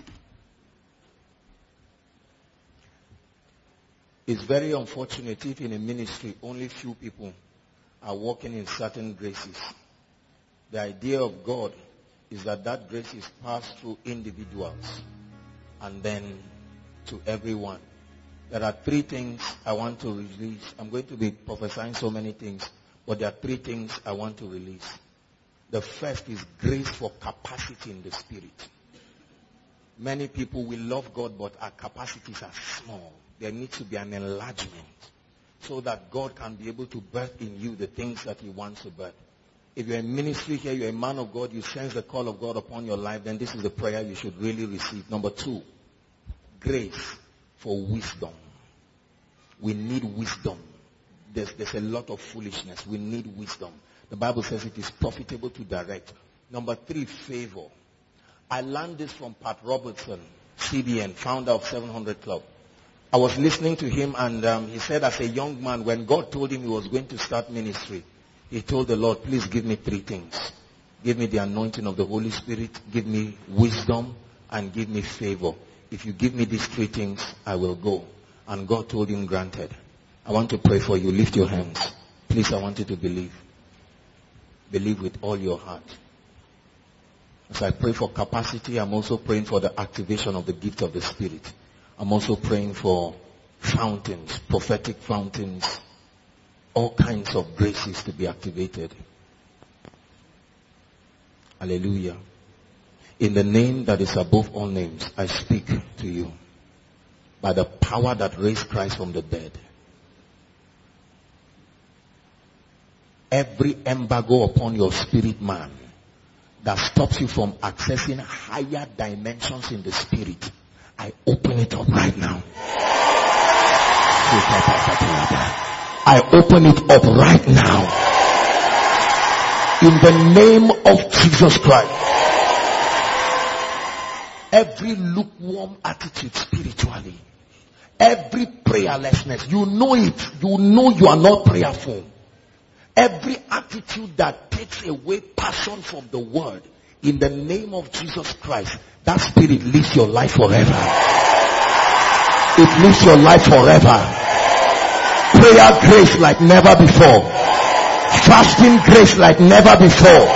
It's very unfortunate if in a ministry only few people are walking in certain graces. The idea of God is that that grace is passed through individuals and then to everyone. There are 3 things I want to release. I'm going to be prophesying so many things, but there are 3 things I want to release. The first is grace for capacity in the spirit. Many people will love God, but our capacities are small. There needs to be an enlargement so that God can be able to birth in you the things that He wants to birth. If you're in ministry here, you're a man of God, you sense the call of God upon your life, then this is the prayer you should really receive. Number 2, grace for wisdom. We need wisdom. There's a lot of foolishness. We need wisdom. The Bible says it is profitable to direct. Number 3, favor. I learned this from Pat Robertson, CBN, founder of 700 Club. I was listening to him and he said as a young man, when God told him he was going to start ministry, he told the Lord, please give me 3 things. Give me the anointing of the Holy Spirit. Give me wisdom and give me favor. If you give me these 3 things, I will go. And God told him, granted. I want to pray for you. Lift your hands. Please, I want you to believe. Believe with all your heart. As I pray for capacity, I'm also praying for the activation of the gift of the Spirit. I'm also praying for fountains, prophetic fountains, all kinds of graces to be activated. Hallelujah. In the name that is above all names, I speak to you. By the power that raised Christ from the dead. Every embargo upon your spirit man that stops you from accessing higher dimensions in the spirit, I open it up right now. I open it up right now. In the name of Jesus Christ. Every lukewarm attitude spiritually, every prayerlessness, you know it, you know you are not prayerful. Every attitude that takes away passion from the word, in the name of Jesus Christ, that spirit lives your life forever. It lives your life forever. Prayer grace like never before. Fasting grace like never before.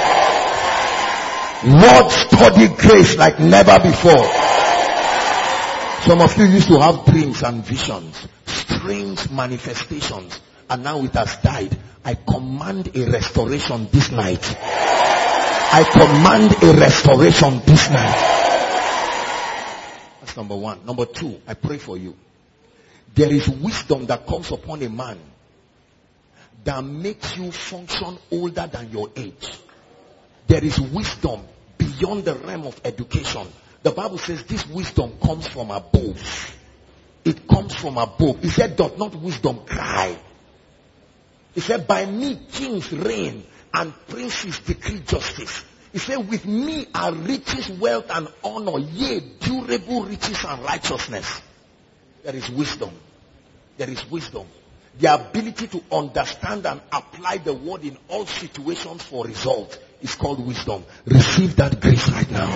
Word study grace like never before. Some of you used to have dreams and visions, strange manifestations, and now it has died. I command a restoration this night. I command a restoration this night. That's number 1. Number 2, I pray for you. There is wisdom that comes upon a man that makes you function older than your age. There is wisdom beyond the realm of education. The Bible says this wisdom comes from above. It comes from above. He said, doth not wisdom cry? He said, by me kings reign and princes decree justice. He said, with me are riches, wealth and honor, yea, durable riches and righteousness. There is wisdom. There is wisdom. The ability to understand and apply the word in all situations for result is called wisdom. Receive that grace right now.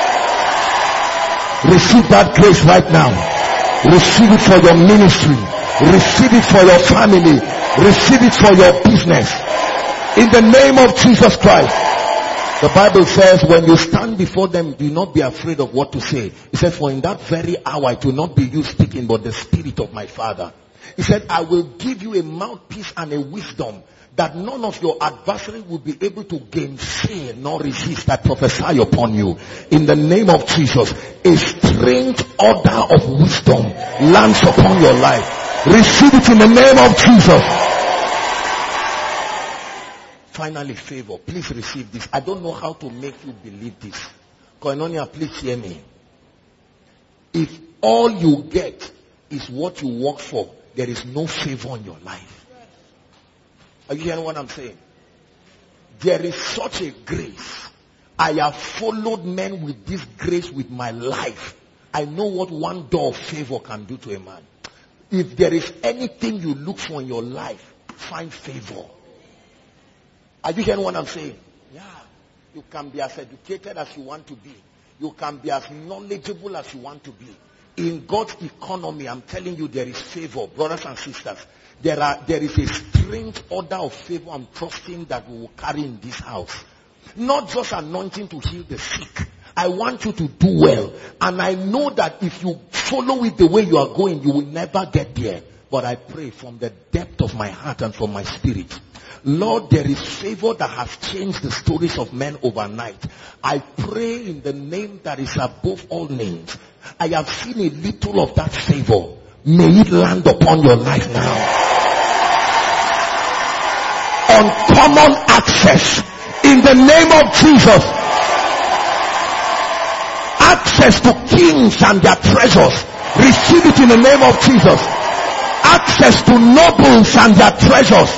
Receive that grace right now. Receive it for your ministry. Receive it for your family. Receive it for your business. In the name of Jesus Christ. The Bible says, when you stand before them, do not be afraid of what to say. He said, for in that very hour it will not be you speaking, but the Spirit of my Father. He said, I will give you a mouthpiece and a wisdom that none of your adversaries will be able to gainsay nor resist. I prophesy upon you. In the name of Jesus, a strange order of wisdom lands upon your life. Receive it in the name of Jesus. Finally, favor. Please receive this. I don't know how to make you believe this. Koinonia, please hear me. If all you get is what you work for, there is no favor in your life. Are you hearing what I'm saying? There is such a grace. I have followed men with this grace with my life. I know what one door of favor can do to a man. If there is anything you look for in your life, find favor. Are you hearing what I'm saying? Yeah. You can be as educated as you want to be. You can be as knowledgeable as you want to be. In God's economy, I'm telling you, there is favor, brothers and sisters. There is a strange order of favor I'm trusting that we will carry in this house. Not just anointing to heal the sick. I want you to do well. And I know that if you follow it the way you are going, you will never get there. But I pray from the depth of my heart and from my spirit, Lord, there is favor that has changed the stories of men overnight. I pray in the name that is above all names. I have seen a little of that favor. May it land upon your life now. Uncommon access in the name of Jesus. Access to kings and their treasures. Receive it in the name of Jesus. Access to nobles and their treasures.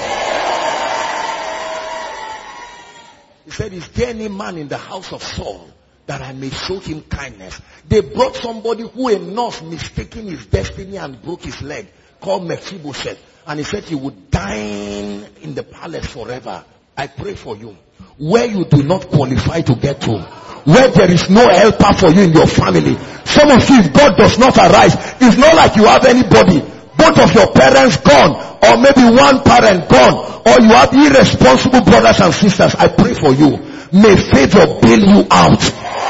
He said, is there any man in the house of Saul that I may show him kindness? They brought somebody who a nurse mistaken his destiny and broke his leg, called Mephibosheth. And he said he would dine in the palace forever. I pray for you. Where you do not qualify to get to, where there is no helper for you in your family. Some of you, if God does not arise, it's not like you have anybody. Both of your parents gone, or maybe one parent gone, or you have irresponsible brothers and sisters. I pray for you. May favor bail you out.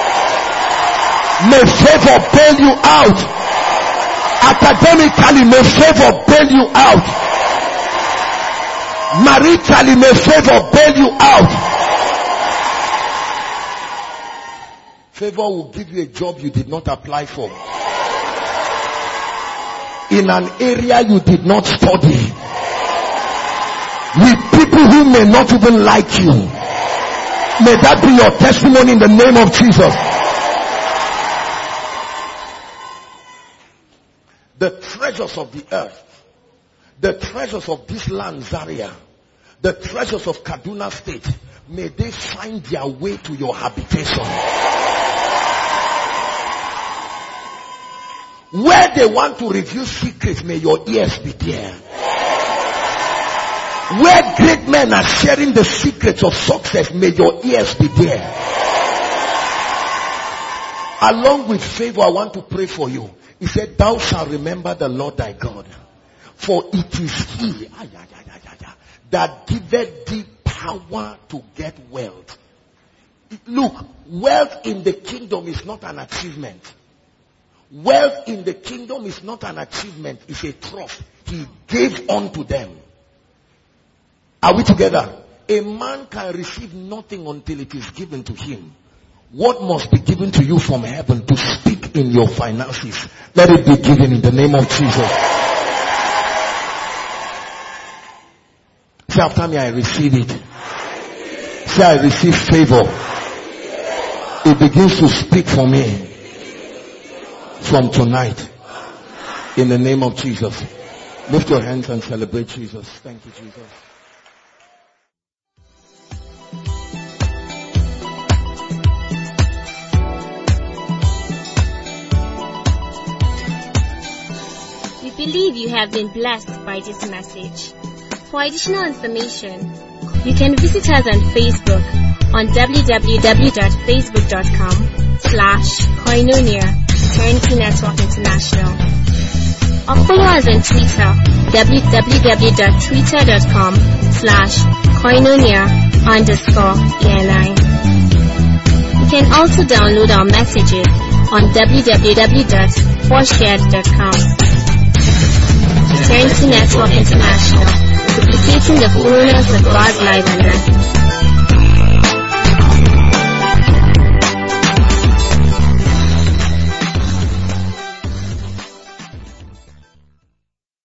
May favor bail you out. Academically, may favor bail you out. Maritally, may favor bail you out. Favor will give you a job you did not apply for, in an area you did not study, with people who may not even like you. May that be your testimony in the name of Jesus. The treasures of the earth, the treasures of this land, Zaria, the treasures of Kaduna State, may they find their way to your habitation. Where they want to reveal secrets, may your ears be there. Where great men are sharing the secrets of success, may your ears be there. Along with favor, I want to pray for you. He said, thou shalt remember the Lord thy God, for it is he that giveth thee power to get wealth. Look, wealth in the kingdom is not an achievement. Wealth in the kingdom is not an achievement, it's a trust. He gave unto them. Are we together? A man can receive nothing until it is given to him. What must be given to you from heaven to speak in your finances? Let it be given in the name of Jesus. Say after me, I receive it. Say I receive favor. It begins to speak for me from tonight. In the name of Jesus. Lift your hands and celebrate Jesus. Thank you, Jesus. We believe you have been blessed by this message. For additional information, you can visit us on Facebook on www.facebook.com/Koinonia Eternity Network International, or follow us on Twitter www.twitter.com/Koinonia_ENI. You can also download our messages on www.forshared.com. Eternity Network International, duplicating the fullness of God's life on earth.